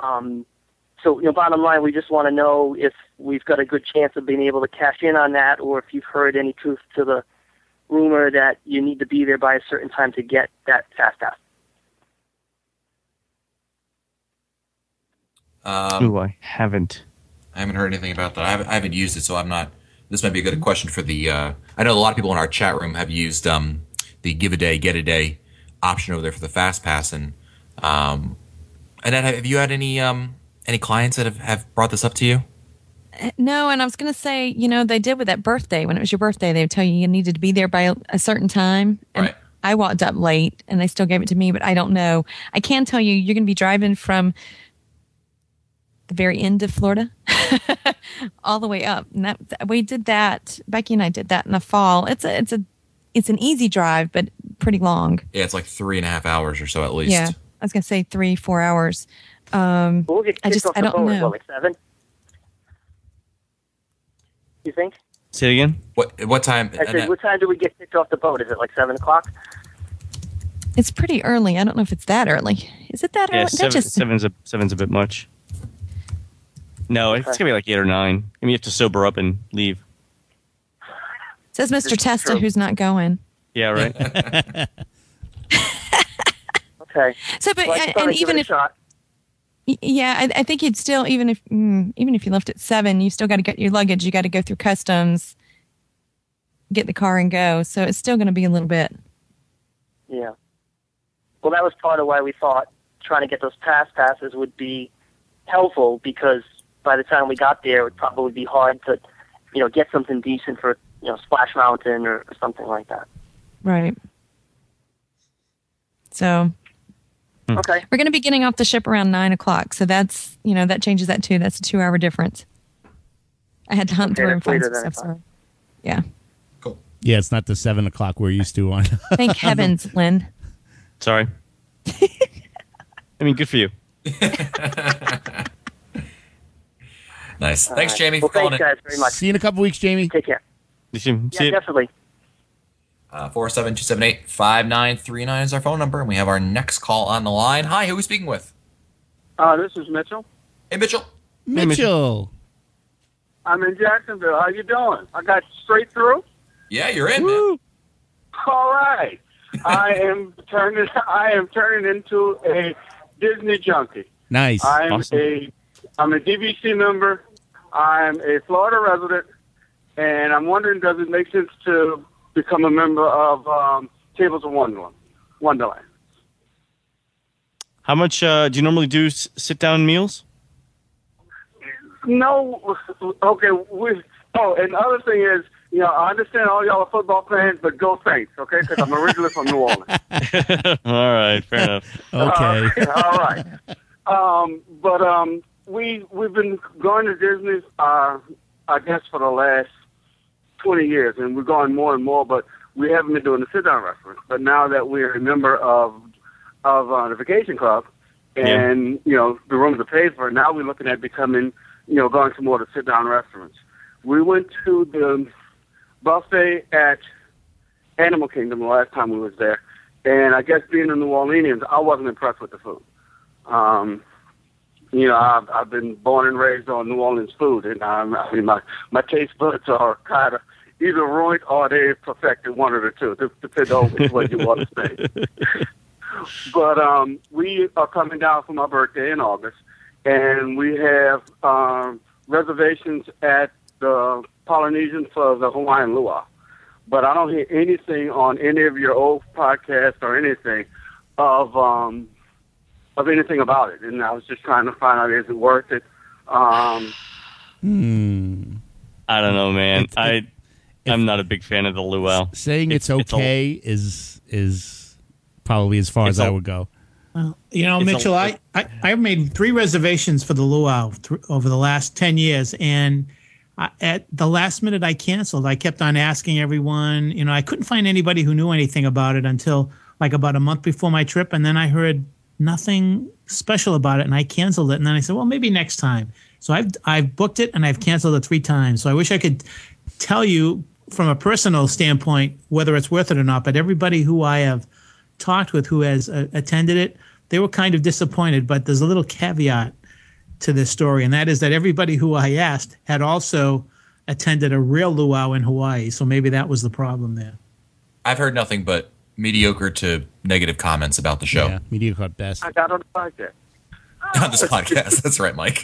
S12: so bottom line, we just want to know if we've got a good chance of being able to cash in on that, or if you've heard any truth to the rumor that you need to be there by a certain time to get that Fast Pass.
S4: I haven't.
S3: I haven't heard anything about that. I haven't used it, so I'm not. This might be a good question for the. I know a lot of people in our chat room have used the give a day, get a day option over there for the Fast Pass, and have you had any clients that have brought this up to you?
S7: No, and I was going to say, they did with that birthday. When it was your birthday, they would tell you needed to be there by a certain time. And
S3: right.
S7: I walked up late, and they still gave it to me, but I don't know. I can tell you, you're going to be driving from the very end of Florida all the way up. And we did that. Becky and I did that in the fall. It's an easy drive, but pretty long.
S3: Yeah, it's like 3.5 hours or so at least.
S7: Yeah, I was going to say 3-4 hours.
S12: We'll get kicked off the boat at like 7. You think?
S4: Say it again.
S3: What time?
S12: I said, what time do we get kicked off the boat? Is it like 7 o'clock?
S7: It's pretty early. I don't know if it's that early. Is it that early?
S4: Yeah, seven's a bit much. No, it's gonna be like 8 or 9. I mean, you have to sober up and leave.
S7: Says Mr. Testa, who's not going.
S4: Yeah, right.
S12: Okay.
S7: So, but and even if. Yeah, I think you'd still, even if you left at 7, you still got to get your luggage. You got to go through customs, get the car and go. So it's still going to be a little bit.
S12: Yeah. Well, that was part of why we thought trying to get those passes would be helpful, because by the time we got there, it would probably be hard to, get something decent for, Splash Mountain or something like that.
S7: Right. So.
S12: Okay.
S7: We're going to be getting off the ship around 9 o'clock, so that's that changes that too. That's a 2-hour difference. I had to hunt through and find some stuff. Sorry. Yeah.
S3: Cool.
S5: Yeah, it's not the 7 o'clock we're used to on.
S7: Thank heavens, Lynn.
S4: Sorry. I mean, good for you.
S3: Nice. Thanks, Jamie,
S12: for
S3: calling
S12: guys very much.
S5: See you in a couple weeks, Jamie.
S12: Take care.
S4: See you.
S12: Definitely.
S3: 47278-5939 is our phone number, and we have our next call on the line. Hi, who are we speaking with?
S13: This is Mitchell.
S3: Hey, Mitchell.
S5: Mitchell.
S13: I'm in Jacksonville. How you doing? I got straight through?
S3: Yeah, you're in, man.
S13: All right. I am turning into a Disney junkie.
S5: Nice.
S13: I'm
S5: awesome.
S13: I'm a DVC member. I'm a Florida resident, and I'm wondering, does it make sense to become a member of Tables of Wonderland?
S4: How much do you normally do sit-down meals?
S13: No. Okay. And the other thing is, I understand all y'all are football fans, but go Saints, okay? Because I'm originally from New Orleans.
S4: All right. Fair enough.
S5: Okay.
S13: All right. We've been going to Disney, I guess, for the last 20 years, and we're going more and more, but we haven't been doing the sit-down restaurant. But now that we're a member of the Vacation Club, and the rooms are paid for, now we're looking at becoming, going to more of the sit-down restaurants. We went to the buffet at Animal Kingdom the last time we was there, and I guess being a New Orleanian, I wasn't impressed with the food. I've been born and raised on New Orleans food, and my taste buds are kind of either ruined or they perfected, one of the two, depending on which way you want to say. But we are coming down for my birthday in August, and we have reservations at the Polynesian for the Hawaiian Luau. But I don't hear anything on any of your old podcasts or anything of anything about it. And I was just trying to find out, is it worth it?
S4: I don't know, man. I'm not a big fan of the luau.
S5: Saying it's okay is probably as far as I would go.
S6: Well, Mitchell, I've made 3 reservations for the luau over the last 10 years, and at the last minute I canceled. I kept on asking everyone. I couldn't find anybody who knew anything about it until like about a month before my trip, and then I heard nothing special about it, and I canceled it. And then I said, well, maybe next time. So I've booked it, and I've canceled it 3 times. So I wish I could tell you from a personal standpoint whether it's worth it or not, but everybody who I have talked with who has attended it, they were kind of disappointed. But there's a little caveat to this story, and that is that everybody who I asked had also attended a real luau in Hawaii, so maybe that was the problem there.
S3: I've heard nothing but mediocre to negative comments about the show.
S5: Yeah, mediocre at best.
S13: I got on the podcast.
S3: On this podcast. That's right, Mike.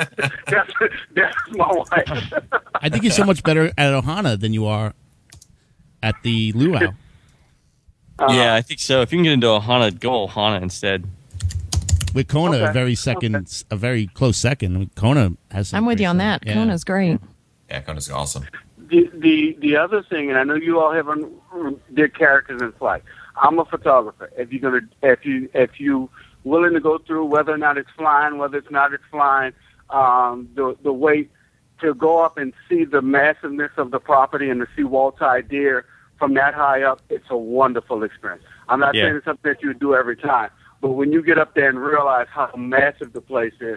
S13: that's my wife.
S5: I think you're so much better at Ohana than you are at the Luau.
S4: Yeah, I think so. If you can get into Ohana, go Ohana instead.
S5: With Kona, a very close second. Kona has some
S7: I'm with you on that.
S5: Yeah.
S7: Kona's great.
S3: Yeah, Kona's awesome.
S13: The other thing, and I know you all did characters in flight. I'm a photographer. If you willing to go through whether or not it's flying, whether it's not it's flying, the wait to go up and see the massiveness of the property and to see Wall-Tie deer from that high up, it's a wonderful experience. I'm not saying it's something that you do every time, but when you get up there and realize how massive the place is,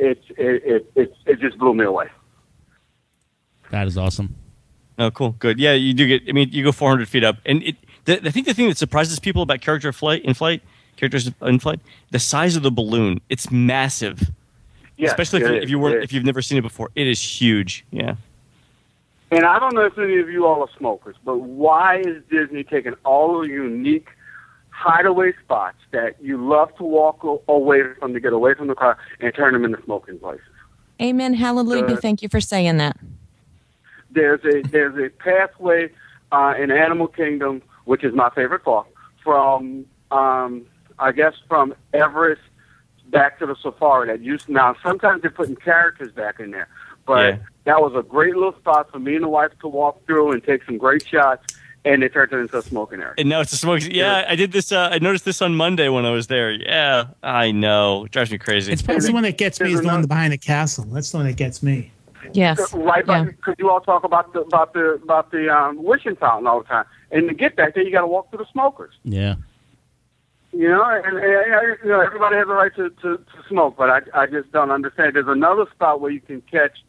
S13: it just blew me away.
S5: That is awesome.
S4: Oh, cool. Good. Yeah, you do get, you go 400 feet up. And I think the thing that surprises people about characters in flight, the size of the balloon. It's massive.
S13: Yes,
S4: especially if you've never seen it before. It is huge. Yeah.
S13: And I don't know if any of you all are smokers, but why is Disney taking all the unique hideaway spots that you love to walk away from to get away from the car and turn them into smoking places?
S7: Amen. Hallelujah. Thank you for saying that.
S13: There's a pathway in Animal Kingdom, which is my favorite park, from from Everest back to the safari that used now. Sometimes they're putting characters back in there, but that was a great little spot for me and the wife to walk through and take some great shots. And they turned it into a smoking area.
S4: And now it's a smoking. Yeah, I did this. I noticed this on Monday when I was there. Yeah, I know. It drives me crazy.
S6: It's the one that gets me is the one behind the castle. That's the one that gets me.
S7: Yes.
S13: Right, because you all talk about the wishing fountain all the time, and to get back there, you got to walk through the smokers.
S5: Yeah.
S13: And everybody has a right to smoke, but I just don't understand. There's another spot where you can catch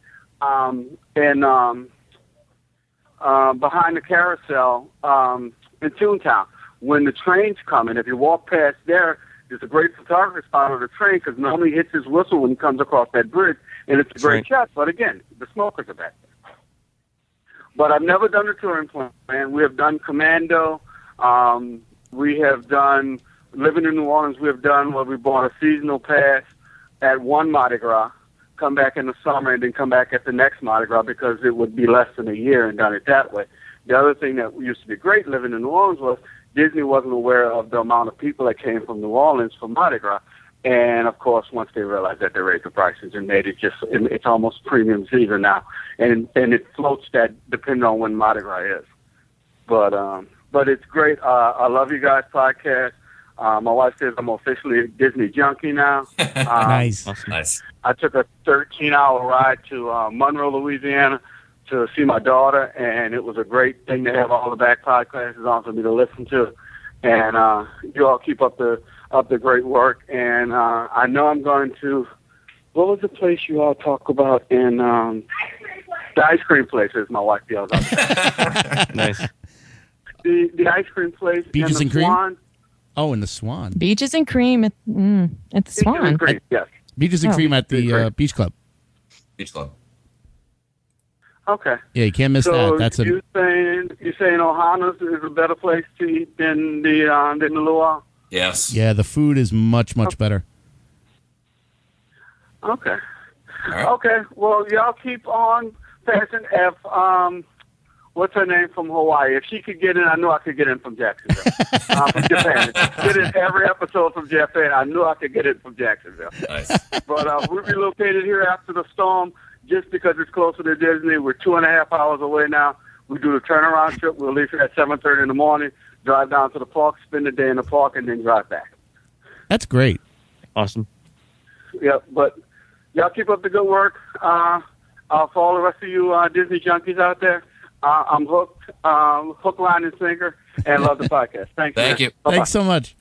S13: behind the carousel in Toontown when the train's coming. If you walk past there, there's a great photography spot on the train because normally he hits his whistle when he comes across that bridge, and it's a great shot. But again, the smokers are back there. But I've never done a touring plan. We have done Commando. We have done Living in New Orleans. We have done where we bought a seasonal pass at one Mardi Gras, come back in the summer, and then come back at the next Mardi Gras because it would be less than a year and done it that way. The other thing that used to be great living in New Orleans was Disney wasn't aware of the amount of people that came from New Orleans for Mardi Gras. And, of course, once they realized that, they raised the prices and made it it's almost premium season now. And it floats that depending on when Mardi Gras is. But it's great. I love you guys' podcast. My wife says I'm officially a Disney junkie now.
S5: Nice.
S3: Nice.
S13: I took a 13-hour ride to Monroe, Louisiana to see my daughter, and it was a great thing to have all the back podcasts on for me to listen to. And you all keep up the great work. And I know I'm going to, what was the place you all talk about in the ice cream place, as my wife yells out.
S4: Nice.
S13: The ice cream place.
S5: Beaches and Cream?
S13: Swan.
S5: Oh, and the Swan.
S7: Beaches and Cream at the Swan.
S13: Beaches and Cream, yes.
S5: Beaches and Cream at the Beach Club.
S3: Beach Club.
S13: Okay.
S5: Yeah, you can't miss that. That's
S13: you're saying Ohana's is a better place to eat than the Luau?
S3: Yes.
S5: Yeah, the food is much better.
S13: Okay.
S3: Right.
S13: Okay. Well, y'all keep on passing F. What's her name from Hawaii? If she could get in, I knew I could get in from Jacksonville. From Japan. Get in every episode from Japan. I knew I could get in from Jacksonville.
S3: Nice.
S13: But we're relocated here after the storm just because it's closer to Disney. We're 2.5 hours away now. We do the turnaround trip. We'll leave here at 7:30 in the morning, drive down to the park, spend the day in the park, and then drive back.
S5: That's great.
S4: Awesome.
S13: Yeah, but y'all keep up the good work. For all the rest of you Disney junkies out there, I'm hooked, hook, line, and sinker, and love the podcast. Thank
S3: you.
S13: Bye-bye.
S5: Thanks so much.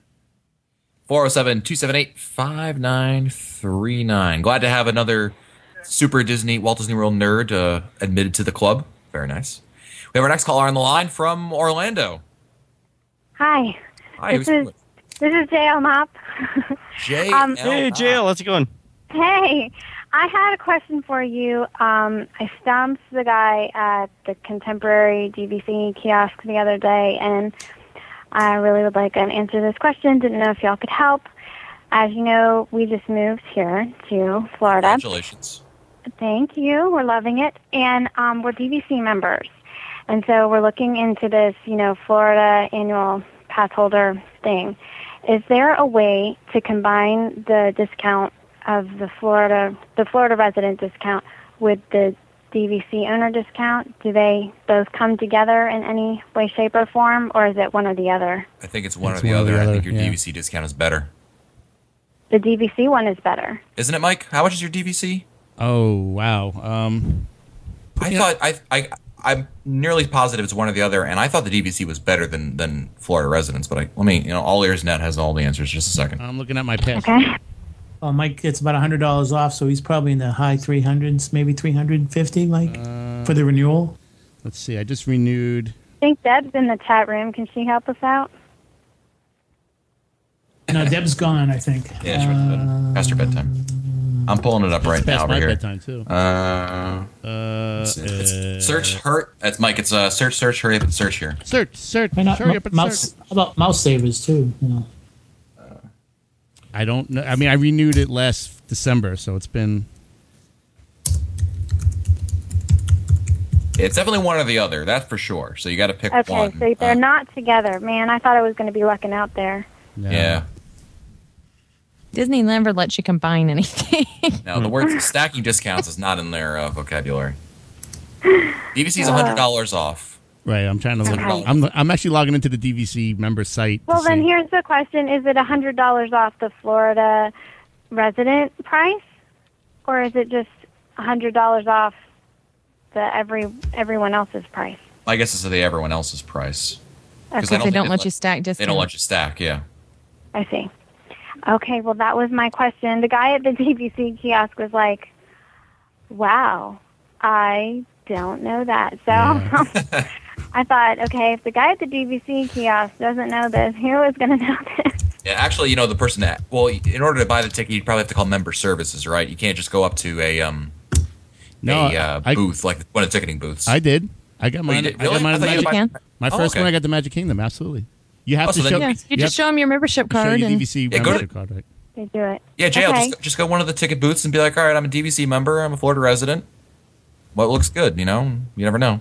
S3: 407-278-5939. Glad to have another Super Disney, Walt Disney World nerd admitted to the club. Very nice. We have our next caller on the line from Orlando.
S14: Hi.
S3: Hi.
S14: This is JL Mop.
S3: JL.
S4: Hey, JL. How's it going?
S14: Hey. I had a question for you. I stumped the guy at the Contemporary DVC kiosk the other day, and I really would like an answer to this question. Didn't know if y'all could help. As you know, we just moved here to Florida.
S3: Congratulations.
S14: Thank you. We're loving it. And we're DVC members. And so we're looking into this, Florida annual pass holder thing. Is there a way to combine the discount of the Florida resident discount with the DVC owner discount? Do they both come together in any way, shape, or form, or is it one or the other?
S3: I think it's one or the other. I think your DVC discount is better.
S14: The DVC one is better.
S3: Isn't it, Mike? How much is your DVC?
S5: Oh, wow.
S3: I'm nearly positive it's one or the other, and I thought the DVC was better than Florida residents. But All Ears Net has all the answers. Just a second.
S5: I'm looking at my pass.
S14: Okay.
S6: Well, Mike gets about $100 off, so he's probably in the high 300s, maybe 350, Mike, for the renewal.
S5: Let's see. I just renewed.
S14: I think Deb's in the chat room. Can she help us out?
S6: No, Deb's gone, I think.
S3: Yeah, she went to bed. Past her bedtime. I'm pulling it up right now over
S5: my
S3: here.
S5: Bedtime too.
S3: It's search hurt. That's Mike. It's search hurry up and search here.
S5: Search.
S6: Why not
S5: Hurry up and
S6: mouse?
S5: search.
S6: How about mouse savers too?
S5: I don't know. I mean, I renewed it last December, so it's been.
S3: It's definitely one or the other. That's for sure. So you got to pick one.
S14: Okay, so they're not together. Man, I thought I was going to be lucking out there.
S5: No.
S3: Yeah.
S7: Disney never lets you combine anything.
S3: No, the word stacking discounts is not in their vocabulary. DVC is $100 off.
S5: Right, I'm trying to look. I'm actually logging into the DVC member site.
S14: Well, then here's the question: is it $100 off the Florida resident price, or is it just $100 off the everyone else's price?
S3: I guess it's the everyone else's price.
S7: Because they don't let you stack discounts.
S3: They don't let you stack. Yeah.
S14: I see. Okay, well, that was my question. The guy at the DVC kiosk was like, wow, I don't know that. So I thought, okay, if the guy at the DVC kiosk doesn't know this, who is going to know this?
S3: Yeah, actually, the person in order to buy the ticket, you'd probably have to call member services, right? You can't just go up to a booth, like one of the ticketing booths.
S5: I did. I got mine.
S3: Really?
S5: I got mine. My first
S3: okay.
S5: one, I got the Magic Kingdom. Absolutely. You have to show.
S7: You just show them your membership card.
S5: Show your
S7: and
S5: DVC membership card, right?
S14: They do it.
S3: Yeah, JL,
S14: Okay.
S3: just go to one of the ticket booths and be like, all right, I'm a DVC member. I'm a Florida resident. What looks good, You never know.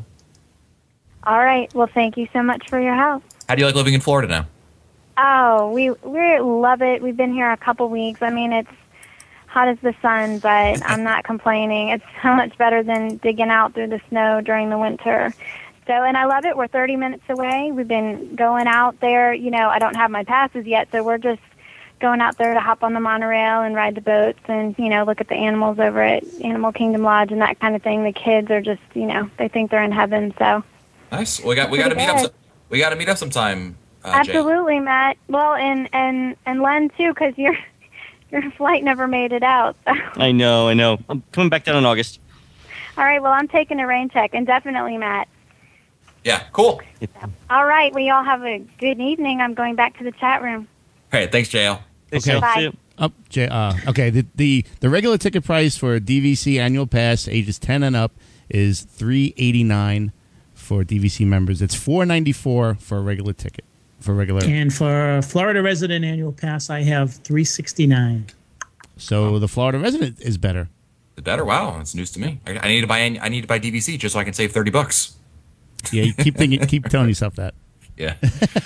S14: All right. Well, thank you so much for your help.
S3: How do you like living in Florida now?
S14: Oh, we love it. We've been here a couple weeks. I mean, it's hot as the sun, but I'm not complaining. It's so much better than digging out through the snow during the winter. So, and I love it. We're 30 minutes away. We've been going out there. I don't have my passes yet, so we're just going out there to hop on the monorail and ride the boats and, look at the animals over at Animal Kingdom Lodge and that kind of thing. The kids are just, they think they're in heaven, so.
S3: Nice. We got to meet up. We got to meet up sometime.
S14: Absolutely, Matt. Well, and Len too, because your flight never made it out. So.
S4: I know. I'm coming back down in August.
S14: All right. Well, I'm taking a rain check, and definitely Matt.
S3: Yeah. Cool.
S14: All right. Well, y'all have a good evening. I'm going back to the chat room.
S3: Hey, thanks, JL.
S5: Okay.
S14: Bye.
S5: Okay. The regular ticket price for a DVC annual pass, ages 10 and up, is $389 for DVC members. It's $494 for a regular ticket.
S6: And for Florida resident annual pass, I have $369.
S5: So the Florida resident is better.
S3: Is better? Wow, that's news to me. I need to buy DVC just so I can save $30.
S5: Yeah, you keep telling yourself that.
S3: Yeah.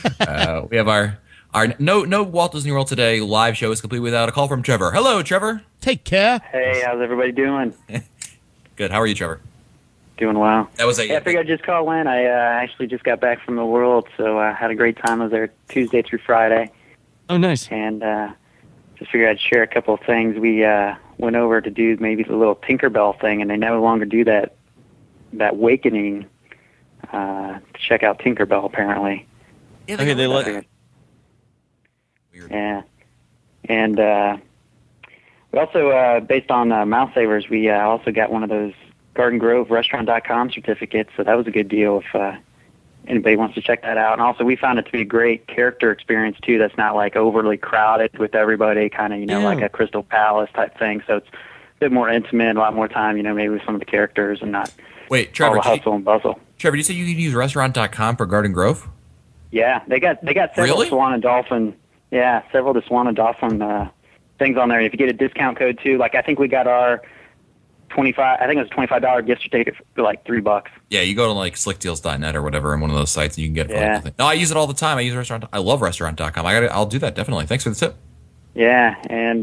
S3: We have our no Walt Disney World Today live show is complete without a call from Trevor. Hello, Trevor.
S5: Take care.
S15: Hey, how's everybody doing?
S3: Good. How are you, Trevor?
S15: Doing well.
S3: That was
S15: I figured I'd just call in. I actually just got back from the World, so I had a great time. I was there Tuesday through Friday.
S4: Oh, nice.
S15: And just figured I'd share a couple of things. We went over to do maybe the little Tinkerbell thing, and they no longer do that Wakening to check out Tinkerbell, apparently.
S3: Yeah,
S4: they let.
S3: Weird.
S15: Yeah. And we also, based on Mouse Savers, we also got one of those Garden Grove Restaurant.com certificates, so that was a good deal if anybody wants to check that out. And also, we found it to be a great character experience, too, that's not, like, overly crowded with everybody, kind of, like a Crystal Palace type thing. So it's a bit more intimate, a lot more time, maybe with some of the characters and not
S3: Trevor,
S15: all the hustle and bustle.
S3: Trevor, did you say you could use Restaurant.com for Garden Grove?
S15: Yeah, they got several
S3: Really?
S15: Swan and Dolphin. Yeah, several of the Swan and Dolphin things on there. If you get a discount code too, like I think we got our $25. I think it was $25 gift certificate for like $3.
S3: Yeah, you go to like slickdeals.net or whatever in one of those sites, and you can get it for nothing. No, I use it all the time. I use restaurant. I love restaurant.com. I'll do that definitely. Thanks for the tip.
S15: Yeah, and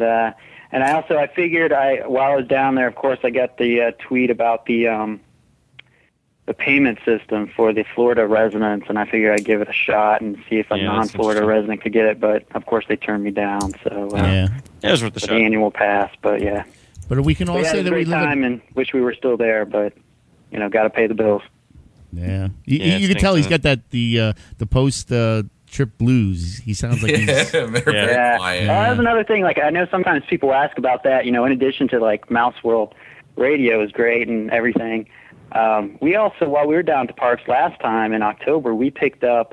S15: I figured while I was down there, of course, I got the tweet about the payment system for the Florida residents, and I figured I'd give it a shot and see if a non-Florida resident could get it. But of course, they turned me down. So
S4: it was worth the shot.
S15: The annual pass, but yeah.
S5: But we can all say that we live
S15: time and wish we were still there, but got to pay the bills.
S5: Yeah, you can tell he's got the post trip blues. He sounds like he's
S3: very quiet.
S15: That's another thing. Like I know sometimes people ask about that. In addition to like Mouse World Radio is great and everything. We also, while we were down to Parks last time in October, we picked up.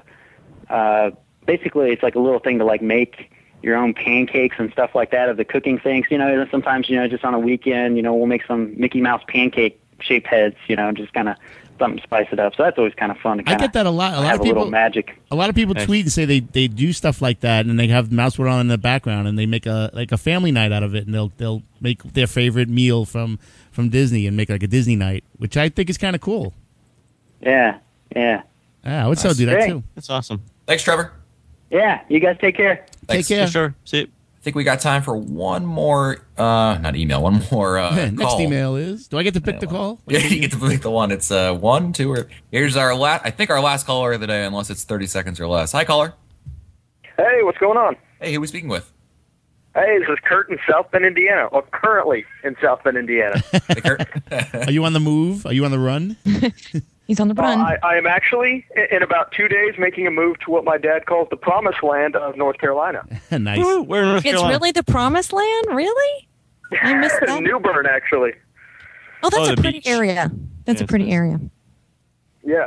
S15: Basically, it's like a little thing to like make your own pancakes and stuff like that of the cooking things. Sometimes just on a weekend, we'll make some Mickey Mouse pancake shaped heads. Just kind of something to spice it up. So that's always kind of fun. To
S5: I get that a lot. A lot of people,
S15: little magic.
S5: A lot of people tweet and say they do stuff like that, and they have Mouse World on in the background, and they make a family night out of it, and they'll make their favorite meal from Disney and make like a Disney night, which I think is kind of cool.
S15: Yeah.
S5: I would still do that too.
S4: That's awesome.
S3: Thanks, Trevor.
S15: Yeah, you guys take care.
S3: Thanks.
S5: Take care.
S4: Sure. See you.
S3: I think we got time for one more, not email, one more
S5: Next
S3: call.
S5: email is, do I get to pick the call?
S3: Yeah, you get to pick the one. It's 1, 2, or here's our last caller of the day, unless it's 30 seconds or less. Hi, caller.
S16: Hey, what's going on?
S3: Hey, who are we speaking with?
S16: Hey, this is Kurt in South Bend, Indiana, or currently in South Bend, Indiana.
S3: Hey, Kurt.
S5: Are you on the move? Are you on the run?
S7: He's on the run.
S16: I am actually, in about 2 days, making a move to what my dad calls the promised land of North Carolina.
S5: Nice.
S4: Woo, we're in North
S7: It's
S4: Carolina.
S7: really the promised land? Really? I missed that.
S16: New Bern, actually.
S7: Oh, that's a
S16: the
S7: pretty
S16: beach.
S7: area. That's a pretty area.
S16: Yeah.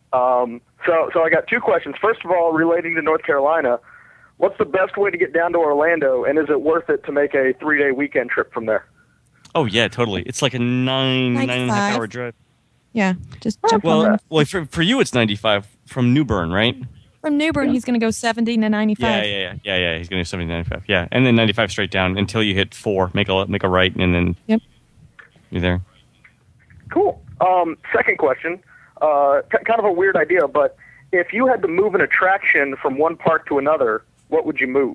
S16: So I got two questions. First of all, relating to North Carolina, what's the best way to get down to Orlando, and is it worth it to make a 3-day weekend trip from there?
S4: Oh yeah, totally. It's like a 9.5 hour drive.
S7: Yeah, just jump on.
S4: Well, for you it's 95 from New Bern, right?
S7: From New Bern, he's going to go 70 to 95.
S4: Yeah. He's going to go 70 to 95. Yeah, and then 95 straight down until you hit 4. Make a right, and then you're there.
S16: Cool. Second question, kind of a weird idea, but if you had to move an attraction from one park to another, what would you move?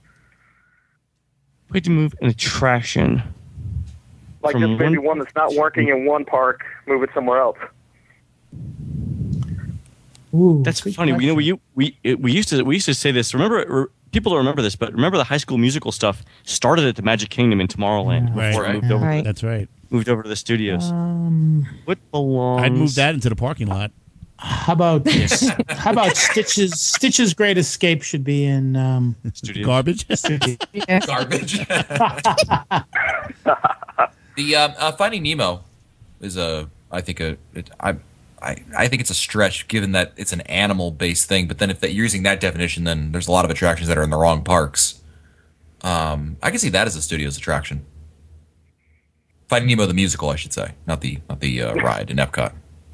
S4: We had to move an attraction.
S16: Like just maybe one that's not working in one park, move it somewhere else.
S6: Ooh,
S4: that's funny. We used to say this. Remember, people don't remember this, but remember the High School Musical stuff started at the Magic Kingdom in Tomorrowland before it moved over.
S7: Right.
S5: That's right.
S4: Moved over to the studios. What belongs?
S5: I'd move that into the parking lot.
S6: How about Stitch's? Stitch's Great Escape should be in
S5: garbage.
S3: Garbage. The Finding Nemo is I think it's a stretch given that it's an animal-based thing. But then if you're using that definition, then there's a lot of attractions that are in the wrong parks. I can see that as a studio's attraction. Finding Nemo the musical, I should say, not the ride in Epcot.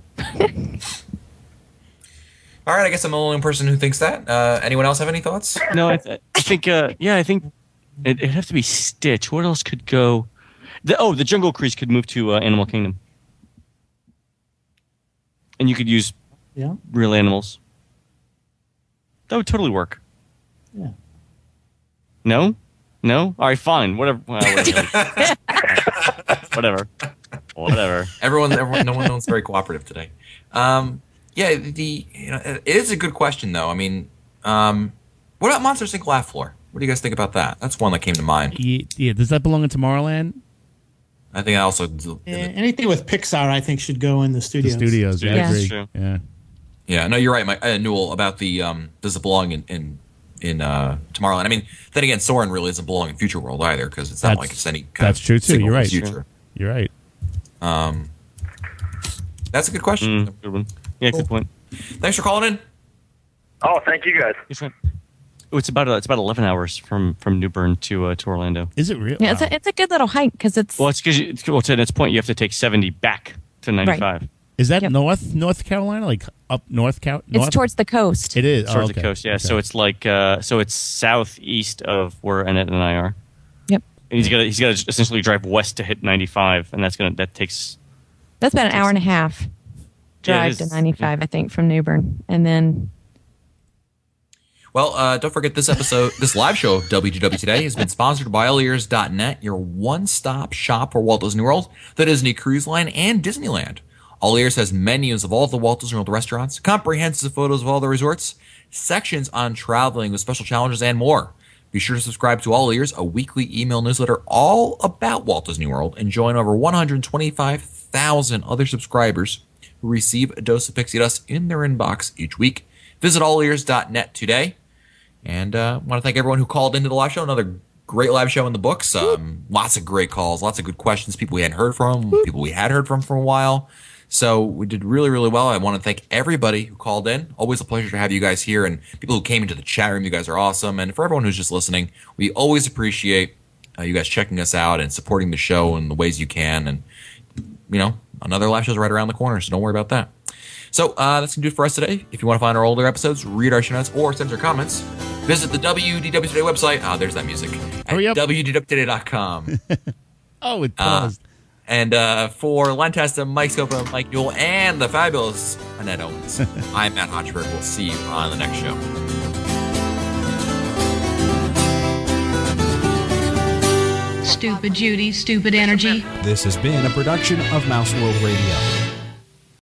S3: All right, I guess I'm the only person who thinks that. Anyone else have any thoughts?
S4: No, I think I think it'd have to be Stitch. What else could go? The Jungle Cruise could move to Animal Kingdom, and you could use real animals. That would totally work.
S6: Yeah.
S4: No. All right, fine. Whatever. Well, whatever.
S3: Everyone, no one's very cooperative today. It is a good question though. I mean, what about Monsters Inc. Laugh Floor? What do you guys think about that? That's one that came to mind.
S5: Yeah, does that belong in Tomorrowland?
S3: I think I also
S6: anything with Pixar, I think, should go in the studios.
S5: The studios, I agree.
S4: True.
S3: Yeah. No, you're right, Newell, about the does it belong in Tomorrowland? I mean, then again, Soarin' really doesn't belong in Future World either because it's not like it's any kind
S5: that's
S3: of
S5: true too. You're right.
S3: Future.
S5: You're right.
S3: That's a good question.
S4: Good one. Yeah, cool. Good point.
S3: Thanks for calling in.
S16: Oh, thank you guys.
S4: It's about 11 hours from New Bern to Orlando.
S5: Is it real?
S7: Yeah, it's a good little hike because it's.
S4: Well, it's because to its point, you have to take 70 back to 95.
S7: Right.
S5: Is that North Carolina, like up North Carolina?
S7: It's towards the coast.
S5: It is
S4: towards the coast. Yeah, okay. So it's like so it's southeast of where Annette and I are.
S7: Yep.
S4: And he's got to essentially drive west to hit 95, and that's about
S7: an hour and a half drive to 95, I think, from New Bern, and then.
S3: Well, don't forget this live show of WDW Today has been sponsored by allears.net, your one-stop shop for Walt Disney World, the Disney Cruise Line, and Disneyland. All Ears has menus of all the Walt Disney World restaurants, comprehensive photos of all the resorts, sections on traveling with special challenges, and more. Be sure to subscribe to All Ears, a weekly email newsletter all about Walt Disney World, and join over 125,000 other subscribers who receive a dose of Pixie Dust in their inbox each week. Visit allears.net today. And I want to thank everyone who called into the live show. Another great live show in the books. Lots of great calls, lots of good questions, people we hadn't heard from, people we had heard from for a while. So we did really, really well. I want to thank everybody who called in. Always a pleasure to have you guys here. And people who came into the chat room, you guys are awesome. And for everyone who's just listening, we always appreciate you guys checking us out and supporting the show in the ways you can. And, another live show's right around the corner, so don't worry about that. So that's going to do it for us today. If you want to find our older episodes, read our show notes, or send your comments, visit the WDW Today website. There's that music. At WDWtoday.com.
S5: Oh, it paused.
S3: And for Len Testa, Mike Scopa, Mike Newell, and the fabulous Annette Owens, I'm Matt Hodgeberg. We'll see you on the next show.
S17: Stupid Judy, stupid energy.
S18: This has been a production of Mouse World Radio.